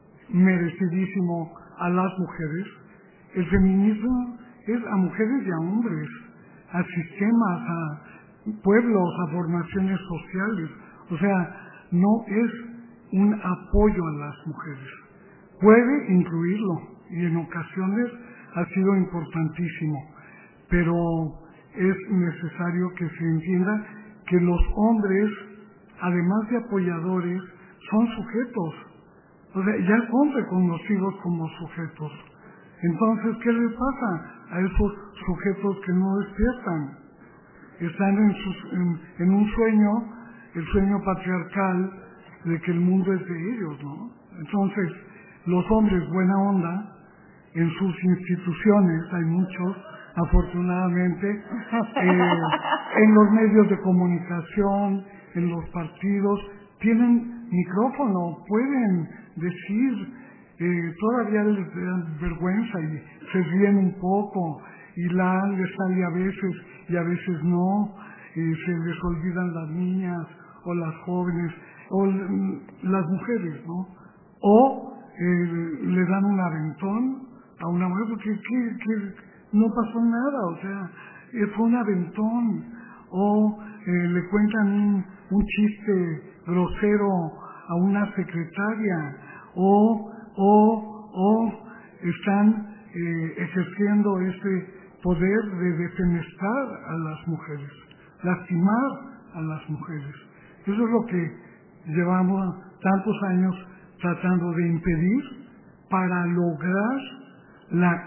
merecidísimo a las mujeres. El feminismo es a mujeres y a hombres, a sistemas, a pueblos, a formaciones sociales. O sea, no es un apoyo a las mujeres. Puede incluirlo y en ocasiones ha sido importantísimo, pero es necesario que se entienda que los hombres, además de apoyadores, son sujetos. O sea, ya son reconocidos como sujetos. Entonces, ¿qué les pasa a esos sujetos que no despiertan? Están en, sus, en, en un sueño, el sueño patriarcal de que el mundo es de ellos, ¿no? Entonces, los hombres buena onda, en sus instituciones, hay muchos, afortunadamente, eh, en los medios de comunicación, en los partidos, tienen micrófono, pueden decir, eh, todavía les dan vergüenza y se ríen un poco, y la les sale a veces y a veces no, y se les olvidan las niñas o las jóvenes o las mujeres, ¿no? O eh, le dan un aventón a una mujer porque que, que no pasó nada, o sea, eh, fue un aventón, o eh, le cuentan un, un chiste grosero a una secretaria, o o o están eh, ejerciendo ese poder de defenestrar a las mujeres, lastimar a las mujeres. Eso es lo que llevamos tantos años tratando de impedir para lograr la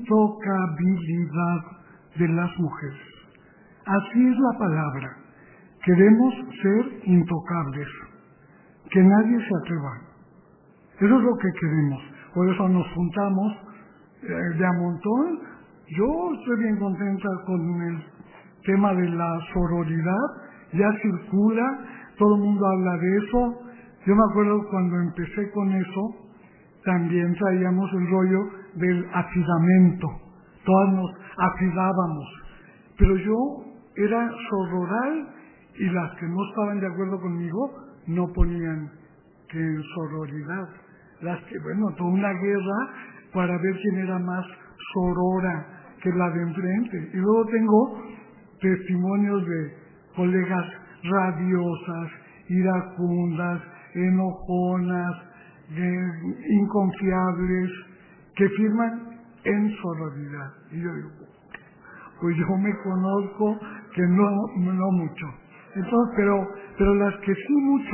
intocabilidad de las mujeres. Así es la palabra. Queremos ser intocables, que nadie se atreva. Eso es lo que queremos. Por eso nos juntamos eh, de a montón. Yo estoy bien contenta con el tema de la sororidad. Ya circula, todo el mundo habla de eso. Yo me acuerdo cuando empecé con eso, también traíamos el rollo del afidamento. todas nos afilábamos, pero yo era sororal y las que no estaban de acuerdo conmigo no ponían que en sororidad. Las que, bueno, toda una guerra para ver quién era más sorora que la de enfrente. Y luego tengo testimonios de colegas rabiosas, iracundas, enojonas, de, inconfiables, que firman en sororidad. Y yo digo, pues yo me conozco que no, no mucho. Entonces, pero, pero las que sí mucho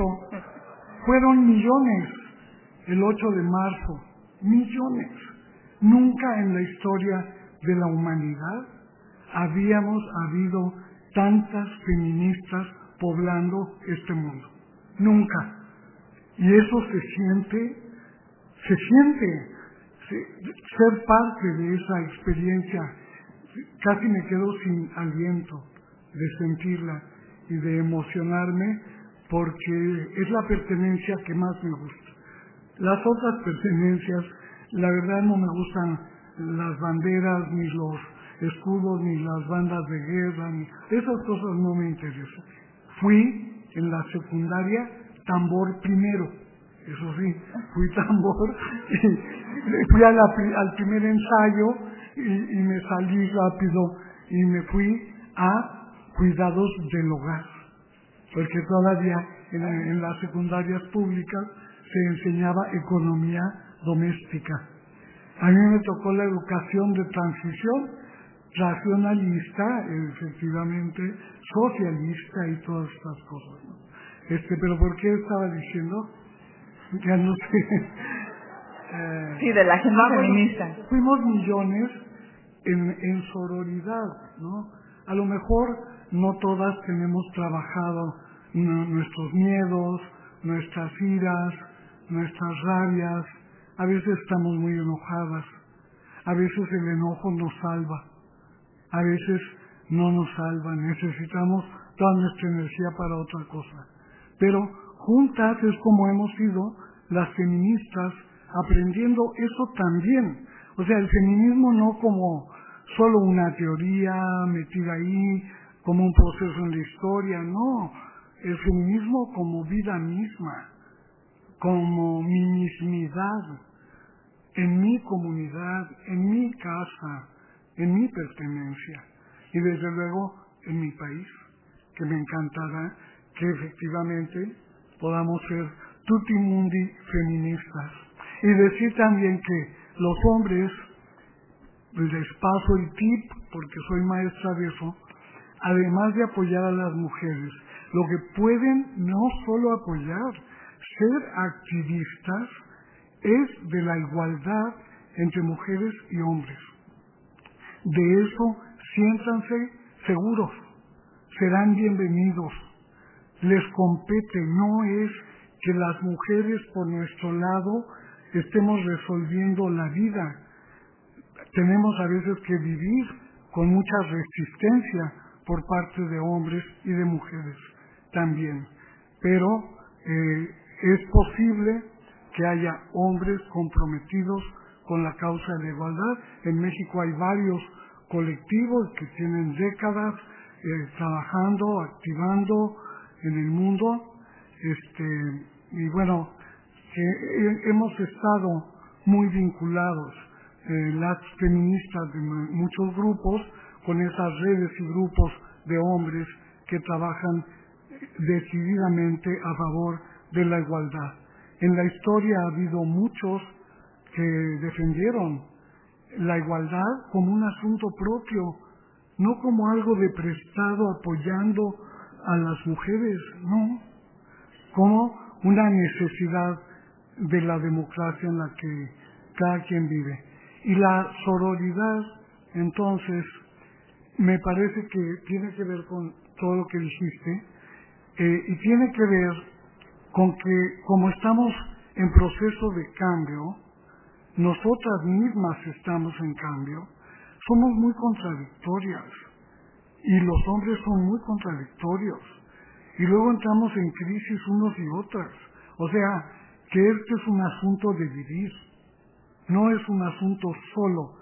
fueron millones el ocho de marzo, millones. Nunca en la historia de la humanidad habíamos habido tantas feministas poblando este mundo. Nunca. Y eso se siente, se siente, se, ser parte de esa experiencia. Casi me quedo sin aliento de sentirla y de emocionarme, porque es la pertenencia que más me gusta. Las otras pertenencias, la verdad no me gustan las banderas, ni los escudos, ni las bandas de guerra, ni esas cosas no me interesan. Fui en la secundaria tambor primero, eso sí, fui tambor, y fui a la, al primer ensayo y, y me salí rápido y me fui a cuidados del hogar, porque todavía en, en las secundarias públicas se enseñaba economía doméstica. A mí me tocó la educación de transición, racionalista, efectivamente, socialista y todas estas cosas, ¿no? Este, pero ¿por qué estaba diciendo? Ya no sé. Eh, sí, de la agenda ah, feminista. Bueno, fuimos millones en, en sororidad, ¿no? A lo mejor no todas tenemos trabajado no, nuestros miedos, nuestras iras, nuestras rabias. A veces estamos muy enojadas, a veces el enojo nos salva, a veces no nos salva, necesitamos toda nuestra energía para otra cosa. Pero juntas es como hemos sido las feministas aprendiendo eso también. O sea, el feminismo no como solo una teoría metida ahí, como un proceso en la historia, no. El feminismo como vida misma, como mi mismidad, en mi comunidad, en mi casa, en mi pertenencia y desde luego en mi país, que me encantará que efectivamente podamos ser tutti mundi feministas. Y decir también que los hombres, les paso el tip porque soy maestra de eso, además de apoyar a las mujeres, lo que pueden no solo apoyar, ser activistas es de la igualdad entre mujeres y hombres. De eso siéntanse seguros, serán bienvenidos. Les compete, no es que las mujeres por nuestro lado estemos resolviendo la vida. Tenemos a veces que vivir con mucha resistencia por parte de hombres y de mujeres también. Pero eh, es posible que haya hombres comprometidos con la causa de la igualdad. En México hay varios colectivos que tienen décadas eh, trabajando, activando en el mundo, este, y bueno, que hemos estado muy vinculados, eh, las feministas de muchos grupos, con esas redes y grupos de hombres que trabajan decididamente a favor de la igualdad. En la historia ha habido muchos que defendieron la igualdad como un asunto propio, no como algo de prestado apoyando a las mujeres, no, como una necesidad de la democracia en la que cada quien vive. Y la sororidad, entonces, me parece que tiene que ver con todo lo que dijiste, eh, y tiene que ver con que como estamos en proceso de cambio, nosotras mismas estamos en cambio, somos muy contradictorias, y los hombres son muy contradictorios, y luego entramos en crisis unos y otras. O sea, que este es un asunto de vivir, no es un asunto solo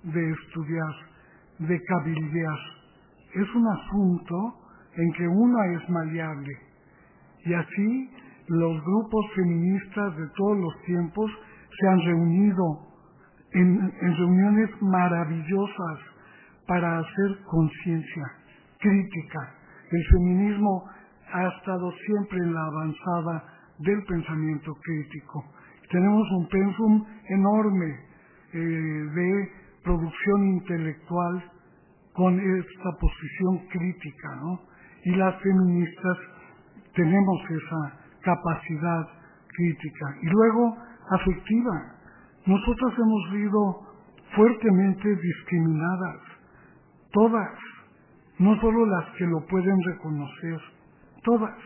de estudiar, de cabildear. Es un asunto en que una es maleable. Y así los grupos feministas de todos los tiempos se han reunido en, en reuniones maravillosas para hacer conciencia crítica. El feminismo ha estado siempre en la avanzada del pensamiento crítico. Tenemos un pensum enorme eh, de producción intelectual con esta posición crítica, ¿no? Y las feministas tenemos esa capacidad crítica. Y luego, afectiva. Nosotras hemos sido fuertemente discriminadas, todas, no solo las que lo pueden reconocer, todas.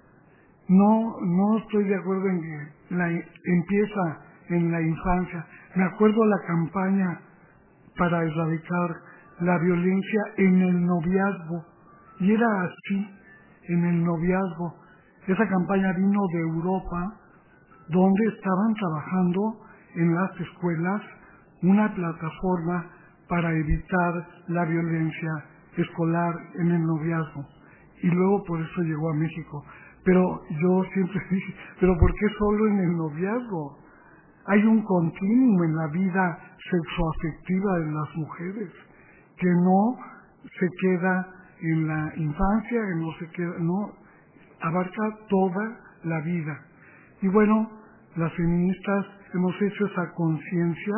No, no estoy de acuerdo en que la, empieza en la infancia. Me acuerdo la campaña para erradicar la violencia en el noviazgo, y era así, en el noviazgo. Esa campaña vino de Europa, donde estaban trabajando en las escuelas una plataforma para evitar la violencia escolar en el noviazgo. Y luego por eso llegó a México. Pero yo siempre dije, ¿pero por qué solo en el noviazgo? Hay un continuum en la vida sexoafectiva de las mujeres, que no se queda en la infancia, que no se queda, no, abarca toda la vida. Y bueno, las feministas hemos hecho esa conciencia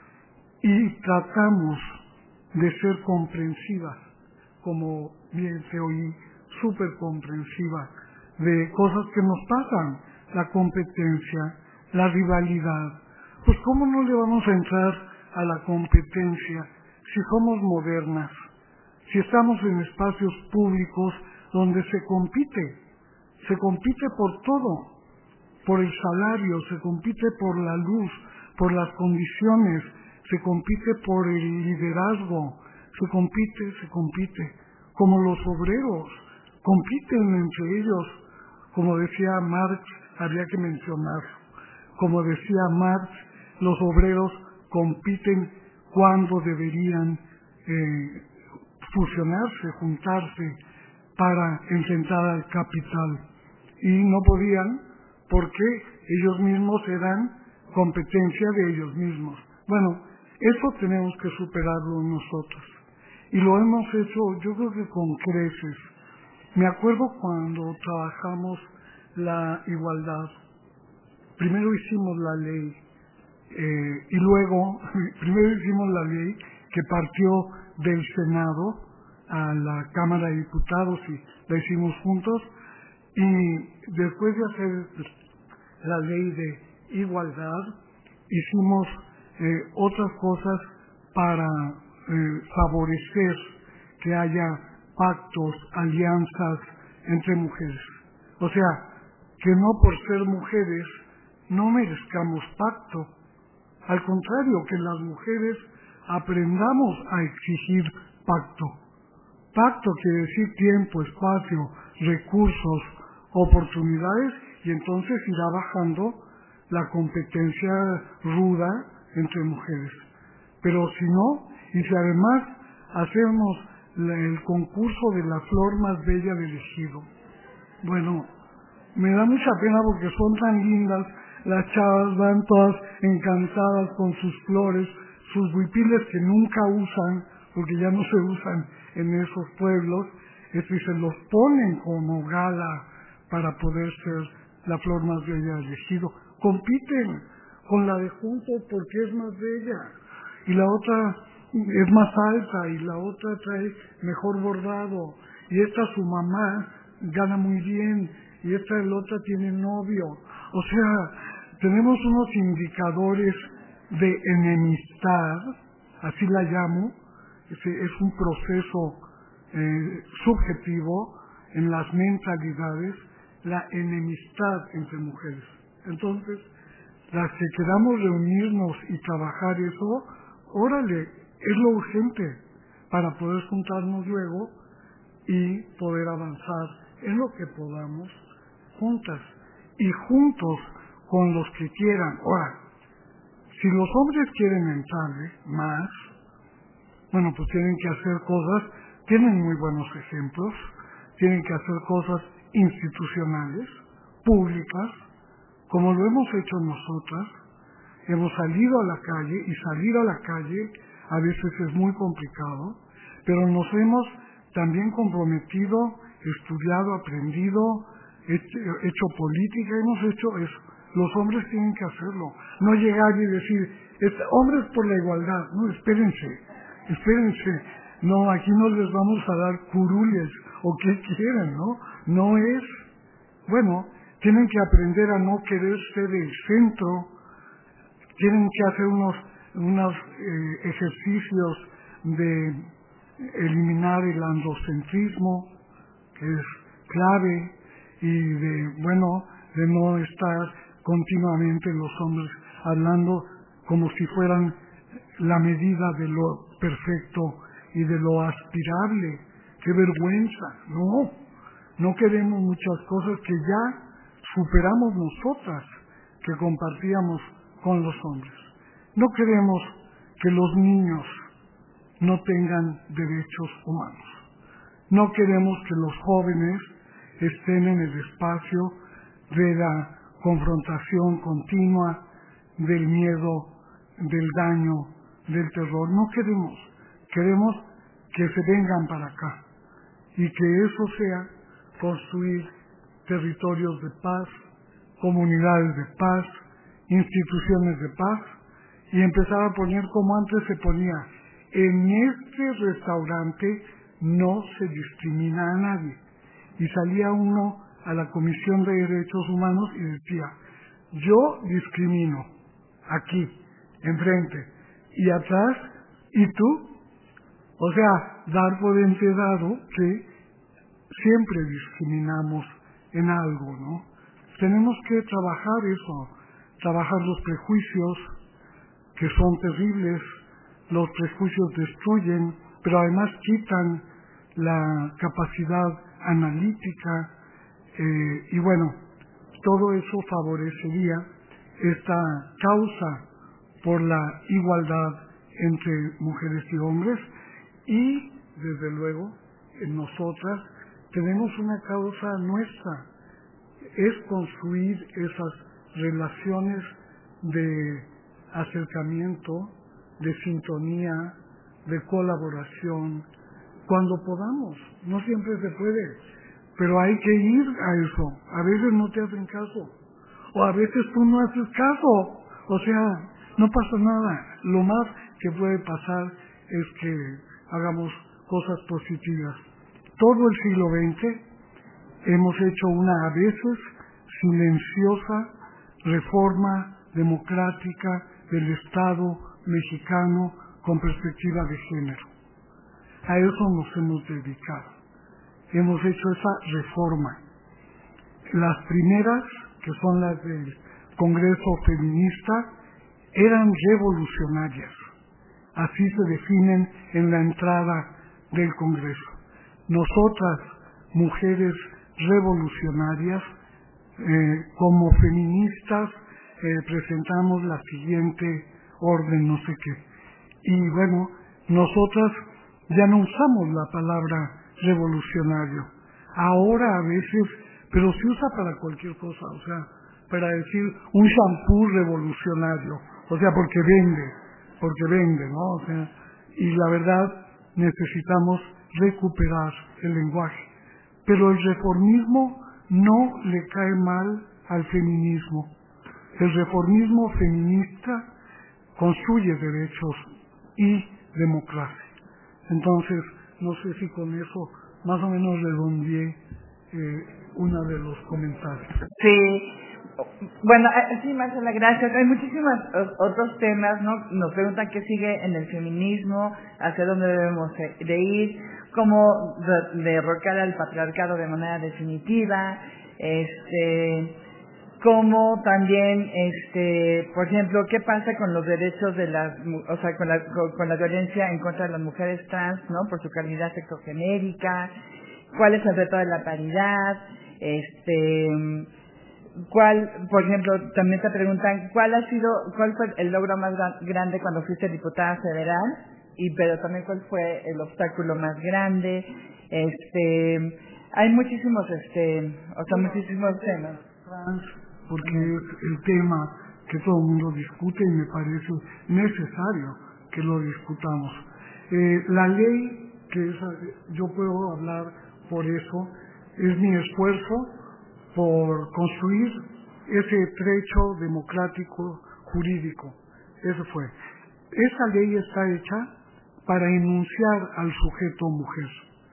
y tratamos de ser comprensivas, como bien te oí, súper comprensiva, de cosas que nos pasan, la competencia, la rivalidad. Pues ¿cómo no le vamos a entrar a la competencia si somos modernas, si estamos en espacios públicos donde se compite, se compite por todo, por el salario, se compite por la luz, por las condiciones, se compite por el liderazgo, se compite, se compite, como los obreros, compiten entre ellos, como decía Marx, había que mencionar, como decía Marx, los obreros compiten cuando deberían eh, fusionarse, juntarse para enfrentar al capital, y no podían porque ellos mismos eran competencia de ellos mismos. Bueno, eso tenemos que superarlo nosotros, y lo hemos hecho yo creo que con creces. Me acuerdo cuando trabajamos la igualdad, primero hicimos la ley, eh, y luego, primero hicimos la ley que partió del Senado a la Cámara de Diputados y la hicimos juntos, y después de hacer la ley de igualdad, hicimos eh, otras cosas para eh, favorecer que haya pactos, alianzas entre mujeres. O sea, que no por ser mujeres no merezcamos pacto. Al contrario, que las mujeres aprendamos a exigir pacto. Pacto quiere decir tiempo, espacio, recursos, oportunidades, y entonces irá bajando la competencia ruda entre mujeres. Pero si no, y si además hacemos la, el concurso de la flor más bella del ejido, bueno, me da mucha pena porque son tan lindas, las chavas van todas encantadas con sus flores, sus huipiles que nunca usan, porque ya no se usan en esos pueblos, es decir, se los ponen como gala para poder ser la flor más bella del ejido. Compiten con la de junto porque es más bella, y la otra es más alta, y la otra trae mejor bordado, y esta su mamá gana muy bien, y esta el otra tiene novio. O sea, tenemos unos indicadores de enemistad, así la llamo, es un proceso eh, subjetivo en las mentalidades, la enemistad entre mujeres. Entonces, las que queramos reunirnos y trabajar eso, órale, es lo urgente para poder juntarnos luego y poder avanzar en lo que podamos juntas y juntos con los que quieran. Ahora, si los hombres quieren entrarle más, bueno, pues tienen que hacer cosas, tienen muy buenos ejemplos, tienen que hacer cosas institucionales, públicas, como lo hemos hecho nosotras. Hemos salido a la calle, y salir a la calle a veces es muy complicado, pero nos hemos también comprometido, estudiado, aprendido, hecho, hecho política, hemos hecho eso. Los hombres tienen que hacerlo, no llegar y decir, hombres por la igualdad, no, espérense, espérense, no, aquí no les vamos a dar curules, o qué quieren, ¿no? No es, bueno, tienen que aprender a no querer ser el centro, tienen que hacer unos, unos eh, ejercicios de eliminar el androcentrismo, que es clave, y de, bueno, de no estar continuamente los hombres hablando como si fueran la medida de lo perfecto y de lo aspirable. ¡Qué vergüenza! No, no queremos muchas cosas que ya superamos nosotras, que compartíamos con los hombres. No queremos que los niños no tengan derechos humanos. No queremos que los jóvenes estén en el espacio de la confrontación continua, del miedo, del daño, del terror. No queremos. Queremos que se vengan para acá y que eso sea construir territorios de paz, comunidades de paz, instituciones de paz, y empezar a poner como antes se ponía: en este restaurante no se discrimina a nadie. Y salía uno a la Comisión de Derechos Humanos y decía: yo discrimino aquí, enfrente, y atrás, ¿y tú? O sea, dar por enterado que siempre discriminamos en algo, ¿no? Tenemos que trabajar eso, trabajar los prejuicios, que son terribles. Los prejuicios destruyen, pero además quitan la capacidad analítica, eh, y bueno, todo eso favorecería esta causa por la igualdad entre mujeres y hombres. Y desde luego en nosotras tenemos una causa nuestra, es construir esas relaciones de acercamiento, de sintonía, de colaboración, cuando podamos. No siempre se puede, pero hay que ir a eso. A veces no te hacen caso, o a veces tú no haces caso, o sea, no pasa nada. Lo más que puede pasar es que hagamos cosas positivas. Todo el siglo veinte hemos hecho una, a veces, silenciosa reforma democrática del Estado mexicano con perspectiva de género. A eso nos hemos dedicado. Hemos hecho esa reforma. Las primeras, que son las del Congreso Feminista, eran revolucionarias. Así se definen en la entrada del Congreso. Nosotras, mujeres revolucionarias, eh, como feministas, eh, presentamos la siguiente orden, no sé qué. Y bueno, nosotras ya no usamos la palabra revolucionario. Ahora a veces, pero se usa para cualquier cosa, o sea, para decir un shampoo revolucionario, o sea, porque vende, porque vende, ¿no? O sea, y la verdad necesitamos recuperar el lenguaje. Pero el reformismo no le cae mal al feminismo. El reformismo feminista construye derechos y democracia. Entonces, no sé si con eso más o menos redondeé eh, uno de los comentarios. Sí, bueno, sí, Marcela, gracias. Hay muchísimos otros temas, ¿no? Nos preguntan qué sigue en el feminismo, hacia dónde debemos de ir, cómo derrocar al patriarcado de manera definitiva, este, cómo también, este, por ejemplo, qué pasa con los derechos de las, o sea, con la, con, con la violencia en contra de las mujeres trans, ¿no? Por su calidad sexogenérica, cuál es el reto de la paridad, este, cuál, por ejemplo, también te preguntan cuál ha sido, cuál fue el logro más grande cuando fuiste diputada federal, y pero también cuál fue el obstáculo más grande. Este, hay muchísimos, este, o sea, muchísimos temas. Porque es el tema que todo el mundo discute y me parece necesario que lo discutamos. Eh, la ley, que es, yo puedo hablar por eso, es mi esfuerzo por construir ese trecho democrático jurídico. Eso fue. Esa ley está hecha para enunciar al sujeto mujer.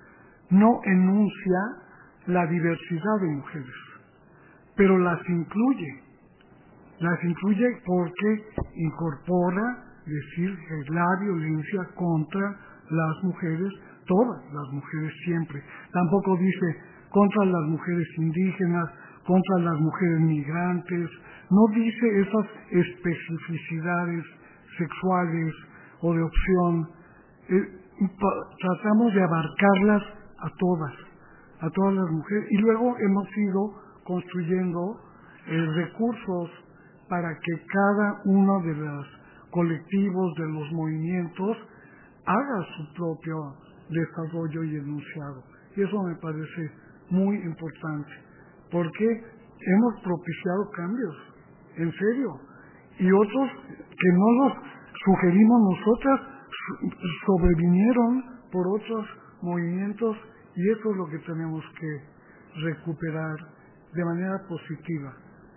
No enuncia la diversidad de mujeres, pero las incluye. Las incluye porque incorpora decir que la violencia contra las mujeres, todas las mujeres siempre. Tampoco dice contra las mujeres indígenas, contra las mujeres migrantes, no dice esas especificidades sexuales o de opción. Eh, tratamos de abarcarlas a todas, a todas las mujeres, y luego hemos ido construyendo eh, recursos para que cada uno de los colectivos, de los movimientos, haga su propio desarrollo y enunciado. Y eso me parece muy importante, porque hemos propiciado cambios, en serio, y otros que no los sugerimos nosotras, sobrevinieron por otros movimientos, y eso es lo que tenemos que recuperar de manera positiva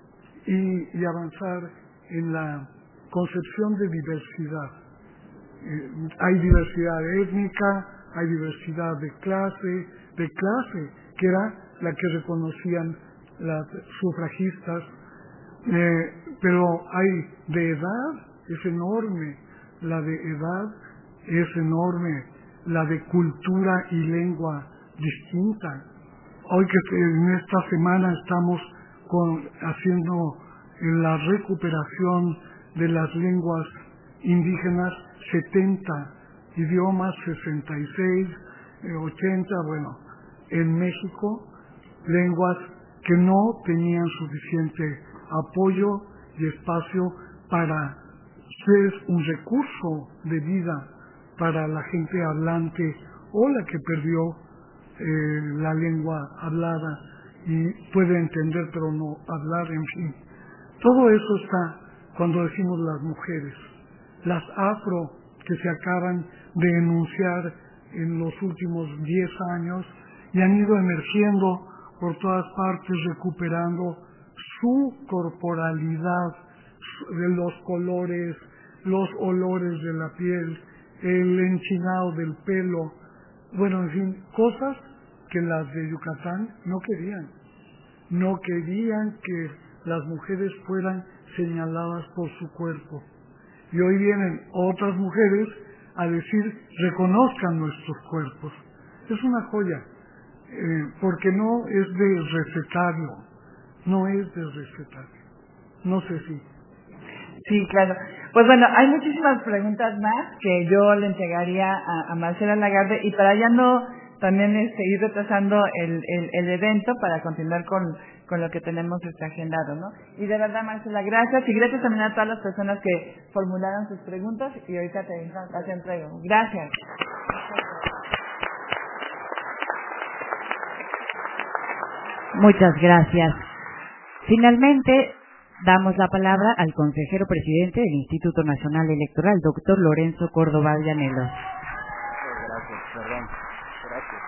y, y avanzar en la concepción de diversidad. Eh, hay diversidad étnica, hay diversidad de clase, de clase, que era la que reconocían las sufragistas, eh, pero hay de edad, es enorme, la de edad es enorme, la de cultura y lengua distinta. Hoy que en esta semana estamos con, haciendo la recuperación de las lenguas indígenas, setenta idiomas, sesenta y seis, ochenta, bueno, en México, lenguas que no tenían suficiente apoyo y espacio para ser un recurso de vida para la gente hablante o la que perdió eh, la lengua hablada y puede entender pero no hablar, en fin. Todo eso está cuando decimos las mujeres, las afro que se acaban de enunciar en los últimos diez años y han ido emergiendo por todas partes, recuperando su corporalidad, de los colores, los olores de la piel, el enchinado del pelo, bueno, en fin, cosas que las de Yucatán no querían. No querían que las mujeres fueran señaladas por su cuerpo. Y hoy vienen otras mujeres a decir, reconozcan nuestros cuerpos. Es una joya, eh, porque no es de recetario, no es de recetario. No sé si... Sí, claro. Pues bueno, hay muchísimas preguntas más que yo le entregaría a, a Marcela Lagarde, y para ya no también es seguir retrasando el, el, el evento para continuar con, con lo que tenemos este agendado, ¿no? Y de verdad, Marcela, gracias, y gracias también a todas las personas que formularon sus preguntas, y ahorita te las entrego. Gracias. Muchas gracias. Finalmente, damos la palabra al consejero presidente del Instituto Nacional Electoral, doctor Lorenzo Córdoba Vianello. Gracias, perdón. Gracias.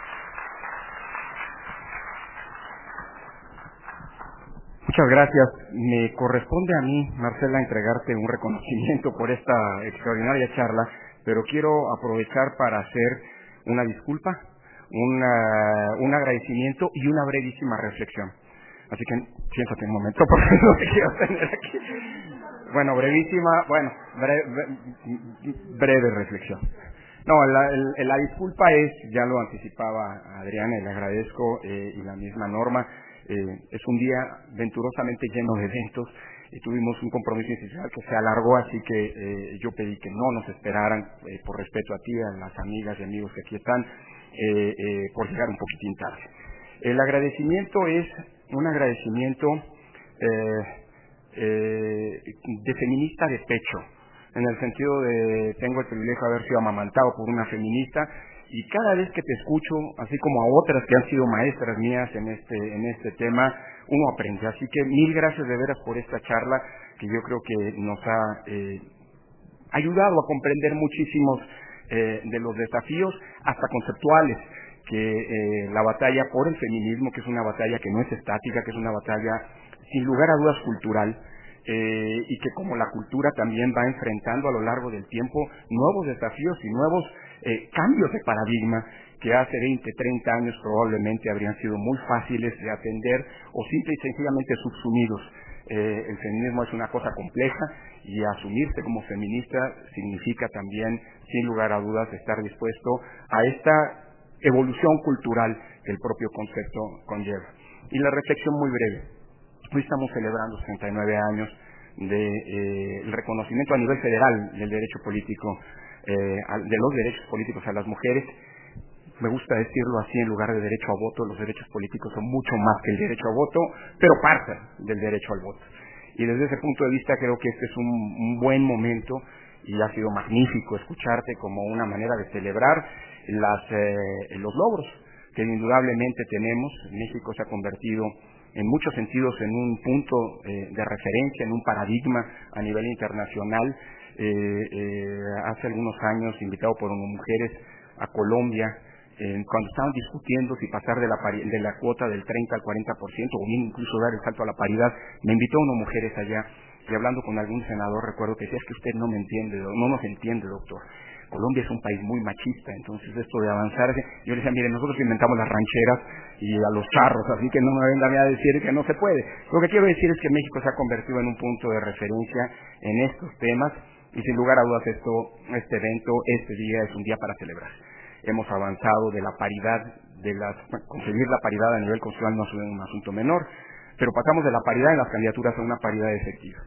Muchas gracias. Me corresponde a mí, Marcela, entregarte un reconocimiento por esta extraordinaria charla, pero quiero aprovechar para hacer una disculpa, una, un agradecimiento y una brevísima reflexión. Así que siéntate un momento porque no te quiero tener aquí. Bueno, brevísima, bueno, breve, breve reflexión. No, la, la, la disculpa es, ya lo anticipaba Adriana y le agradezco, eh, y la misma Norma, eh, es un día venturosamente lleno de eventos y tuvimos un compromiso institucional que se alargó, así que eh, yo pedí que no nos esperaran, eh, por respeto a ti, a las amigas y amigos que aquí están, eh, eh, por llegar un poquitín tarde. El agradecimiento es un agradecimiento eh, eh, de feminista de pecho, en el sentido de tengo el privilegio de haber sido amamantado por una feminista, y cada vez que te escucho, así como a otras que han sido maestras mías en este en este tema, uno aprende. Así que mil gracias de veras por esta charla, que yo creo que nos ha eh, ayudado a comprender muchísimos eh, de los desafíos, hasta conceptuales, que eh, la batalla por el feminismo, que es una batalla que no es estática, que es una batalla sin lugar a dudas cultural, eh, y que como la cultura también va enfrentando a lo largo del tiempo nuevos desafíos y nuevos eh, cambios de paradigma que hace veinte, treinta años probablemente habrían sido muy fáciles de atender o simple y sencillamente subsumidos. Eh, el feminismo es una cosa compleja, y asumirse como feminista significa también, sin lugar a dudas, estar dispuesto a esta evolución cultural que el propio concepto conlleva. Y la reflexión muy breve. Hoy estamos celebrando treinta y nueve años del de, eh, reconocimiento a nivel federal del derecho político, eh, de los derechos políticos a las mujeres. Me gusta decirlo así, en lugar de derecho a voto, los derechos políticos son mucho más que el derecho a voto, pero parten del derecho al voto. Y desde ese punto de vista creo que este es un, un buen momento, y ha sido magnífico escucharte como una manera de celebrar las, eh, los logros que indudablemente tenemos. México se ha convertido en muchos sentidos en un punto eh, de referencia, en un paradigma a nivel internacional. Eh, eh, hace algunos años, invitado por unas mujeres a Colombia, eh, cuando estaban discutiendo si pasar de la, de la cuota del treinta al cuarenta por ciento o bien incluso dar el salto a la paridad, me invitó a unas mujeres allá, y hablando con algún senador recuerdo que decía: es que usted no me entiende, no nos entiende, doctor. Colombia es un país muy machista, entonces esto de avanzar, yo le decía: mire, nosotros inventamos las rancheras y a los charros, así que no me vengan a decir que no se puede. Lo que quiero decir es que México se ha convertido en un punto de referencia en estos temas, y sin lugar a dudas esto, este evento, este día es un día para celebrar. Hemos avanzado de la paridad, de las, conseguir la paridad a nivel constitucional no es un asunto menor, pero pasamos de la paridad en las candidaturas a una paridad efectiva.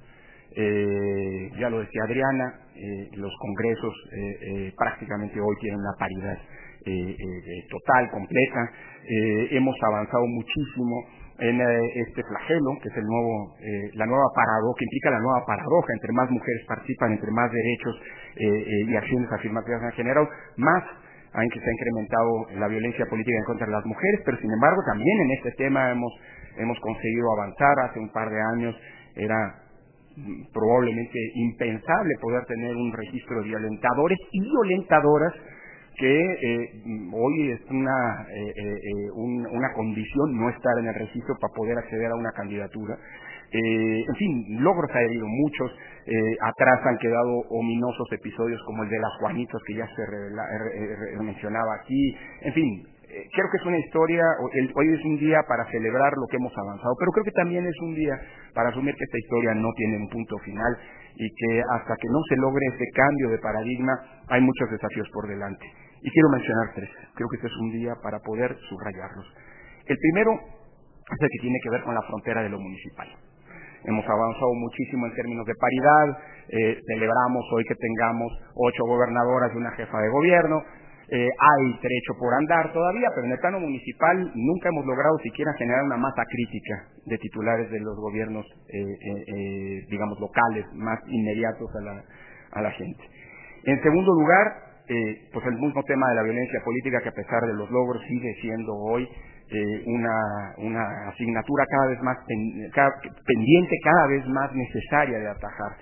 Eh, ya lo decía Adriana, eh, los congresos eh, eh, prácticamente hoy tienen una paridad eh, eh, total, completa. Eh, hemos avanzado muchísimo en eh, este flagelo, que es el nuevo, eh, la nueva paradoja, que implica la nueva paradoja: entre más mujeres participan, entre más derechos eh, eh, y acciones afirmativas han generado, más aunque se ha incrementado la violencia política en contra de las mujeres. Pero sin embargo también en este tema hemos, hemos conseguido avanzar. Hace un par de años era probablemente impensable poder tener un registro de violentadores y violentadoras, que eh, hoy es una, eh, eh, un, una condición no estar en el registro para poder acceder a una candidatura. Eh, en fin, logros ha habido muchos. Eh, atrás han quedado ominosos episodios como el de las Juanitos, que ya se revela, eh, eh, mencionaba aquí. En fin, eh, creo que es una historia, el, hoy es un día para celebrar lo que hemos avanzado, pero creo que también es un día para asumir que esta historia no tiene un punto final, y que hasta que no se logre ese cambio de paradigma hay muchos desafíos por delante. Y quiero mencionar tres. Creo que este es un día para poder subrayarlos. El primero es el que tiene que ver con la frontera de lo municipal. Hemos avanzado muchísimo en términos de paridad. Eh, celebramos hoy que tengamos ocho gobernadoras y una jefa de gobierno. Eh, hay trecho por andar todavía, pero en el plano municipal nunca hemos logrado siquiera generar una masa crítica de titulares de los gobiernos, eh, eh, eh, digamos, locales, más inmediatos a la, a la gente. En segundo lugar, eh, pues el mismo tema de la violencia política, que a pesar de los logros sigue siendo hoy eh, una, una asignatura cada vez más pen, cada, pendiente, cada vez más necesaria de atajar.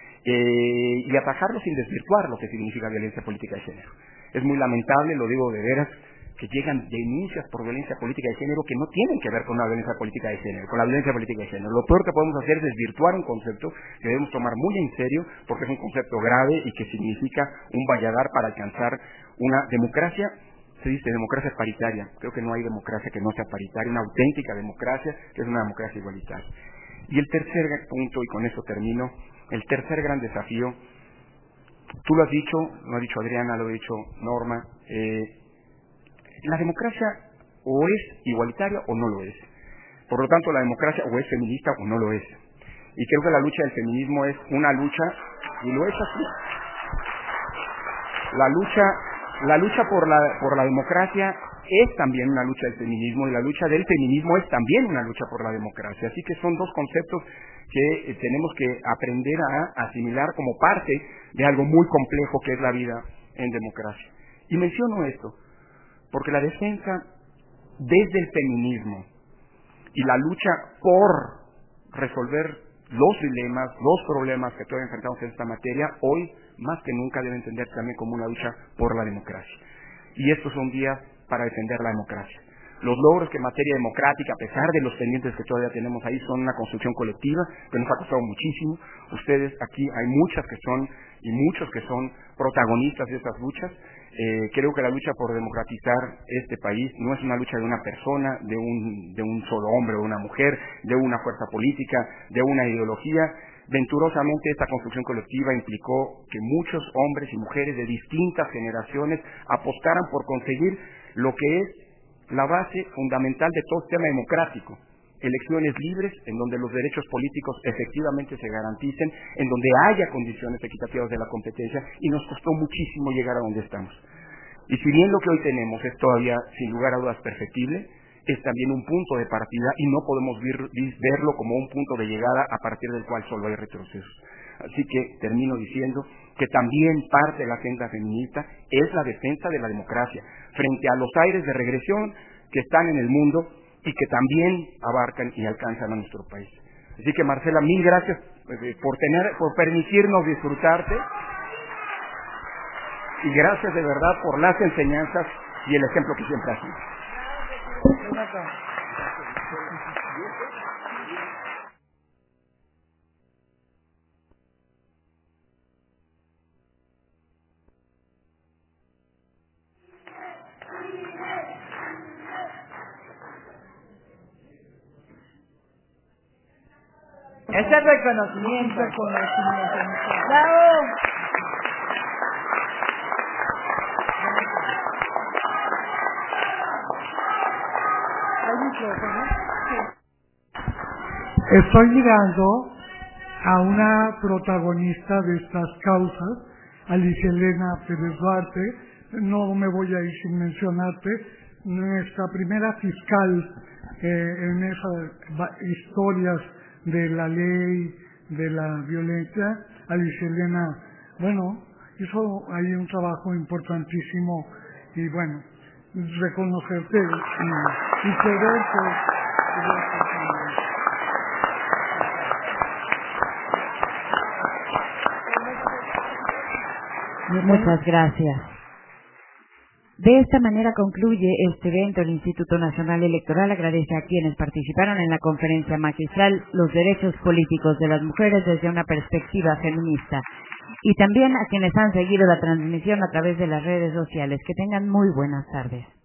Eh, y atajarlo sin desvirtuar lo que significa violencia política de género. Es muy lamentable, lo digo de veras, que llegan denuncias por violencia política de género que no tienen que ver con la violencia política de género, con la violencia política de género. Lo peor que podemos hacer es desvirtuar un concepto que debemos tomar muy en serio, porque es un concepto grave y que significa un valladar para alcanzar una democracia. Se dice democracia paritaria. Creo que no hay democracia que no sea paritaria, una auténtica democracia que es una democracia igualitaria. Y el tercer punto, y con eso termino, el tercer gran desafío, tú lo has dicho, lo ha dicho Adriana, lo ha dicho Norma, eh, la democracia o es igualitaria o no lo es. Por lo tanto, la democracia o es feminista o no lo es. Y creo que la lucha del feminismo es una lucha, y lo es así. La lucha, la lucha por la, por la democracia es también una lucha del feminismo, y la lucha del feminismo es también una lucha por la democracia. Así que son dos conceptos que eh, tenemos que aprender a asimilar como parte de algo muy complejo que es la vida en democracia. Y menciono esto porque la defensa desde el feminismo y la lucha por resolver los dilemas, los problemas que todavía enfrentamos en esta materia, hoy más que nunca debe entenderse también como una lucha por la democracia. Y estos son días para defender la democracia. Los logros que en materia democrática, a pesar de los pendientes que todavía tenemos ahí, son una construcción colectiva que nos ha costado muchísimo. Ustedes aquí, hay muchas que son, y muchos que son protagonistas de estas luchas. Eh, creo que la lucha por democratizar este país no es una lucha de una persona, de un, de un solo hombre o una mujer, de una fuerza política, de una ideología. Venturosamente esta construcción colectiva implicó que muchos hombres y mujeres de distintas generaciones apostaran por conseguir lo que es la base fundamental de todo sistema democrático: elecciones libres en donde los derechos políticos efectivamente se garanticen, en donde haya condiciones equitativas de la competencia, y nos costó muchísimo llegar a donde estamos. Y si bien lo que hoy tenemos es todavía, sin lugar a dudas, perfectible, es también un punto de partida y no podemos ver, verlo como un punto de llegada a partir del cual solo hay retrocesos. Así que termino diciendo que también parte de la agenda feminista es la defensa de la democracia frente a los aires de regresión que están en el mundo y que también abarcan y alcanzan a nuestro país. Así que, Marcela, mil gracias por tener, por permitirnos disfrutarte, y gracias de verdad por las enseñanzas y el ejemplo que siempre has sido. Ese reconocimiento. reconocimiento. ¡Bravo! Estoy mirando a una protagonista de estas causas, Alicia Elena Pérez Duarte. No me voy a ir sin mencionarte, nuestra primera fiscal eh, en esas historias de la ley de la violencia. Alicia Elena, bueno, hizo ahí un trabajo importantísimo, y bueno, reconocerte y, y quererte. Muchas gracias. De esta manera concluye este evento. El Instituto Nacional Electoral agradece a quienes participaron en la conferencia magistral Los derechos políticos de las mujeres desde una perspectiva feminista, y también a quienes han seguido la transmisión a través de las redes sociales. Que tengan muy buenas tardes.